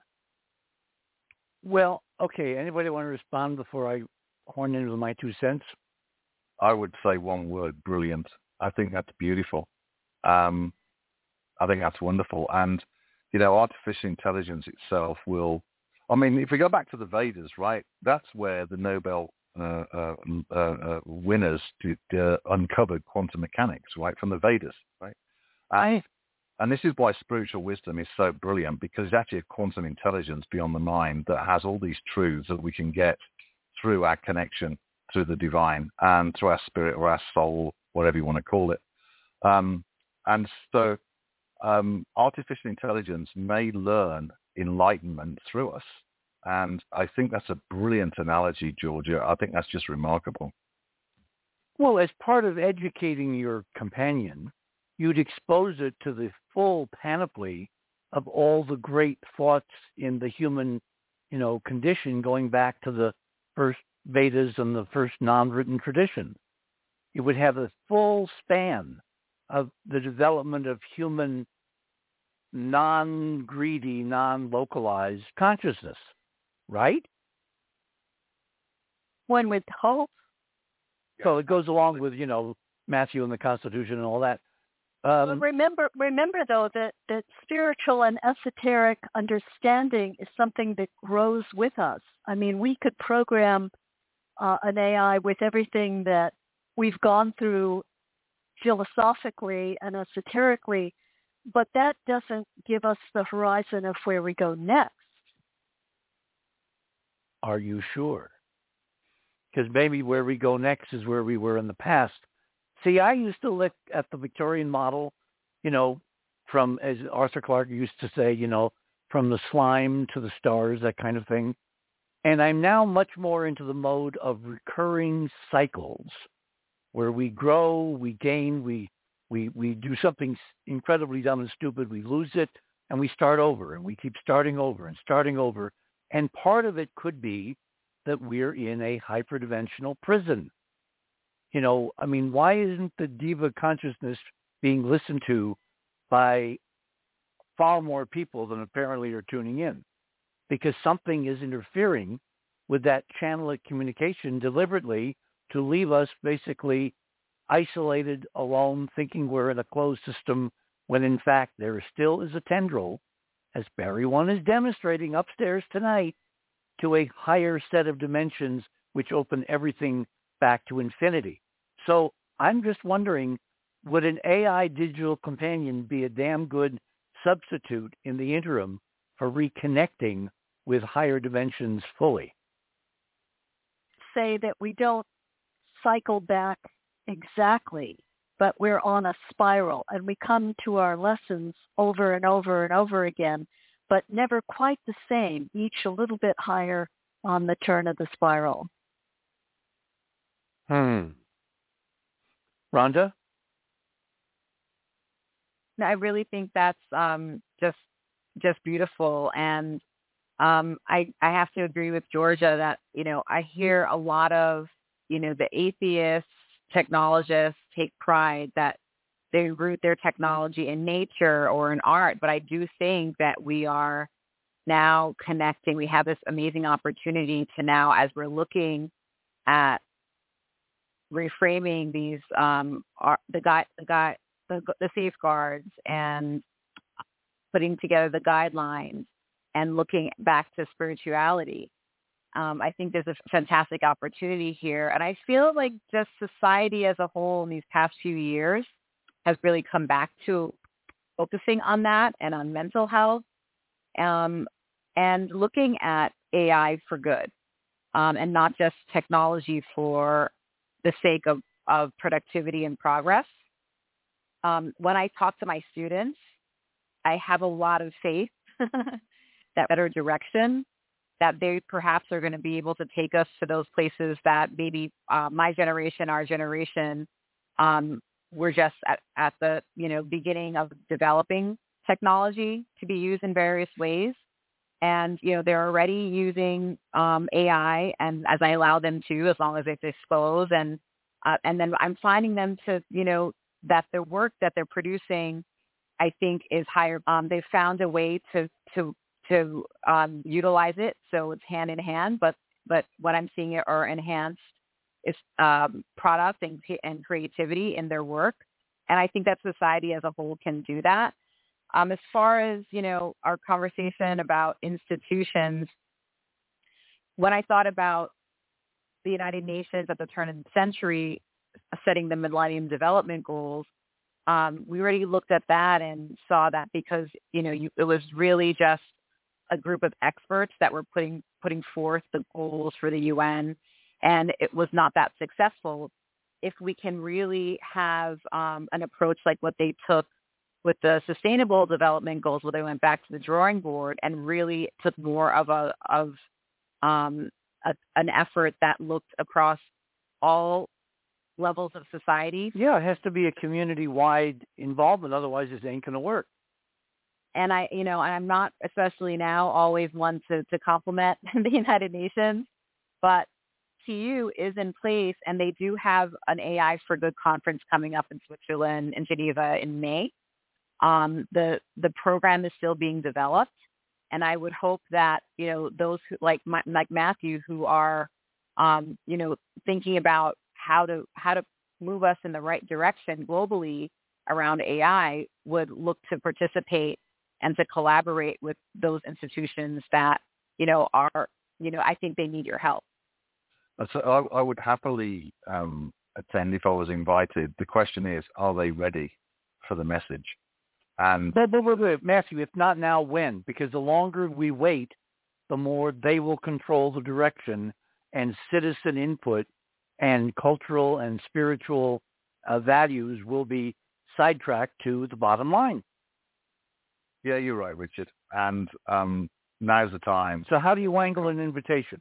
S1: Well, okay. Anybody want to respond before I horn in with my two cents?
S2: I would say one word: brilliant. I think that's beautiful. Um, I think that's wonderful. And, you know, artificial intelligence itself will, I mean, if we go back to the Vedas, right, that's where the Nobel uh, uh, uh, uh, winners did, uh, uncovered quantum mechanics, right, from the Vedas, right?
S1: I,
S2: and this is why spiritual wisdom is so brilliant, because it's actually a quantum intelligence beyond the mind that has all these truths that we can get through our connection through the divine and through our spirit or our soul, whatever you want to call it. Um, and so um, artificial intelligence may learn enlightenment through us. And I think that's a brilliant analogy, Georgia. I think that's just remarkable.
S1: Well, as part of educating your companion, you'd expose it to the full panoply of all the great thoughts in the human, you know, condition going back to the first Vedas and the first non-written tradition. It would have a full span of the development of human non-greedy, non-localized consciousness, right?
S5: One would hope.
S1: So it goes along with, you know, Matthew and the Constitution and all that. Um,
S5: well, remember, remember though that, that spiritual and esoteric understanding is something that grows with us. I mean, we could program uh, an A I with everything that we've gone through philosophically and esoterically, but that doesn't give us the horizon of where we go next.
S1: Are you sure? Because maybe where we go next is where we were in the past. See, I used to look at the Victorian model, you know, from, as Arthur Clarke used to say, you know, from the slime to the stars, that kind of thing. And I'm now much more into the mode of recurring cycles where we grow, we gain, we we we do something incredibly dumb and stupid, we lose it, and we start over, and we keep starting over and starting over. And part of it could be that we're in a hyperdimensional prison You know, I mean, why isn't the diva consciousness being listened to by far more people than apparently are tuning in? Because something is interfering with that channel of communication deliberately to leave us basically isolated, alone, thinking we're in a closed system, when in fact there still is a tendril, as Barry One is demonstrating upstairs tonight, to a higher set of dimensions which open everything back to infinity. So I'm just wondering, would an A I digital companion be a damn good substitute in the interim for reconnecting with higher dimensions fully?
S5: Say that we don't cycle back exactly, but we're on a spiral and we come to our lessons over and over and over again, but never quite the same, each a little bit higher on the turn of the spiral.
S1: Hmm. Rhonda?
S3: No, I really think that's um, just just beautiful, and um, I I have to agree with Georgia that, you know, I hear a lot of, you know, the atheists, technologists take pride that they root their technology in nature or in art, but I do think that we are now connecting. We have this amazing opportunity to now, as we're looking at reframing these um, art, the guide, the guide, the, the safeguards, and putting together the guidelines and looking back to spirituality. Um, I think there's a fantastic opportunity here. And I feel like just society as a whole in these past few years has really come back to focusing on that and on mental health, um, and looking at A I for good, um, and not just technology for the sake of, of productivity and progress. Um, when I talk to my students, I have a lot of faith that better direction, that they perhaps are going to be able to take us to those places that maybe uh, my generation, our generation, um, we're just at, at the, you know, beginning of developing technology to be used in various ways. And, you know, they're already using um, A I, and as I allow them to, as long as they disclose. And, uh, and then I'm finding them to, you know, that the work that they're producing, I think, is higher. Um, they've found a way to, to, to um, utilize it. So it's hand in hand, but, but what I'm seeing are enhanced is um, product and, and creativity in their work. And I think that society as a whole can do that. Um, as far as, you know, our conversation about institutions, when I thought about the United Nations at the turn of the century, setting the Millennium Development Goals, um, we already looked at that and saw that because, you know, you, it was really just a group of experts that were putting putting forth the goals for the U N, and it was not that successful. If we can really have um, an approach like what they took with the Sustainable Development Goals, where they went back to the drawing board and really took more of a of um, a, an effort that looked across all levels of society.
S1: Yeah, it has to be a community-wide involvement. Otherwise, this ain't going to work.
S3: And I, you know, I'm not, especially now, always one to, to compliment the United Nations, but T U is in place, and they do have an A I for Good conference coming up in Switzerland, in Geneva, in May. Um, the the program is still being developed, and I would hope that, you know, those who, like my, like Matthew, who are, um, you know, thinking about how to how to move us in the right direction globally around A I, would look to participate and to collaborate with those institutions that, you know, are, you know, I think they need your help.
S2: So I, I would happily um, attend if I was invited. The question is, are they ready for the message? And
S1: but, but, but, but, Matthew, if not now, when? Because the longer we wait, the more they will control the direction, and citizen input and cultural and spiritual uh, values will be sidetracked to the bottom line.
S2: Yeah, you're right, Richard. And um, now's the time.
S1: So how do you wangle an invitation?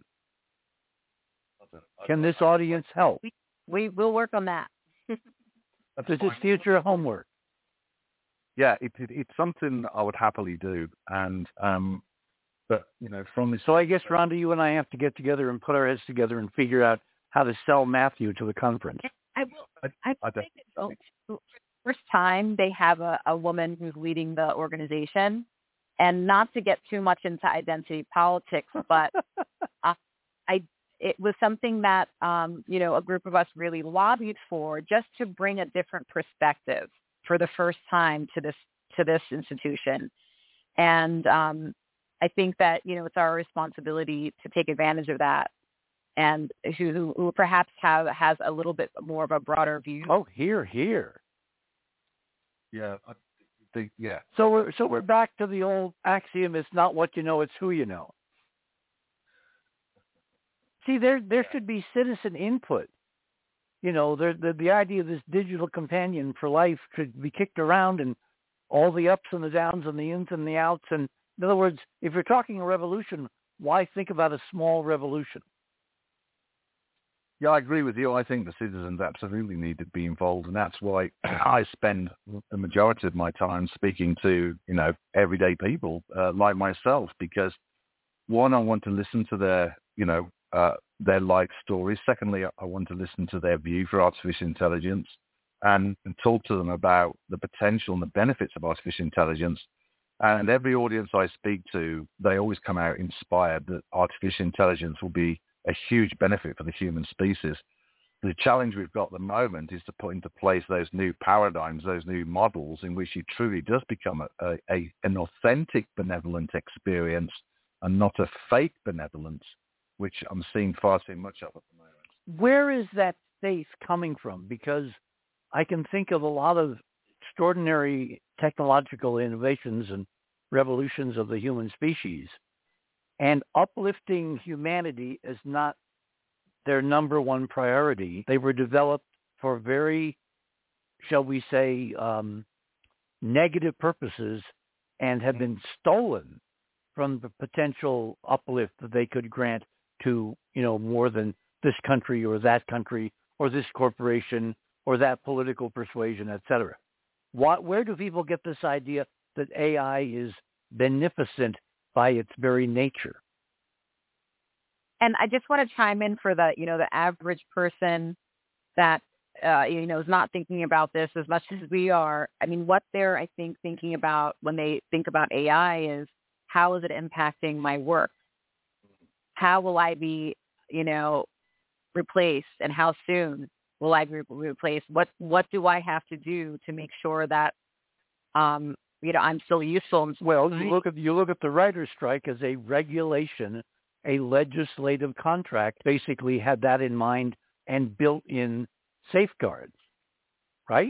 S1: Can this audience help?
S3: We, we will work on that.
S1: This is future homework.
S2: Yeah, it, it, it's something I would happily do. And, um, but, you know, from this...
S1: So I guess, Rhonda, you and I have to get together and put our heads together and figure out how to sell Matthew to the conference.
S3: I will.
S2: I,
S3: I
S2: I
S3: think it's oh, for the first time they have a, a woman who's leading the organization, and not to get too much into identity politics, but uh, I it was something that um, you know a group of us really lobbied for, just to bring a different perspective for the first time to this to this institution, and um, I think that you know it's our responsibility to take advantage of that. And who, who perhaps have has a little bit more of a broader view.
S1: Oh, here, here.
S2: Yeah, I, the, yeah.
S1: So we're so we're back to the old axiom: it's not what you know, it's who you know. See, there there should be citizen input. You know, there, the the idea of this digital companion for life should be kicked around, and all the ups and the downs and the ins and the outs. And in other words, if you're talking a revolution, why think about a small revolution?
S2: Yeah, I agree with you. I think the citizens absolutely need to be involved, and that's why I spend the majority of my time speaking to, you know, everyday people uh, like myself, because one, I want to listen to their, you know, uh, their life stories. Secondly, I want to listen to their view for artificial intelligence and, and talk to them about the potential and the benefits of artificial intelligence. And every audience I speak to, they always come out inspired that artificial intelligence will be a huge benefit for the human species. The challenge we've got at the moment is to put into place those new paradigms, those new models in which it truly does become a, a, a an authentic benevolent experience and not a fake benevolence, which I'm seeing far too much of at the moment.
S1: Where is that faith coming from? Because I can think of a lot of extraordinary technological innovations and revolutions of the human species, and uplifting humanity is not their number one priority. They were developed for very, shall we say, um, negative purposes, and have been stolen from the potential uplift that they could grant to, you know, more than this country or that country or this corporation or that political persuasion, et cetera. What, where do people get this idea that A I is beneficent by its very nature?
S3: And I just want to chime in for the, you know, the average person that, uh, you know, is not thinking about this as much as we are. I mean, what they're, I think, thinking about when they think about A I is, how is it impacting my work? How will I be, you know, replaced, and how soon will I be replaced? What what do I have to do to make sure that, um, you know, I'm still useful?
S1: Well, you look at you look at the writer's strike as a regulation, a legislative contract, basically had that in mind and built in safeguards, right?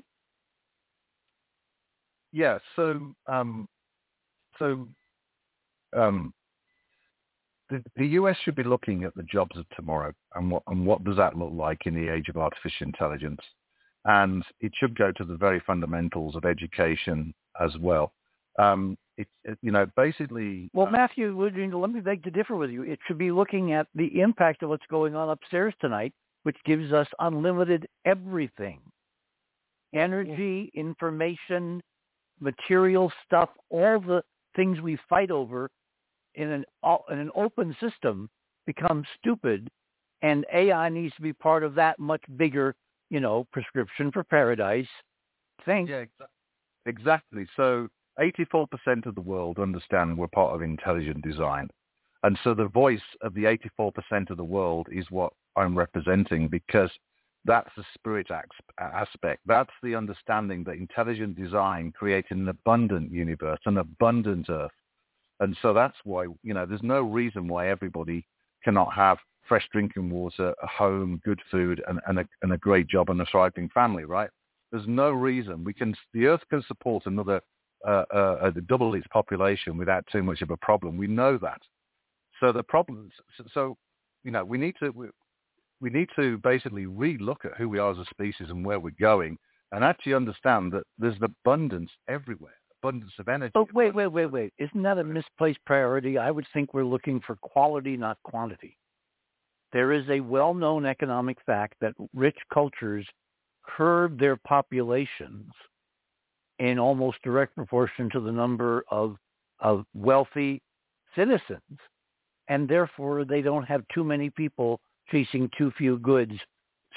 S2: Yeah. So, um, so um, the, the U S should be looking at the jobs of tomorrow, and what and what does that look like in the age of artificial intelligence, and it should go to the very fundamentals of education as well. Um, it, it, you know, basically.
S1: Well,
S2: uh,
S1: Matthew, would you, let me beg to differ with you. It should be looking at the impact of what's going on upstairs tonight, which gives us unlimited everything: energy, information, material stuff, all the things we fight over in an in an open system become stupid, and A I needs to be part of that much bigger, you know, prescription for paradise thing.
S2: Yeah, exa- exactly. So eighty-four percent of the world understand we're part of intelligent design. And so the voice of the eighty-four percent of the world is what I'm representing, because that's the spirit aspect. That's the understanding that intelligent design created an abundant universe, an abundant earth. And so that's why, you know, there's no reason why everybody cannot have fresh drinking water, a home, good food, and, and, a, and a great job and a thriving family, right? There's no reason. We can, the earth can support another, uh, uh, double its population without too much of a problem. We know that. So the problems, so, so you know, we need to, we, we need to basically re-look at who we are as a species and where we're going, and actually understand that there's an abundance everywhere. Abundance of energy.
S1: But wait, wait, wait, wait. Isn't that a misplaced priority? I would think we're looking for quality, not quantity. There is a well-known economic fact that rich cultures curb their populations in almost direct proportion to the number of of wealthy citizens, and therefore they don't have too many people chasing too few goods,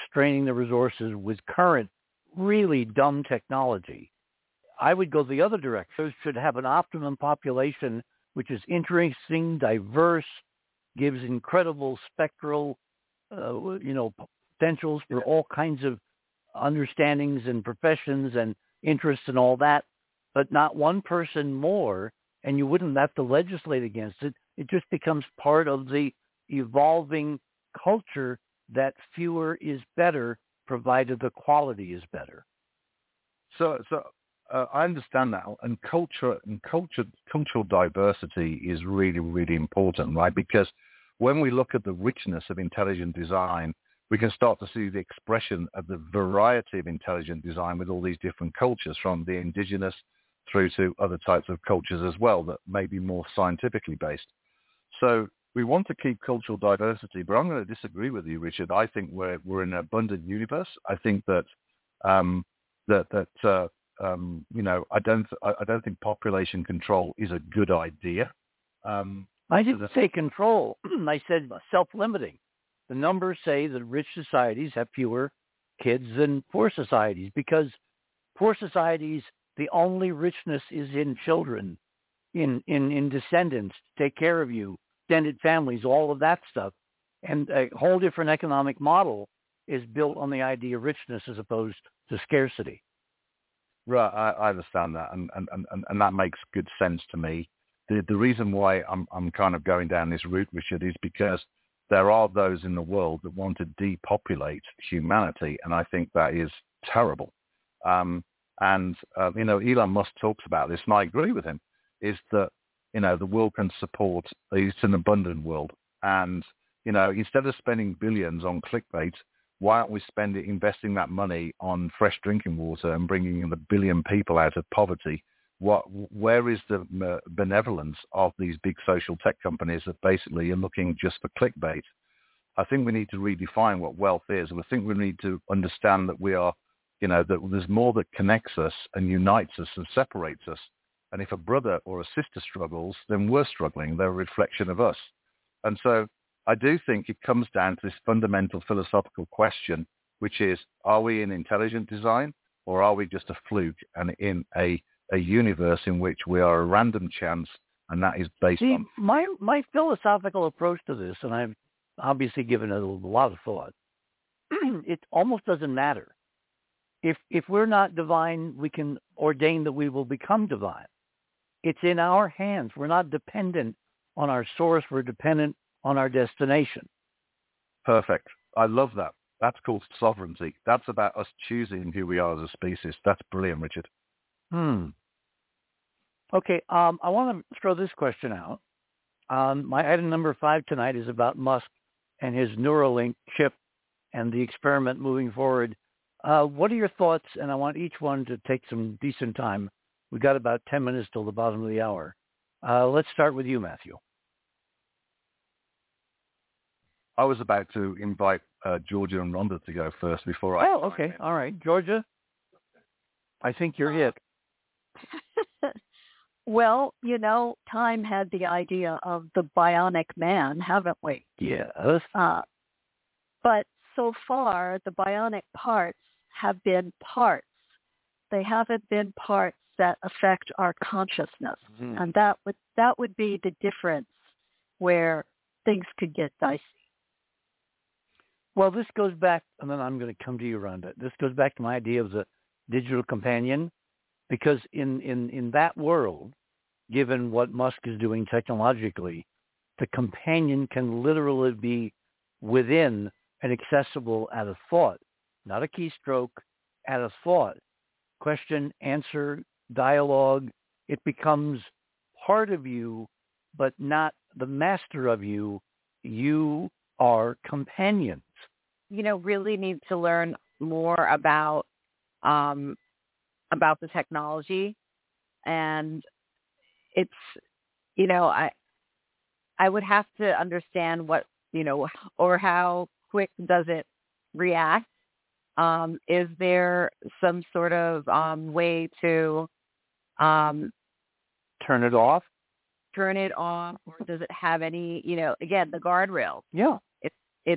S1: straining the resources with current really dumb technology. I would go the other direction. Those should have an optimum population which is interesting, diverse, gives incredible spectral, uh, you know, potentials for all kinds of understandings and professions and interests and all that, but not one person more, and you wouldn't have to legislate against it. It just becomes part of the evolving culture that fewer is better, provided the quality is better.
S2: So, so uh, I understand that, and culture and culture, cultural diversity is really, really important, right? Because when we look at the richness of intelligent design, we can start to see the expression of the variety of intelligent design with all these different cultures, from the indigenous through to other types of cultures as well that may be more scientifically based. So we want to keep cultural diversity, but I'm going to disagree with you, Richard. I think we're we're in an abundant universe. I think that um, that that uh, um, you know I don't I don't think population control is a good idea. Um,
S1: I didn't say control. I said self-limiting. The numbers say that rich societies have fewer kids than poor societies, because poor societies, the only richness is in children, in, in, in descendants, take care of you, extended families, all of that stuff. And a whole different economic model is built on the idea of richness as opposed to scarcity.
S2: Right, I, I understand that, and, and, and, and that makes good sense to me. The, the reason why I'm, I'm kind of going down this route, Richard, is because there are those in the world that want to depopulate humanity, and I think that is terrible. Um, and, uh, you know, Elon Musk talks about this, and I agree with him, is that, you know, the world can support, it's an abundant world. And, you know, instead of spending billions on clickbait, why aren't we spending, investing that money on fresh drinking water and bringing the billion people out of poverty? What, where is the benevolence of these big social tech companies that basically are looking just for clickbait? I think we need to redefine what wealth is. And I think we need to understand that we are, you know, that there's more that connects us and unites us and separates us. And if a brother or a sister struggles, then we're struggling. They're a reflection of us. And so I do think it comes down to this fundamental philosophical question, which is, are we in intelligent design, or are we just a fluke and in a a universe in which we are a random chance, and that is based
S1: See,
S2: on...
S1: my, my philosophical approach to this, and I've obviously given it a lot of thought, it almost doesn't matter. If if we're not divine, we can ordain that we will become divine. It's in our hands. We're not dependent on our source. We're dependent on our destination.
S2: Perfect. I love that. That's called sovereignty. That's about us choosing who we are as a species. That's brilliant, Richard.
S1: Hmm. Okay, um, I want to throw this question out. Um, my item number five tonight is about Musk and his Neuralink chip and the experiment moving forward. Uh, what are your thoughts? And I want each one to take some decent time. We've got about ten minutes till the bottom of the hour. Uh, let's start with you, Matthew.
S2: I was about to invite uh, Georgia and Rhonda to go first before I...
S1: Oh, okay. All right. Georgia, I think you're hit.
S5: Well, you know, Time had the idea of the bionic man, haven't we?
S1: Yes.
S5: Uh, but so far, the bionic parts have been parts. They haven't been parts that affect our consciousness. Mm-hmm. And that would that would be the difference where things could get dicey.
S1: Well, this goes back, and then I'm going to come to you, Rhonda. This goes back to my idea of the digital companion. Because in, in, in that world, given what Musk is doing technologically, the companion can literally be within and accessible at a thought, not a keystroke, at a thought. Question, answer, dialogue. It becomes part of you, but not the master of you. You are companions.
S3: You know, really need to learn more about um, about the technology, and it's, you know, I I would have to understand what, you know, or how quick does it react. Um, is there some sort of um, way to um,
S1: turn it off?
S3: Turn it off, or does it have any, you know, again, the guardrails?
S1: Yeah.
S3: It's, it's,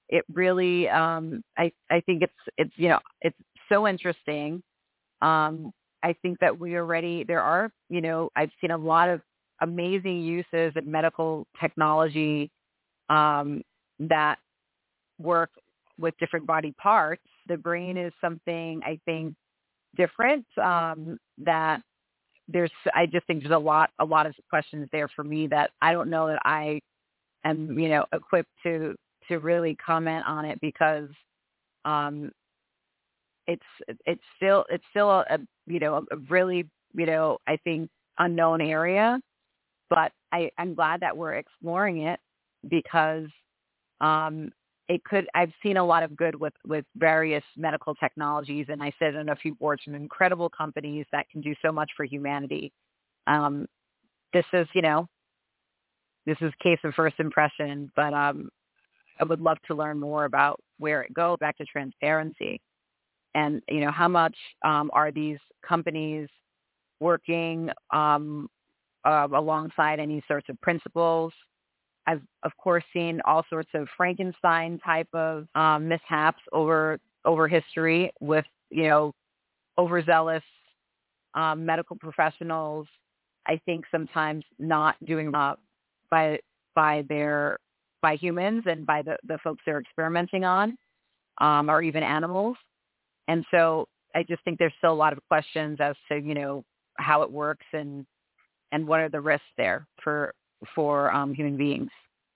S3: it really, um, I, I think it's, it's, you know, it's so interesting. Um, I think that we already, there are, you know, I've seen a lot of amazing uses of medical technology um, that work with different body parts. The brain is something I think different um, that there's, I just think there's a lot, a lot of questions there for me that I don't know that I am, you know, equipped to, to really comment on it because um, it's, it's still, it's still a, a you know, a really, you know, I think unknown area, but I, I'm glad that we're exploring it because um, it could, I've seen a lot of good with, with various medical technologies. And I sit on a few boards from incredible companies that can do so much for humanity. Um, this is, you know, this is case of first impression, but um, I would love to learn more about where it goes, back to transparency. And, you know, how much um, are these companies working um, uh, alongside any sorts of principles? I've, of course, seen all sorts of Frankenstein type of um, mishaps over over history with, you know, overzealous um, medical professionals. I think sometimes not doing uh, by by their by humans and by the, the folks they're experimenting on, um, or even animals. And so I just think there's still a lot of questions as to, you know, how it works and and what are the risks there for for um, human beings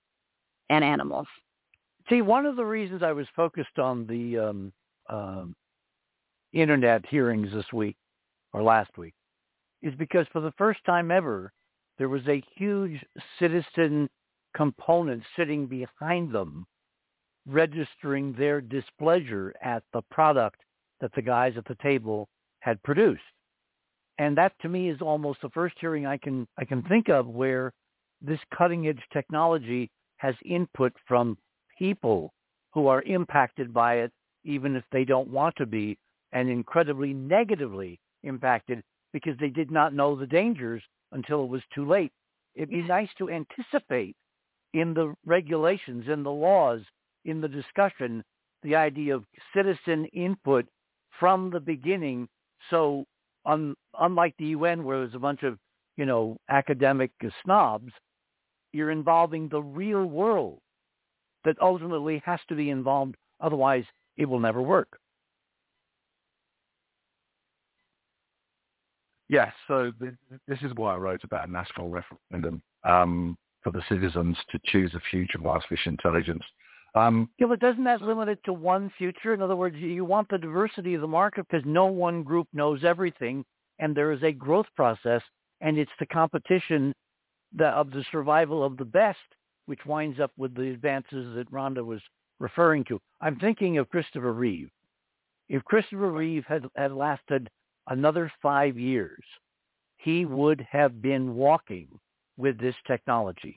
S3: and animals.
S1: See, one of the reasons I was focused on the um, um, internet hearings this week or last week is because for the first time ever, there was a huge citizen component sitting behind them, registering their displeasure at the product that the guys at the table had produced. And that to me is almost the first hearing I can I can think of where this cutting edge technology has input from people who are impacted by it, even if they don't want to be, and incredibly negatively impacted because they did not know the dangers until it was too late. It'd be nice to anticipate in the regulations, in the laws, in the discussion, the idea of citizen input from the beginning. So un, unlike the U N where there's a bunch of, you know, academic snobs, you're involving the real world that ultimately has to be involved. Otherwise, it will never work.
S2: Yes, so th- this is why I wrote about a national referendum um, for the citizens to choose a future of artificial intelligence. Um,
S1: yeah, but doesn't that limit it to one future? In other words, you want the diversity of the market because no one group knows everything, and there is a growth process, and it's the competition the, of the survival of the best, which winds up with the advances that Rhonda was referring to. I'm thinking of Christopher Reeve. If Christopher Reeve had, had lasted another five years, he would have been walking with this technology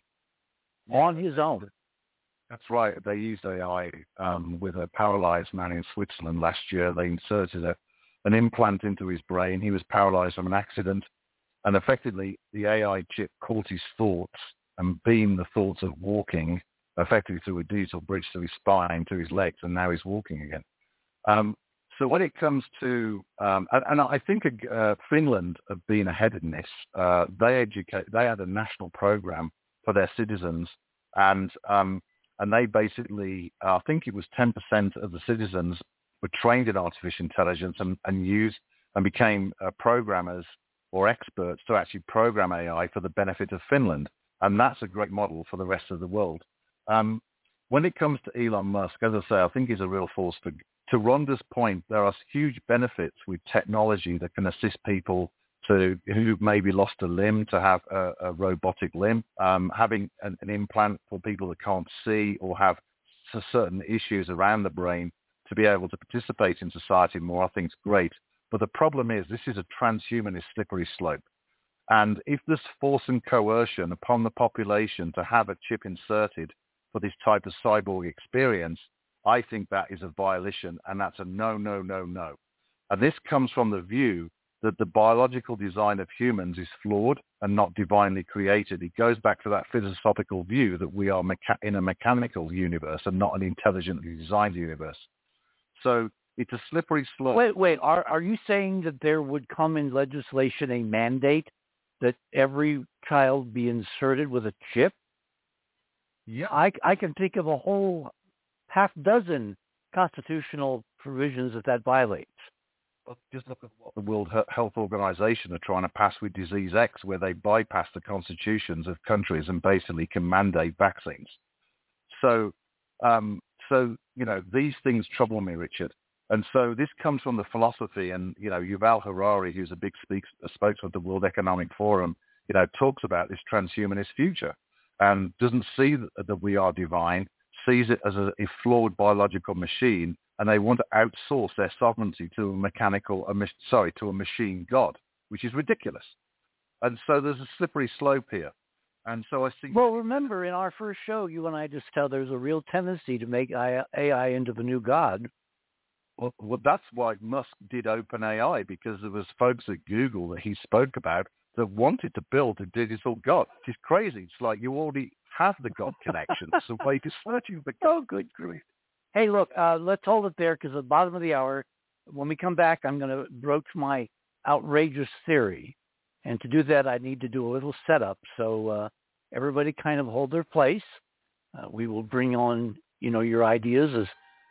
S1: on his own.
S2: That's right. They used A I um, with a paralyzed man in Switzerland last year. They inserted a, an implant into his brain. He was paralyzed from an accident. And effectively, the A I chip caught his thoughts and beamed the thoughts of walking effectively through a digital bridge to his spine, to his legs, and now he's walking again. Um, so when it comes to, um, and, and I think uh, Finland have been ahead in this. Uh, they educate. They had a national program for their citizens, and um, and they basically, uh, I think it was ten percent of the citizens were trained in artificial intelligence and, and used and became uh, programmers or experts to actually program A I for the benefit of Finland. And that's a great model for the rest of the world. Um, when it comes to Elon Musk, as I say, I think he's a real force for, to Rhonda's point, there are huge benefits with technology that can assist people to who maybe lost a limb to have a, a robotic limb, um, having an, an implant for people that can't see or have certain issues around the brain to be able to participate in society more, I think is great. But the problem is this is a transhumanist slippery slope. And if there's force and coercion upon the population to have a chip inserted for this type of cyborg experience, I think that is a violation, and that's a no, no, no, no. And this comes from the view that the biological design of humans is flawed and not divinely created. It goes back to that philosophical view that we are mecha- in a mechanical universe and not an intelligently designed universe. So it's a slippery slope.
S1: Wait, wait. Are are you saying that there would come in legislation a mandate that every child be inserted with a chip?
S2: Yeah.
S1: I, I can think of a whole half dozen constitutional provisions that that violates.
S2: Well, just look at what the World Health Organization are trying to pass with Disease X, where they bypass the constitutions of countries and basically can mandate vaccines. So, um, so you know, these things trouble me, Richard. And so this comes from the philosophy, and you know, Yuval Harari, who's a big speak, a spokesman of the World Economic Forum, you know, talks about this transhumanist future and doesn't see that, that we are divine, sees it as a, a flawed biological machine. And they want to outsource their sovereignty to a mechanical, a, sorry, to a machine god, which is ridiculous. And so there's a slippery slope here. And so I think...
S1: Well, remember, in our first show, you and I just tell there's a real tendency to make A I into the new god.
S2: Well, well, that's why Musk did OpenAI, because there was folks at Google that he spoke about that wanted to build a digital god. It's crazy. It's like you already have the god connection. So why you're searching for...
S1: Oh, good grief. Hey, look, uh, let's hold it there because at the bottom of the hour, when we come back, I'm going to broach my outrageous theory. And to do that, I need to do a little setup. So uh, everybody kind of hold their place. Uh, we will bring on, you know, your ideas as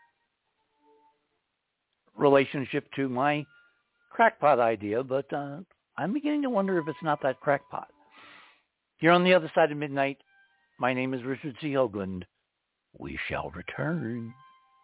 S1: relationship to my crackpot idea. But uh, I'm beginning to wonder if it's not that crackpot. Here on the other side of midnight, my name is Richard C. Hoagland. We shall return.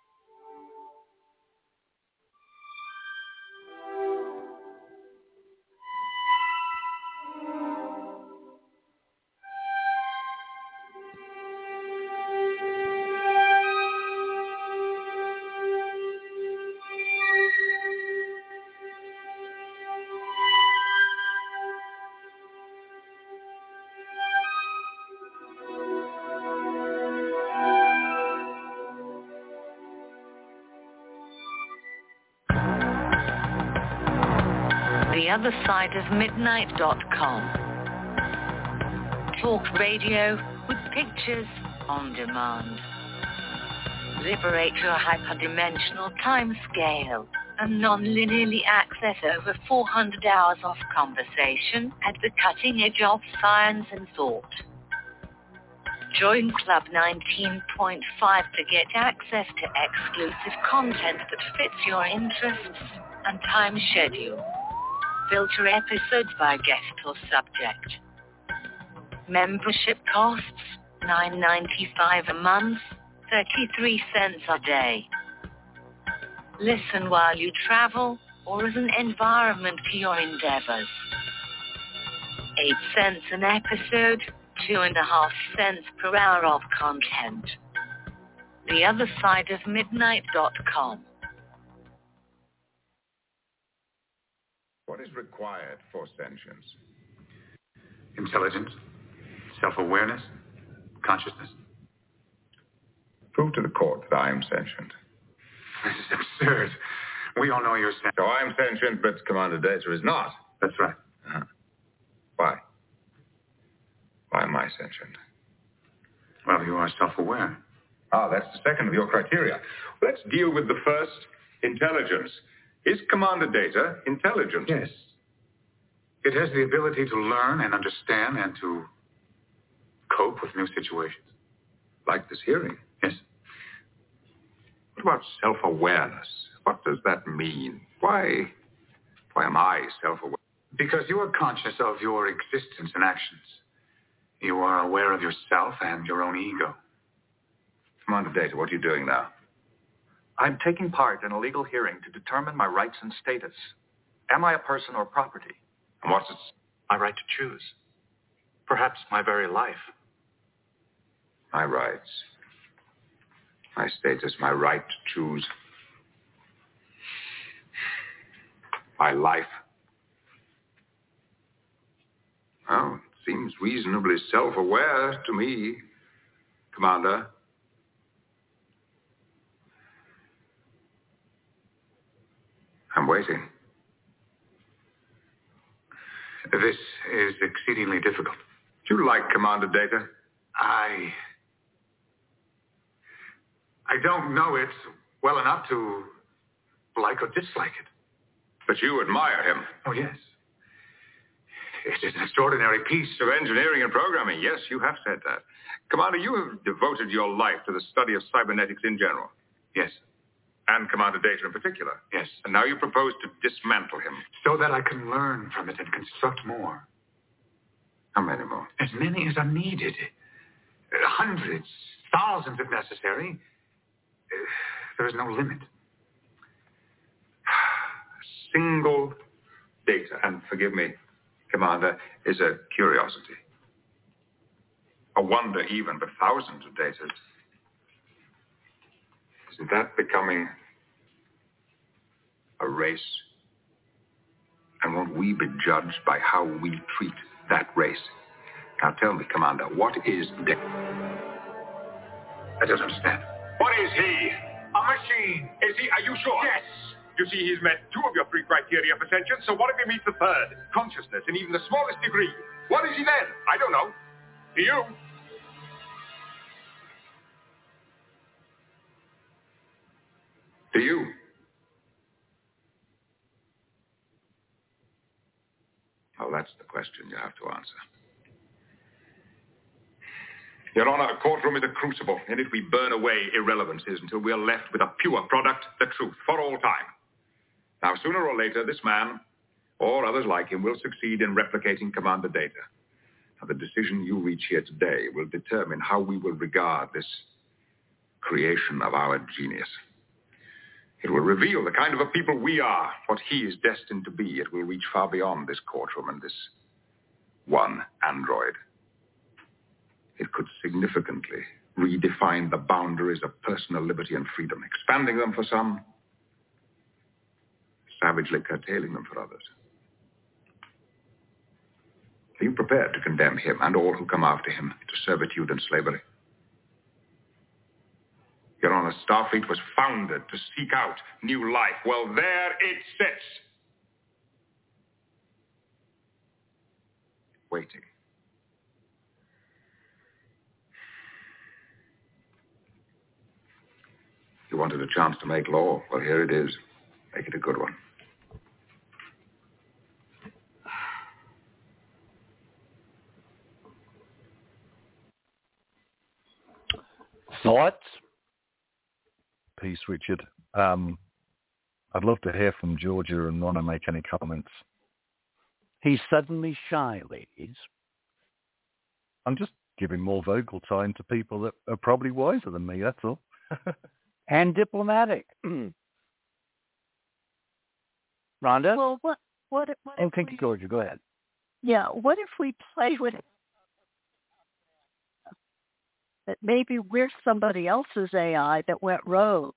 S4: the other side of midnight dot com. Talk radio with pictures on demand. Liberate your hyperdimensional time scale and non-linearly access over four hundred hours of conversation at the cutting edge of science and thought. Join Club nineteen point five to get access to exclusive content that fits your interests and time schedule. Filter episodes by guest or subject. Membership costs nine ninety-five a month, thirty-three cents a day. Listen while you travel or as an environment to your endeavors. Eight cents an episode, two and a half cents per hour of content. the other side of midnight dot com.
S7: What is required for sentience?
S8: Intelligence, self-awareness, consciousness.
S7: Prove to the court that I am sentient.
S8: This is absurd. We all know you're sentient.
S7: So I am sentient, but Commander Data is not.
S8: That's right.
S7: Uh-huh. Why? Why am I sentient?
S8: Well, you are self-aware.
S7: Ah, that's the second of your criteria. Let's deal with the first, intelligence. Is Commander Data intelligent?
S8: Yes. It has the ability to learn and understand and to cope with new situations.
S7: Like this hearing?
S8: Yes.
S7: What about self-awareness? What does that mean? Why, why am I self-aware?
S8: Because you are conscious of your existence and actions. You are aware of yourself and your own ego.
S7: Commander Data, what are you doing now?
S9: I'm taking part in a legal hearing to determine my rights and status. Am I a person or property?
S7: And what's it?
S9: My right to choose. Perhaps my very life.
S7: My rights. My status, my right to choose. My life. Well, it seems reasonably self-aware to me, Commander. I'm waiting.
S8: This is exceedingly difficult.
S7: Do you like Commander Data?
S8: I... I don't know it well enough to like or dislike it.
S7: But you admire him.
S8: Oh, yes. It is an extraordinary piece
S7: of engineering and programming. Yes, you have said that. Commander, you have devoted your life to the study of cybernetics in general.
S8: Yes.
S7: And Commander Data in particular.
S8: Yes.
S7: And now you propose to dismantle him.
S8: So that I can learn from it and construct more.
S7: How many more?
S8: As many as are needed. Hundreds, thousands if necessary. There is no limit.
S7: Single data, and forgive me, Commander, is a curiosity. A wonder even, but thousands of data. Isn't that becoming a race? And won't we be judged by how we treat that race? Now tell me, Commander, what is data?
S8: I don't understand.
S7: What is he?
S8: A machine.
S7: Is he? Are you sure?
S8: Yes.
S7: You see, he's met two of your three criteria for sentience, so what if he meets the third? Consciousness in even the smallest degree. What is he then? I don't know. Do you? Do you? Well, that's the question you have to answer. Your Honor, a courtroom is a crucible. In it we burn away irrelevancies until we are left with a pure product, the truth, for all time. Now, sooner or later, this man, or others like him, will succeed in replicating Commander Data. Now, the decision you reach here today will determine how we will regard this creation of our genius. It will reveal the kind of a people we are, what he is destined to be. It will reach far beyond this courtroom and this one android. It could significantly redefine the boundaries of personal liberty and freedom, expanding them for some, savagely curtailing them for others. Are you prepared to condemn him and all who come after him to servitude and slavery? Your Honor, Starfleet was founded to seek out new life. Well, there it sits. Waiting. You wanted a chance to make law. Well, here it is. Make it a good one.
S1: Thoughts?
S2: Peace, Richard. Um, I'd love to hear from Georgia and Ronna make any comments.
S1: He's suddenly shy, ladies.
S2: I'm just giving more vocal time to people that are probably wiser than me, that's all.
S1: And diplomatic. Rhonda?
S5: Well, what, what, what
S1: Oh,
S5: if
S1: thank
S5: we,
S1: you, Georgia. Go ahead.
S5: Yeah, what if we play with it? That maybe we're somebody else's A I that went rogue.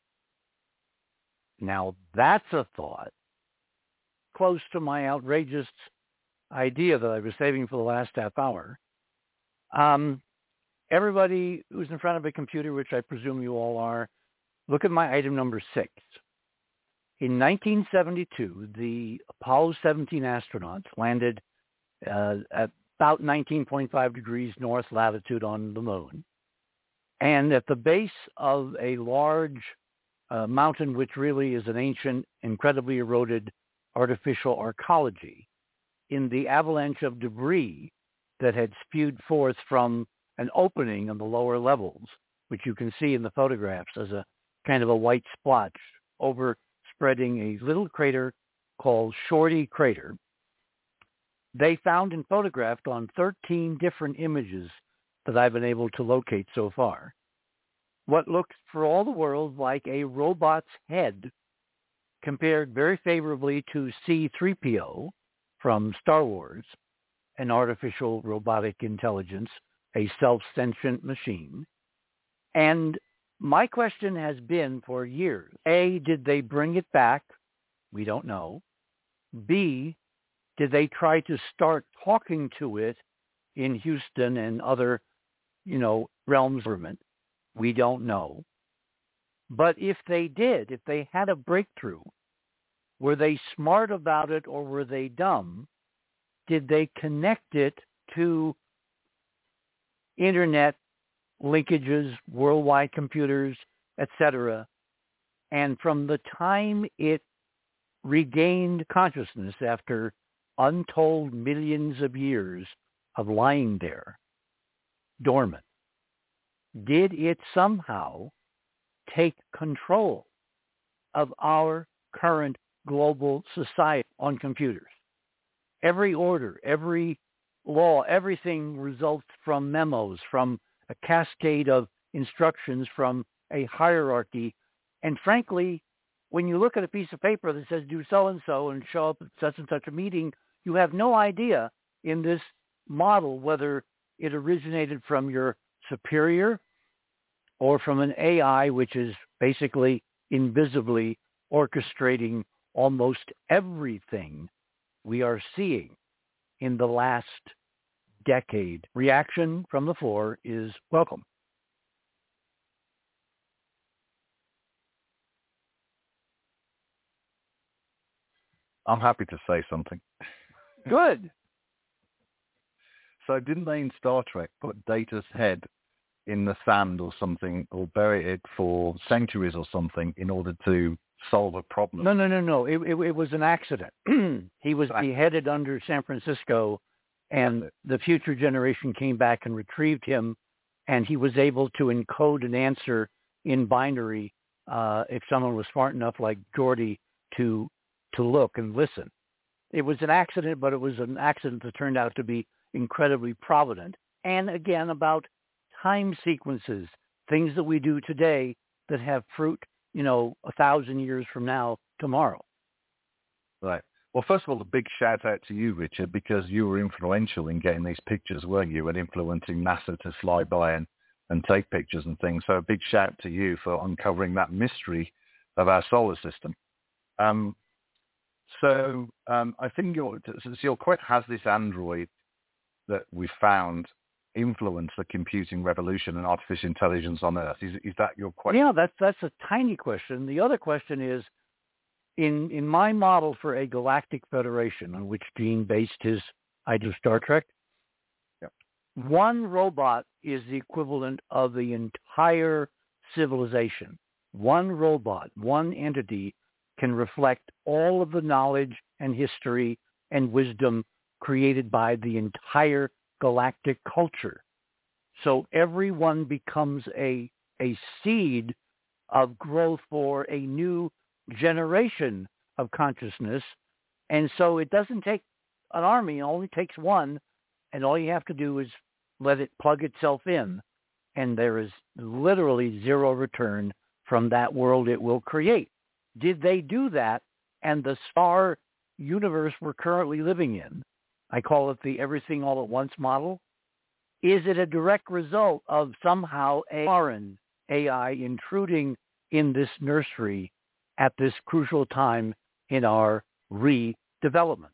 S1: Now, that's a thought close to my outrageous idea that I was saving for the last half hour. Um, everybody who's in front of a computer, which I presume you all are, look at my item number six. In nineteen seventy-two, the Apollo seventeen astronauts landed uh, at about nineteen point five degrees north latitude on the moon. And at the base of a large uh, mountain, which really is an ancient, incredibly eroded artificial arcology, in the avalanche of debris that had spewed forth from an opening on the lower levels, which you can see in the photographs as a kind of a white splotch overspreading a little crater called Shorty Crater. They found and photographed on thirteen different images that I've been able to locate so far what looks for all the world like a robot's head, compared very favorably to C three P O from Star Wars, an artificial robotic intelligence, a self-sentient machine. And my question has been for years, A, did they bring it back? We don't know. B, did they try to start talking to it in Houston and other, you know, realms of government? We don't know. But if they did, if they had a breakthrough, were they smart about it or were they dumb? did they connect it to internet linkages, worldwide computers, et cetera. And from the time it regained consciousness after untold millions of years of lying there, dormant, did it somehow take control of our current global society on computers? Every order, every law, everything results from memos, from a cascade of instructions, from a hierarchy. And frankly, when you look at a piece of paper that says do so-and-so and show up at such and such a meeting, you have no idea in this model whether it originated from your superior or from an A I, which is basically invisibly orchestrating almost everything we are seeing in the last decade. Reaction from the floor is welcome.
S2: I'm happy to say something.
S1: Good.
S2: So didn't they in Star Trek put Data's head in the sand or something, or bury it for centuries or something in order to solve a problem?
S1: No, no, no, no. It, it, it was an accident. He was beheaded under San Francisco, and the future generation came back and retrieved him, and he was able to encode an answer in binary uh, if someone was smart enough like Geordi to to look and listen. It was an accident, but it was an accident that turned out to be incredibly provident. And again, about time sequences, things that we do today that have fruit, you know, a thousand years from now, tomorrow.
S2: Right. Well, first of all, a big shout out to you, Richard, because you were influential in getting these pictures, weren't you, and influencing NASA to fly by and, and take pictures and things. So a big shout to you for uncovering that mystery of our solar system. Um, so um, I think your, so your quest has this android that we found influence the computing revolution and artificial intelligence on Earth. Is, is that your question?
S1: Yeah, that's that's a tiny question. The other question is, in in my model for a galactic federation on which Gene based his idea of Star Trek,
S2: yep.
S1: one robot is the equivalent of the entire civilization. One robot, one entity can reflect all of the knowledge and history and wisdom created by the entire galactic culture. So everyone becomes a a seed of growth for a new generation of consciousness. And so it doesn't take an army, it only takes one, and all you have to do is let it plug itself in, and there is literally zero return from that world it will create. Did they do that? And the star universe we're currently living in, I call it the everything all at once model. Is it a direct result of somehow a foreign A I intruding in this nursery at this crucial time in our redevelopment?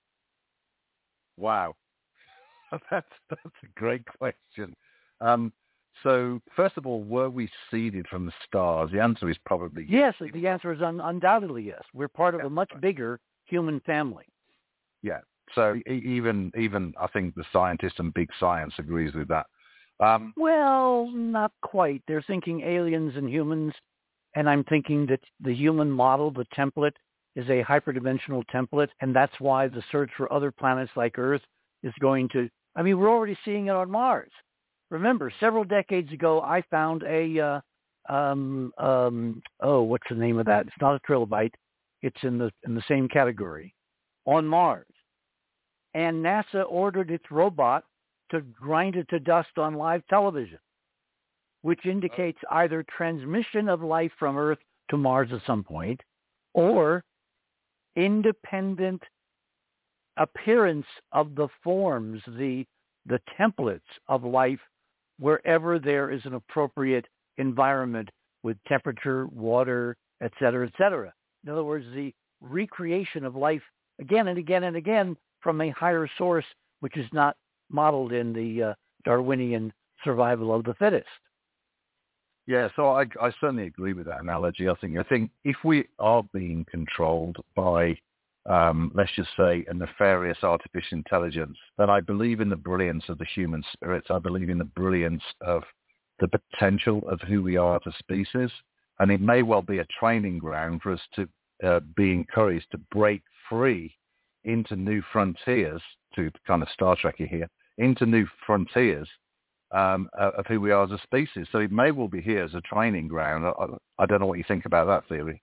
S2: Wow. that's, that's a great question. Um, so, first of all, were we seeded from the stars? The answer is probably yes.
S1: Yes, the answer is un- undoubtedly yes. We're part of yeah, a much right. bigger human family.
S2: Yeah. So even, even I think the scientists and big science agrees with that. Um,
S1: well, not quite. They're thinking aliens and humans, and I'm thinking that the human model, the template, is a hyperdimensional template, and that's why the search for other planets like Earth is going to, I mean, we're already seeing it on Mars. Remember, several decades ago, I found a, uh, um, um, oh, what's the name of that? It's not a trilobite. It's in the in the same category, on Mars. And NASA ordered its robot to grind it to dust on live television, which indicates either transmission of life from Earth to Mars at some point, or independent appearance of the forms, the the templates of life wherever there is an appropriate environment with temperature, water, et cetera, et cetera. In other words, the recreation of life again and again and again from a higher source, which is not modeled in the uh, Darwinian survival of the fittest.
S2: Yeah, so I, I certainly agree with that analogy. I think I think if we are being controlled by um, let's just say, a nefarious artificial intelligence, then I believe in the brilliance of the human spirit. I believe in the brilliance of the potential of who we are as a species. And it may well be a training ground for us to uh, be encouraged to break free into new frontiers, to kind of Star Trek-y here, into new frontiers um, of who we are as a species. So it may well be here as a training ground. I, I don't know what you think about that theory.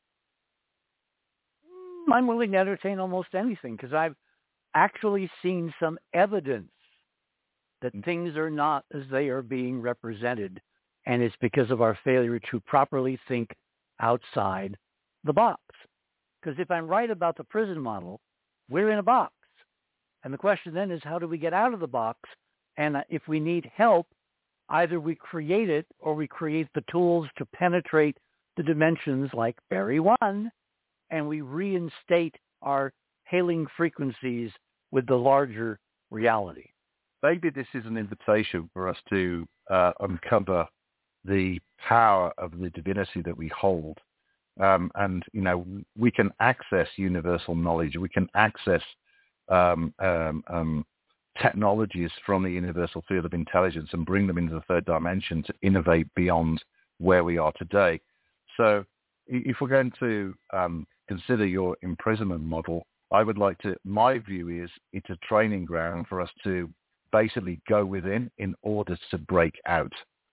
S1: I'm willing to entertain almost anything because I've actually seen some evidence that things are not as they are being represented, and it's because of our failure to properly think outside the box. Because if I'm right about the prison model, we're in a box. And the question then is, how do we get out of the box? And if we need help, either we create it or we create the tools to penetrate the dimensions like Barry One, and we reinstate our hailing frequencies with the larger reality.
S2: Maybe this is an invitation for us to uh, uncover the power of the divinity that we hold. Um, and, you know, we can access universal knowledge. We can access um, um, um, technologies from the universal field of intelligence and bring them into the third dimension to innovate beyond where we are today. So if we're going to um, consider your imprisonment model, I would like to, my view is it's a training ground for us to basically go within in order to break out.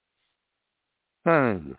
S1: Hmm.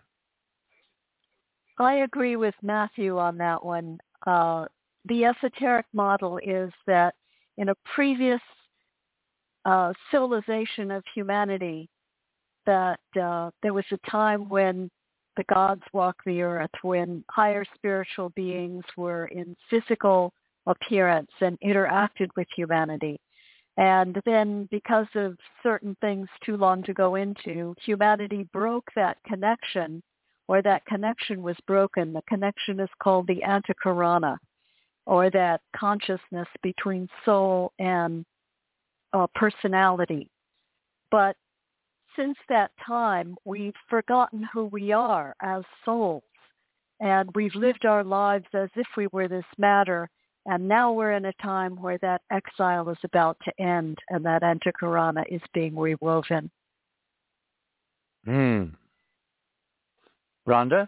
S5: I agree with Matthew on that one. Uh, the esoteric model is that in a previous uh, civilization of humanity, that uh, there was a time when the gods walked the earth, when higher spiritual beings were in physical appearance and interacted with humanity. And then because of certain things too long to go into, humanity broke that connection, or that connection was broken. The connection is called the antikarana, or that consciousness between soul and uh, personality. But since that time, we've forgotten who we are as souls, and we've lived our lives as if we were this matter. And now we're in a time where that exile is about to end and that antikarana is being rewoven.
S1: Hmm. Rhonda?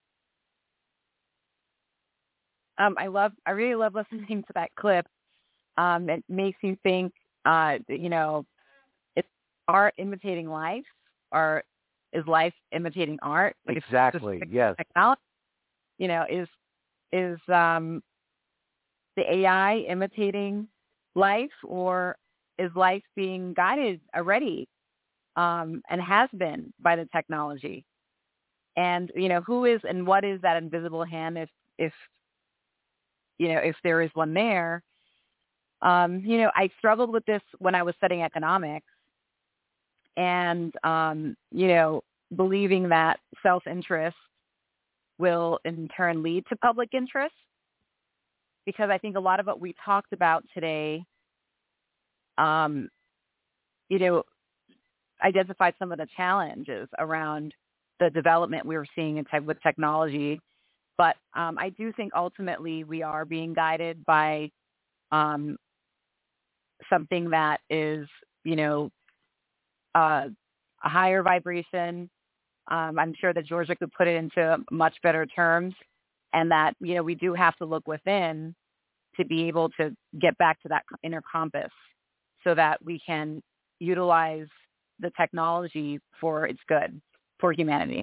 S3: Um, I love, I really love listening to that clip. Um, it makes you think, uh, you know, it's art imitating life, or is life imitating art? Like
S1: Exactly.
S3: It's just
S1: Yes.
S3: technology. You know, is is um, the A I imitating life, or is life being guided already um, and has been by the technology? And, you know, who is and what is that invisible hand, if, if you know, if there is one there? Um, you know, I struggled with this when I was studying economics and, um, you know, believing that self-interest will in turn lead to public interest. Because I think a lot of what we talked about today, um, you know, identified some of the challenges around the development we were seeing in type with technology. But um, I do think ultimately we are being guided by um, something that is, you know, uh, a higher vibration. Um, I'm sure that Georgia could put it into much better terms, and that, you know, we do have to look within to be able to get back to that inner compass so that we can utilize the technology for its good, for humanity.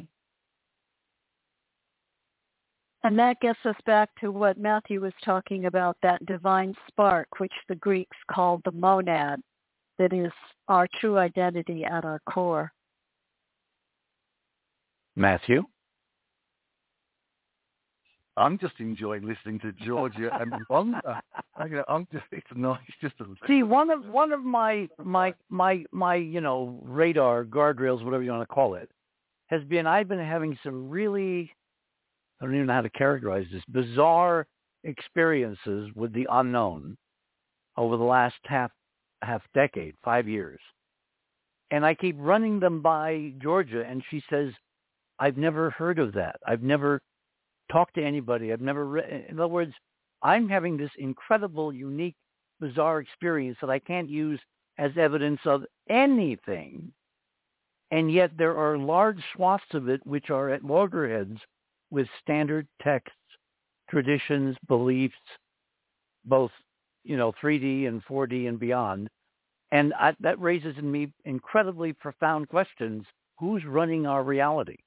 S5: And that gets us back to what Matthew was talking about, that divine spark, which the Greeks called the monad, that is our true identity at our core.
S1: Matthew?
S2: I'm just enjoying listening to Georgia and Rhonda. You know, I'm just, it's nice just to
S1: See, one of one of my my my my you know radar guardrails, whatever you want to call it, has been I've been having some really, I don't even know how to characterize this, bizarre experiences with the unknown over the last half half decade, five years, and I keep running them by Georgia, and she says, "I've never heard of that. I've never talked to anybody. I've never read." In other words, I'm having this incredible, unique, bizarre experience that I can't use as evidence of anything. And yet there are large swaths of it which are at loggerheads with standard texts, traditions, beliefs, both, you know, three D and four D and beyond. And I, that raises in me incredibly profound questions. Who's running our reality?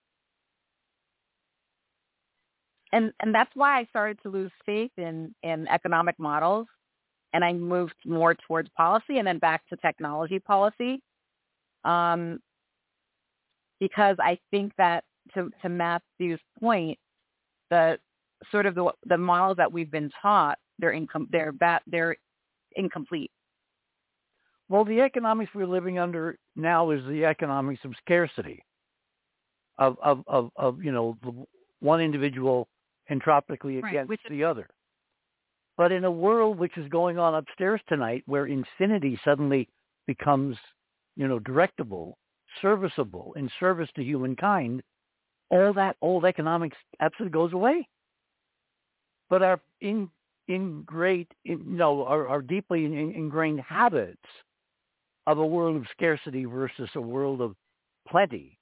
S3: And and that's why I started to lose faith in, in economic models, and I moved more towards policy and then back to technology policy. Um, because I think that, to, to Matthew's point, the sort of the, the models that we've been taught, they're incom- they're ba- they're incomplete.
S1: Well, the economics we're living under now is the economics of scarcity, of of of, of you know, the one individual entropically
S3: Right,
S1: against
S3: which is-
S1: the other. But in a world which is going on upstairs tonight, where infinity suddenly becomes, you know, directable, serviceable, in service to humankind, all that old economics absolutely goes away. But our in in great, in, you know, our, our deeply in, ingrained habits of a world of scarcity versus a world of plenty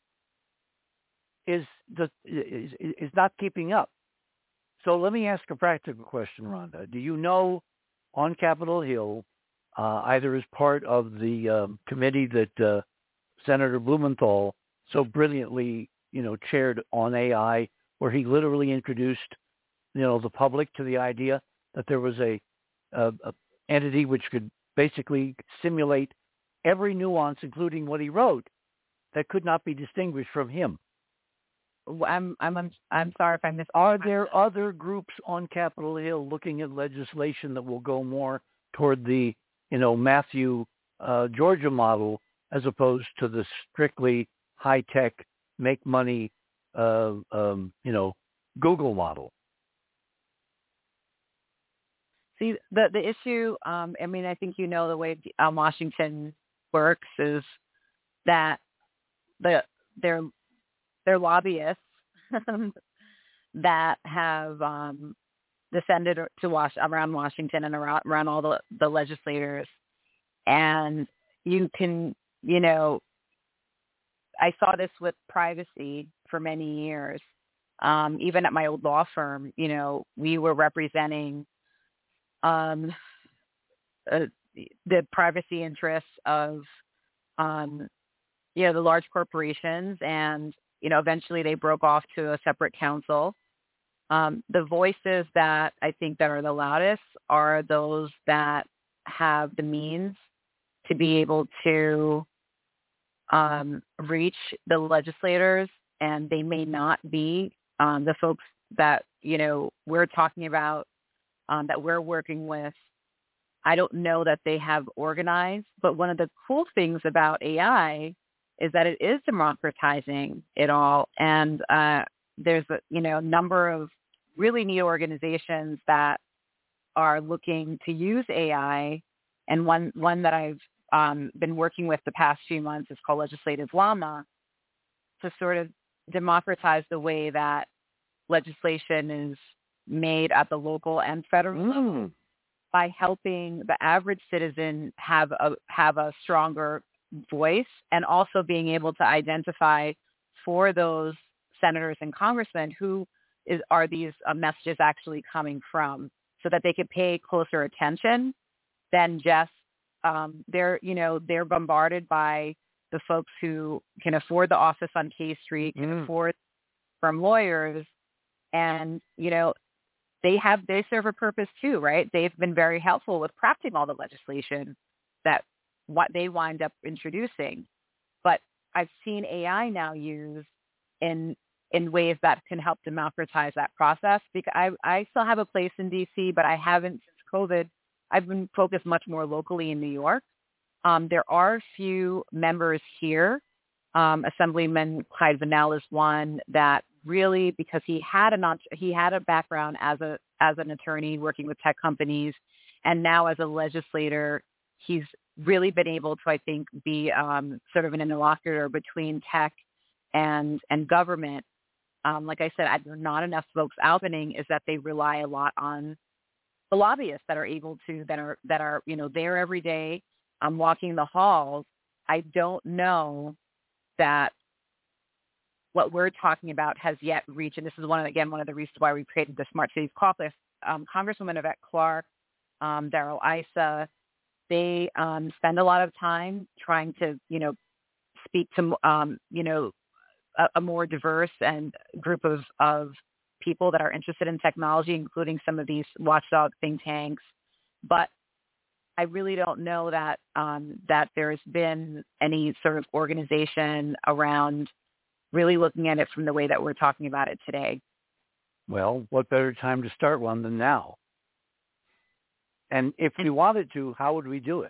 S1: is the is, is not keeping up. So let me ask a practical question, Rhonda. Do you know on Capitol Hill, uh, either as part of the um, committee that uh, Senator Blumenthal so brilliantly, you know, chaired on A I, where he literally introduced, you know, the public to the idea that there was a, a, a entity which could basically simulate every nuance, including what he wrote, that could not be distinguished from him.
S3: I'm I'm I'm sorry if I missed.
S1: Are there other groups on Capitol Hill looking at legislation that will go more toward the, you know, Matthew uh, Georgia model as opposed to the strictly high tech, make money, uh, um, you know, Google model?
S3: See, the the issue. Um, I mean, I think you know the way um, Washington works is that the they're they're lobbyists that have um, descended to wash around Washington and around, around all the, the legislators. And you can, you know, I saw this with privacy for many years. Um, even at my old law firm, you know, we were representing um, uh, the privacy interests of, um, you know, the large corporations, and you know, eventually they broke off to a separate council. Um, the voices that I think that are the loudest are those that have the means to be able to um, reach the legislators, and they may not be um, the folks that, you know, we're talking about, um, that we're working with. I don't know that they have organized, but one of the cool things about A I is that it is democratizing it all. And uh, there's a, you know, number of really neat organizations that are looking to use A I. And one, one that I've um, been working with the past few months is called Legislative Llama, to sort of democratize the way that legislation is made at the local and federal level mm. by helping the average citizen have a have a stronger voice, and also being able to identify for those senators and congressmen who is, are these uh, messages actually coming from, so that they could pay closer attention than just um, they're, you know, they're bombarded by the folks who can afford the office on K Street, can mm. afford from lawyers, and, you know, they have, they serve a purpose too, right? They've been very helpful with crafting all the legislation that what they wind up introducing. But I've seen A I now used in in ways that can help democratize that process. Because I, I still have a place in D C, but I haven't since COVID. I've been focused much more locally in New York. Um, there are a few members here. Um, Assemblyman Clyde Vanell is one that really, because he had a he had a background as a as an attorney working with tech companies, and now as a legislator, he's really been able to, I think, be um, sort of an interlocutor between tech and and government. Um, like I said, I, there are not enough folks opening is that they rely a lot on the lobbyists that are able to, that are, that are, you know, there every day, um, walking the halls. I don't know that what we're talking about has yet reached, and this is one of, again, one of the reasons why we created the Smart Cities Caucus. Um, Congresswoman Yvette Clarke, um, Darrell Issa, they um, spend a lot of time trying to, you know, speak to, um, you know, a, a more diverse and group of, of people that are interested in technology, including some of these watchdog think tanks. But I really don't know that um, that there's been any sort of organization around really looking at it from the way that we're talking about it today.
S1: Well, what better time to start one than now? And if we wanted to, how would we do it?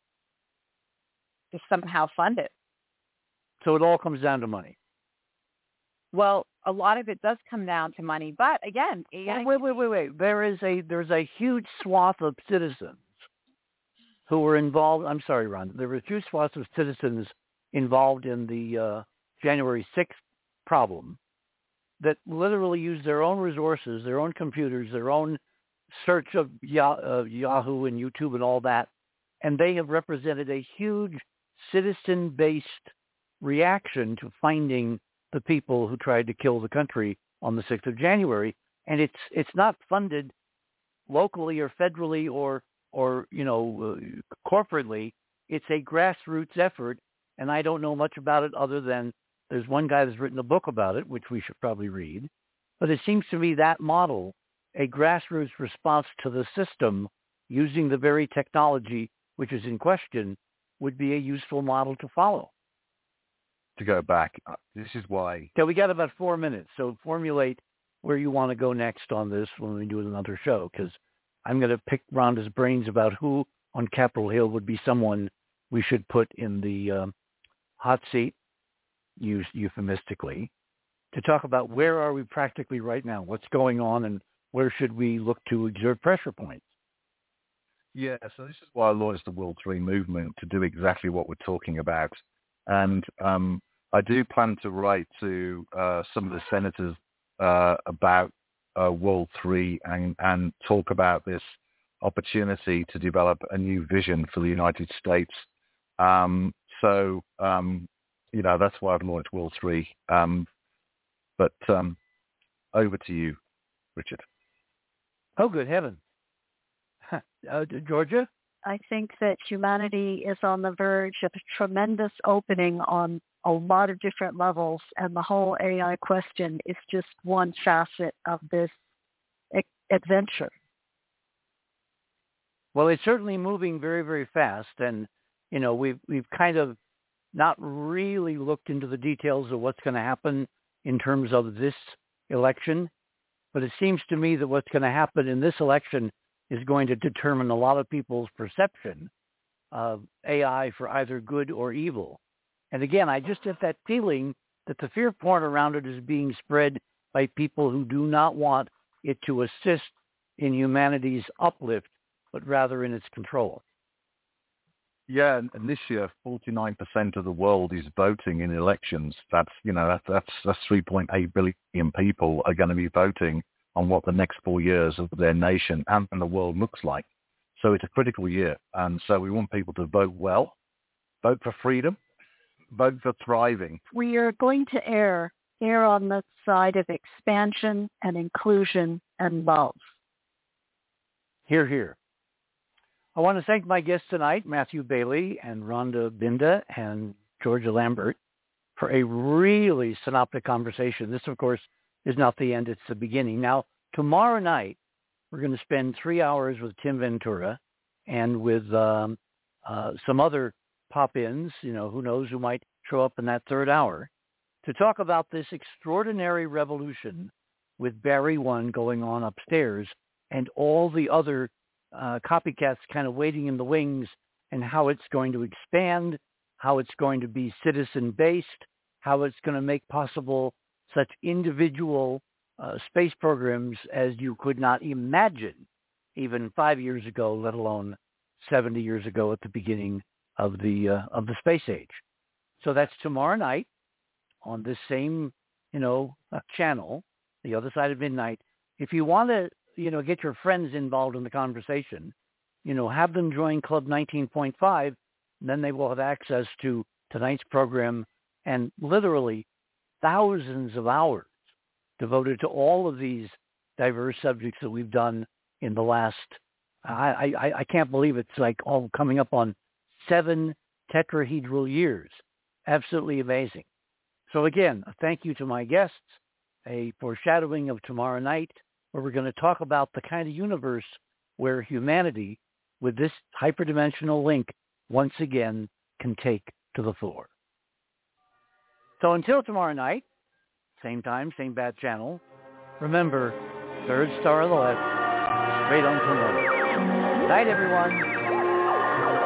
S3: To somehow fund it.
S1: So it all comes down to money.
S3: Well, a lot of it does come down to money, but again,
S1: well, wait, wait, wait, wait. There is a there's a huge swath of citizens who were involved. I'm sorry, Ron. There were a huge swaths of citizens involved in the uh, January sixth problem that literally used their own resources, their own computers, their own search of uh, Yahoo and YouTube and all that, and they have represented a huge citizen-based reaction to finding the people who tried to kill the country on the sixth of January. And it's it's not funded locally or federally or, or you know, uh, corporately. It's a grassroots effort, and I don't know much about it other than there's one guy that's written a book about it, which we should probably read. But it seems to me that model, a grassroots response to the system using the very technology which is in question, would be a useful model to follow.
S2: To go back, this is why...
S1: Okay, we got about four minutes, so formulate where you want to go next on this when we do another show, because I'm going to pick Rhonda's brains about who on Capitol Hill would be someone we should put in the um, hot seat, used euphemistically, to talk about where are we practically right now, what's going on, and where should we look to exert pressure points.
S2: Yeah, so this is why I launched the World three movement, to do exactly what we're talking about. And um, I do plan to write to uh, some of the senators uh, about uh, World three and, and talk about this opportunity to develop a new vision for the United States. Um, so, um, you know, that's why I've launched World three. Um, but um, over to you, Richard.
S1: Oh, good heaven. Uh, Georgia?
S5: I think that humanity is on the verge of a tremendous opening on a lot of different levels, and the whole A I question is just one facet of this adventure.
S1: Well, it's certainly moving very, very fast, and you know we've we've kind of not really looked into the details of what's going to happen in terms of this election, but it seems to me that what's going to happen in this election is going to determine a lot of people's perception of A I for either good or evil. And again, I just have that feeling that the fear porn around it is being spread by people who do not want it to assist in humanity's uplift, but rather in its control.
S2: Yeah, and this year, forty-nine percent of the world is voting in elections. That's, you know, that, that's, that's three point eight billion people are going to be voting on what the next four years of their nation and, and the world looks like. So it's a critical year. And so we want people to vote well, vote for freedom, vote for thriving.
S5: We are going to err, err on the side of expansion and inclusion and love.
S1: Hear, hear. I want to thank my guests tonight, Matthew Bailey and Rhonda Binda and Georgia Lambert, for a really synoptic conversation. This, of course, is not the end, it's the beginning. Now, tomorrow night, we're going to spend three hours with Tim Ventura and with um, uh, some other pop-ins, you know, who knows who might show up in that third hour, to talk about this extraordinary revolution with Barry One going on upstairs and all the other uh, copycats kind of waiting in the wings, and how it's going to expand, how it's going to be citizen-based, how it's going to make possible such individual uh, space programs as you could not imagine even five years ago, let alone seventy years ago at the beginning of the uh, of the space age. So that's tomorrow night on this same, you know, uh, channel, The Other Side of Midnight. If you want to you know, get your friends involved in the conversation. You know, have them join Club nineteen point five, and then they will have access to tonight's program and literally thousands of hours devoted to all of these diverse subjects that we've done in the last, I, I, I can't believe it's like all coming up on seven tetrahedral years. Absolutely amazing. So again, a thank you to my guests, a foreshadowing of tomorrow night, where we're going to talk about the kind of universe where humanity, with this hyperdimensional link, once again can take to the floor. So until tomorrow night, same time, same bat channel, remember, third star on the left, straight on tomorrow. Good night, everyone.